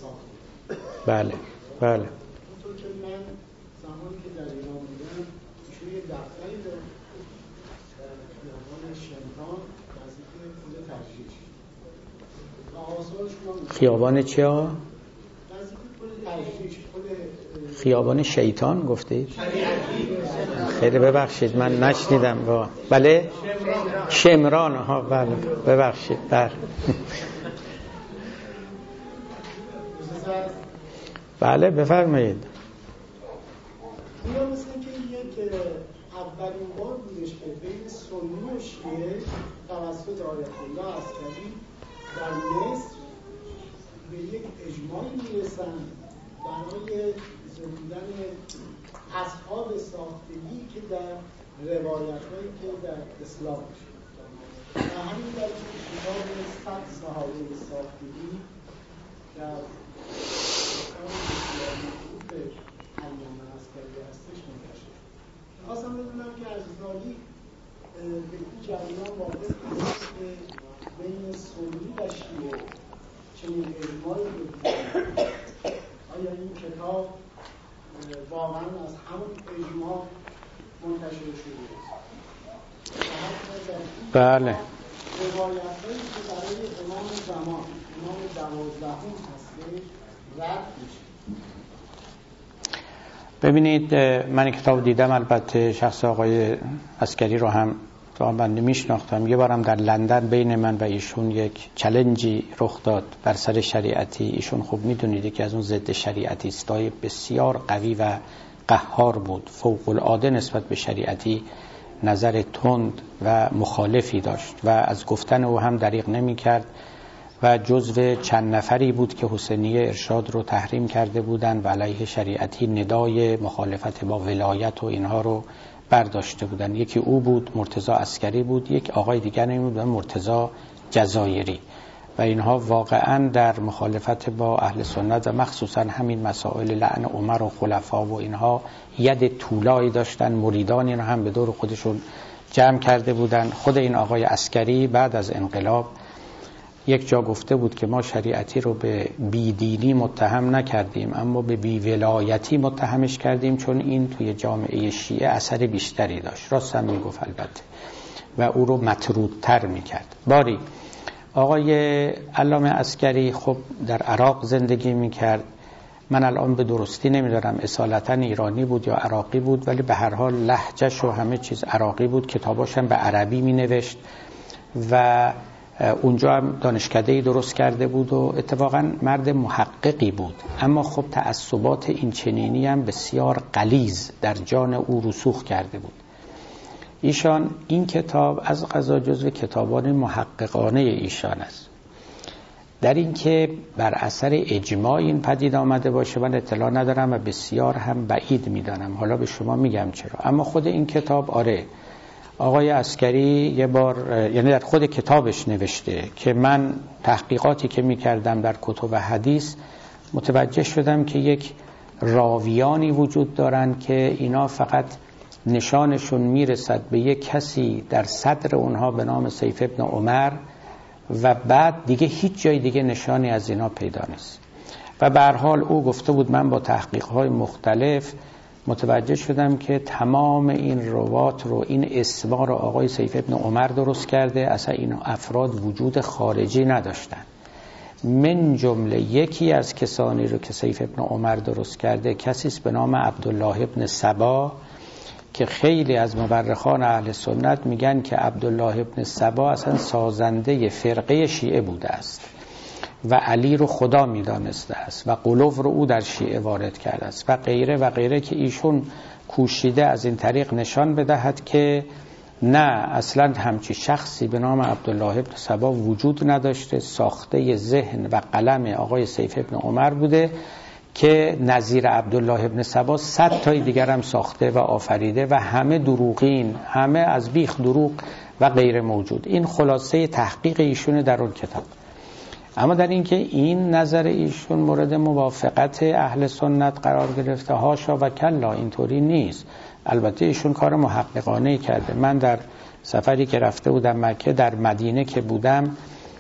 بله بله. اونطور که من زمانی که در ایران بودم توی دفتری داره در خیابان شمران نزدیک پل تجریش و آثارشون خیابان چیا؟ نزدیک پل تجریش پل خیابان شیطان گفتید؟ خیلی ببخشید من نشنیدم با بله شمران ها بله ببخشید بله بله بفرمایید. اینا مثل که یک اولین بار بودش که بین سنی و شیعه توسط آیت الله عسکری در مصر به یک اجماعی میرسند برای زدودن اصحاب ساختگی که در روایت‌هایی که در اسلام میشه و همین در کتاب صد صحابه ساختگی در علامه عسکری هستش منتشر. خواستم بدونم که عزیزالی به این جریان واقع هست که بین سنی و شیعه چنین اجماعی بودید. آیا این کتاب واقعا از همون اجماع منتشر شده است؟ بله. روایت‌هایی که برای امام زمان، امام دوازدهم هستش رد میشه. ببینید من کتاب دیدم، البته شخص آقای عسکری رو هم تا بنده میشناختم. یه بارم در لندن بین من و ایشون یک چالنجی رخ داد بر سر شریعتی. ایشون خوب میدونید که از اون ضد شریعتیستای بسیار قوی و قهار بود، فوق العاده نسبت به شریعتی نظر تند و مخالفی داشت و از گفتن او هم دریغ نمی کرد و جزو چند نفری بود که حسینیه ارشاد رو تحریم کرده بودن و علیه شریعتی ندای مخالفت با ولایت و اینها رو برداشته بودن. یکی او بود، مرتضی عسکری بود، یک آقای دیگر نمی بود مرتضی جزایری و اینها واقعا در مخالفت با اهل سنت و مخصوصا همین مسائل لعن عمر و خلفا و اینها ید طولایی داشتن. مریدان اینها هم به دور خودشون جمع کرده بودن. خود این آقای عسکری بعد از انقلاب یک جا گفته بود که ما شریعتی رو به بیدینی متهم نکردیم اما به بیولایتی متهمش کردیم، چون این توی جامعه شیعه اثر بیشتری داشت. راست هم میگفت البته و او رو مطرودتر میکرد. باری آقای علامه عسکری خب در عراق زندگی میکرد. من الان به درستی نمیدارم اصالتا ایرانی بود یا عراقی بود، ولی به هر حال لهجهش و همه چیز عراقی بود. کتاباش هم به عربی مینوشت و اونجا هم دانشکده‌ای درست کرده بود و اتفاقا مرد محققی بود. اما خب تعصبات این چنینی هم بسیار غلیظ در جان او رسوخ کرده بود. ایشان این کتاب از قضا جزو کتابان محققانه ایشان است. در این که بر اثر اجماع این پدید آمده باشه من اطلاع ندارم و بسیار هم بعید میدانم. حالا به شما میگم چرا. اما خود این کتاب آره آقای عسکری یه بار، یعنی در خود کتابش نوشته که من تحقیقاتی که میکردم در کتب حدیث متوجه شدم که یک راویانی وجود دارن که اینا فقط نشانشون میرسد به یک کسی در صدر اونها به نام سیف ابن عمر و بعد دیگه هیچ جای دیگه نشانی از اینا پیدا نیست. و به هر حال او گفته بود من با تحقیقات مختلف متوجه شدم که تمام این روات رو، این اسما رو آقای سیف ابن عمر درست کرده، اصلا این افراد وجود خارجی نداشتن. من جمله یکی از کسانی رو که سیف ابن عمر درست کرده کسی است به نام عبدالله ابن سبا که خیلی از مورخان اهل سنت میگن که عبدالله ابن سبا اصلا سازنده فرقه شیعه بوده است و علی رو خدا میدانسته است و قلوب رو او در شیعه وارد کرده است و غیره و غیره، که ایشون کوشیده از این طریق نشان بدهد که نه اصلا همچی شخصی به نام عبدالله ابن سبا وجود نداشته، ساخته ذهن و قلم آقای سیف ابن عمر بوده که نظیر عبدالله ابن سبا صد تای دیگر هم ساخته و آفریده و همه دروغین، همه از بیخ دروغ و غیر موجود. این خلاصه تحقیق ایشون در اون کتاب. اما در این که این نظر ایشون مورد موافقت اهل سنت قرار گرفته، هاشا و کلا اینطوری نیست. البته ایشون کار محققانه کرده. من در سفری که رفته بودم مکه، در مدینه که بودم،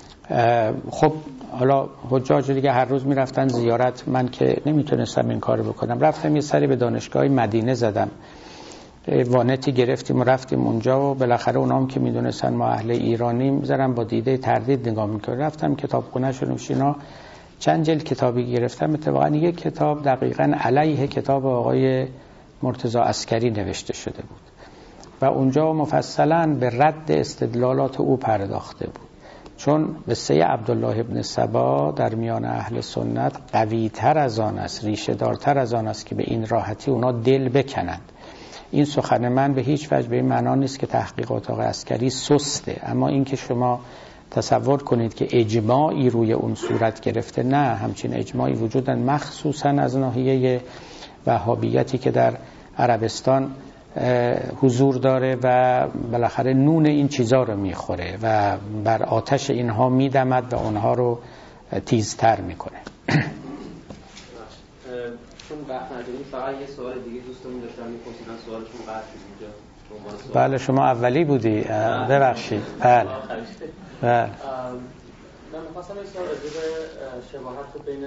خب حالا حجاج دیگه هر روز میرفتن زیارت، من که نمیتونستم این کارو بکنم، رفتم یه سری به دانشگاه مدینه زدم وانتی گرفتیم و رفتیم اونجا و بالاخره اونام که میدونستن ما اهل ایرانیم زرم با دیده تردید نگاه میکنه. رفتم کتابخونه شدم شینا چند جلد کتابی گرفتم. اتفاقا یک کتاب دقیقاً علیه کتاب آقای مرتضی عسکری نوشته شده بود و اونجا مفصلاً به رد استدلالات او پرداخته بود، چون قصه عبدالله ابن سبا در میان اهل سنت قوی تر از آن است، ریشه دارتر از آن است که به این راحتی اونا دل بکنند. این سخن من به هیچ وجه به این معنا نیست که تحقیقات آقای عسکری سسته، اما این که شما تصور کنید که اجماعی روی اون صورت گرفته، نه، همچین اجماعی وجودن، مخصوصا از ناحیه وهابیتی که در عربستان حضور داره و بالاخره نون این چیزا رو میخوره و بر آتش اینها میدمد و اونها رو تیزتر میکنه. چون وقت نداریم فقط یه سوال دیگه دوستمون داشتن می‌پرسیدن، سوالشون قطع شد اینجا. بله شما اولی بودی، ببخشید. بله بله من می‌خواستم این سوال راجع به شباهت بین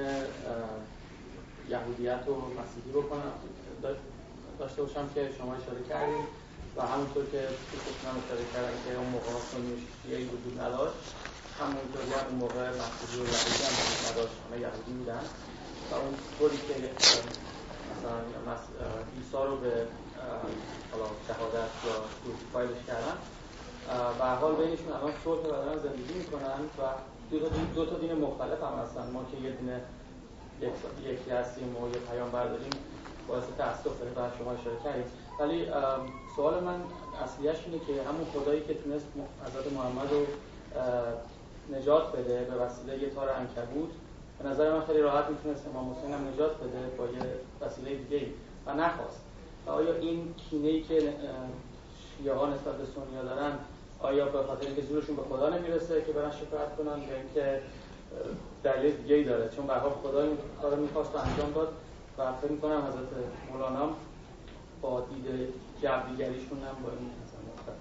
یهودیت و مسیحی رو کنم داشته باشم که شما اشاره کردید و همونطور که دوستان اشاره کردن که اون موقع سنی شیعی وجود نداشت، همونطوری هم اون موقع مسیحی و یهودی هم وجود نداشت، همه یهودی بودن و اون طوری که مثلا عیسی رو به شهادت یا کروسیفایدش کردن و حال بینشون الان صلح و دارن زندگی میکنن و دو تا دو تا دین مختلف هم هستن. ما که یه دین یکی هستیم و یه پیامبر داریم باعث تأسف داره و شما اشاره کردید، ولی سوال من اصلیش اینه که همون خدایی که تونست حضرت محمد رو نجات بده به وسیله یه تار عنکبوت، به نظر من خیلی راحت میتونست امام حسین هم نجات بده با یه وسیله دیگه‌ای و نخواست. و آیا این کینه‌ای که شیعه ها نسبت به سنی‌ها دارن، آیا به خاطر اینکه زورشون به خدا نمیرسه که برن شفاعت کنن یا اینکه دلیل دیگه‌ای داره؟ چون به هر حال خدا این کارو می‌خواست و انجام داد و فکر می‌کنم حضرت مولانا با دید جبریگریشون هم با این مثلا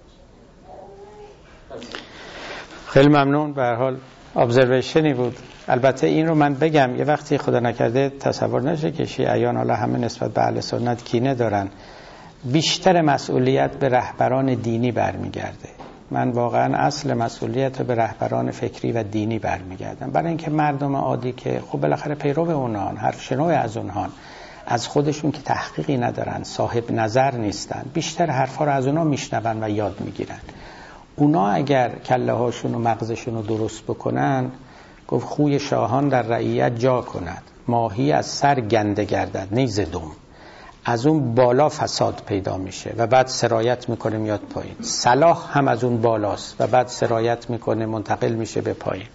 مختلف. خیلی ممنون. به هر حال ابزرویشنی بود. البته این رو من بگم، یه وقتی خدا نکرده تصور نشه که شیعیان حالا همه نسبت به اهل سنت کینه دارن، بیشتر مسئولیت به رهبران دینی برمیگرده. من واقعا اصل مسئولیت به رهبران فکری و دینی برمیگردم، برای اینکه مردم عادی که خب بالاخره پیرو اونان، هر شنو از اونهان، از خودشون که تحقیقی ندارن، صاحب نظر نیستن، بیشتر حرفا رو از اونا میشنون و یاد میگیرن. اونا اگر کله هاشون و مغزشون رو درست بکنن، گفت خوی شاهان در رعیت جا کند، ماهی از سر گنده گردد نیز دم. از اون بالا فساد پیدا میشه و بعد سرایت میکنه میاد پایین. صلاح هم از اون بالاست و بعد سرایت میکنه منتقل میشه به پایین.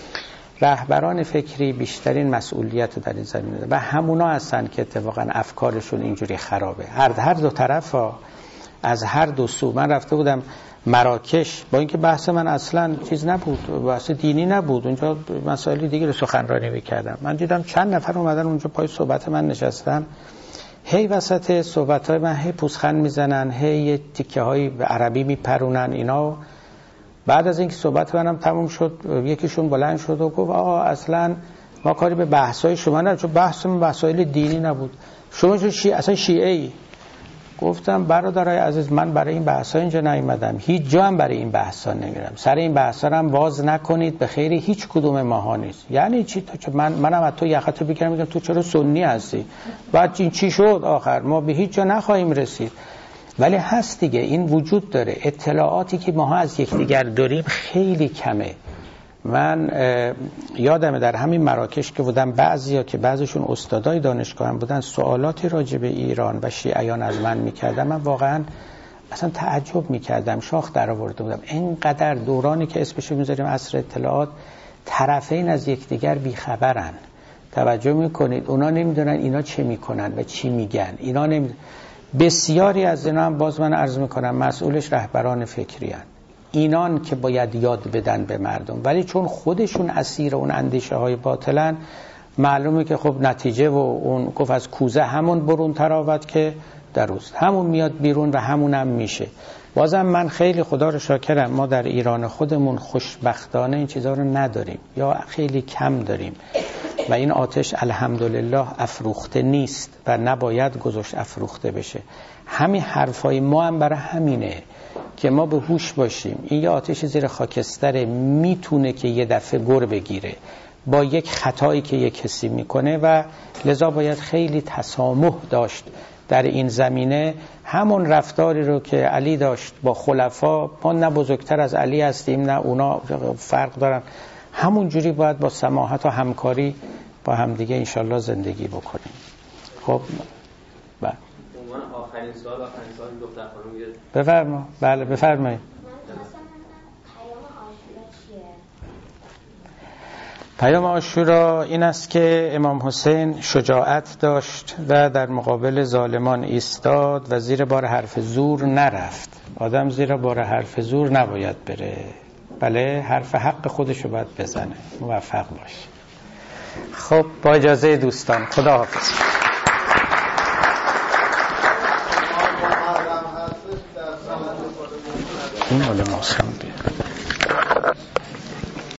رهبران فکری بیشترین مسئولیت رو در این زمینه دارن و همونا هستن که اتفاقا افکارشون اینجوری خرابه. هر هر دو طرف ها، از هر دو سو. من رفته بودم مراکش، با اینکه بحث من اصلا چیز نبود، بحث دینی نبود، اونجا مسائل دیگه رو سخنرانی میکردم. من دیدم چند نفر اومدن اونجا پای صحبت من نشستن، هی وسط صحبت‌های من هی پوزخند میزنن، هی یه تیکه هایی به عربی میپرونن اینا. بعد از اینکه صحبت منم تموم شد، یکیشون بلند شد و گفت آقا اصلا ما کاری به بحث‌های شما نداریم، چون بحثمون مسائل دینی نبود، شما چون شیعه اصلا شیعه‌ای. گفتم برادرای عزیز، من برای این بحث‌ها اینجا نیومدم، هیچ جا هم برای این بحث‌ها نمیرم، سر این بحث‌ها هم باز نکنید، به خیری هیچ کدوم ماها نیست. یعنی چی؟ تو من منم از تو یقتو بگیرم میگم تو چرا سنی هستی؟ بعد این چی شد آخر؟ ما به هیچ جا نخواهیم رسید. ولی هست دیگه، این وجود داره. اطلاعاتی که ماها از یکدیگر داریم خیلی کمه. من یادمه در همین مراکش که بودم، بعضیا که بعضشون استادای دانشگاه هم بودن، سوالاتی راجع به ایران و شیعیان از من میکردم، من واقعا اصلا تعجب میکردم، شاخ در آورده بودم. اینقدر دورانی که اسمشو میذاریم عصر اطلاعات، طرفین از یکدیگر بیخبرن. توجه میکنید؟ اونا نمیدونن اینا چه میکنن و چی میگن، اینا نمیدونن. بسیاری از اینا هم باز من عرض میکنم مسئولش رهبران فکری هن. اینان که باید یاد بدن به مردم، ولی چون خودشون اسیر اون اندیشه های باطلن، معلومه که خب نتیجه و اون گفت از کوزه همون برون تراود که دروست، همون میاد بیرون و همون هم میشه. بازم من خیلی خدا رو شاکرم، ما در ایران خودمون خوشبختانه این چیزها رو نداریم یا خیلی کم داریم. و این آتش الحمدلله افروخته نیست و نباید گذاشت افروخته بشه. همین حرفای ما هم برای همینه که ما به هوش باشیم. این یه آتش زیر خاکستره، میتونه که یه دفعه گر بگیره با یک خطایی که یک کسی میکنه و لذا باید خیلی تسامح داشت در این زمینه. همون رفتاری رو که علی داشت با خلفا، ما نه بزرگتر از علی هستیم نه اونا فرق دارن، همون جوری باید با سماحت و همکاری با همدیگه انشالله زندگی بکنیم. خب بله آخرین سوال آخرین سوال دکتر خانم بفرما. بله بفرمایید. پیام عاشورا این است که امام حسین شجاعت داشت و در مقابل ظالمان ایستاد و زیر بار حرف زور نرفت. آدم زیر بار حرف زور نباید بره، بله حرف حق خودشو باید بزنه. موفق باش. خب با اجازه دوستان خدا حافظ. این مال ماست.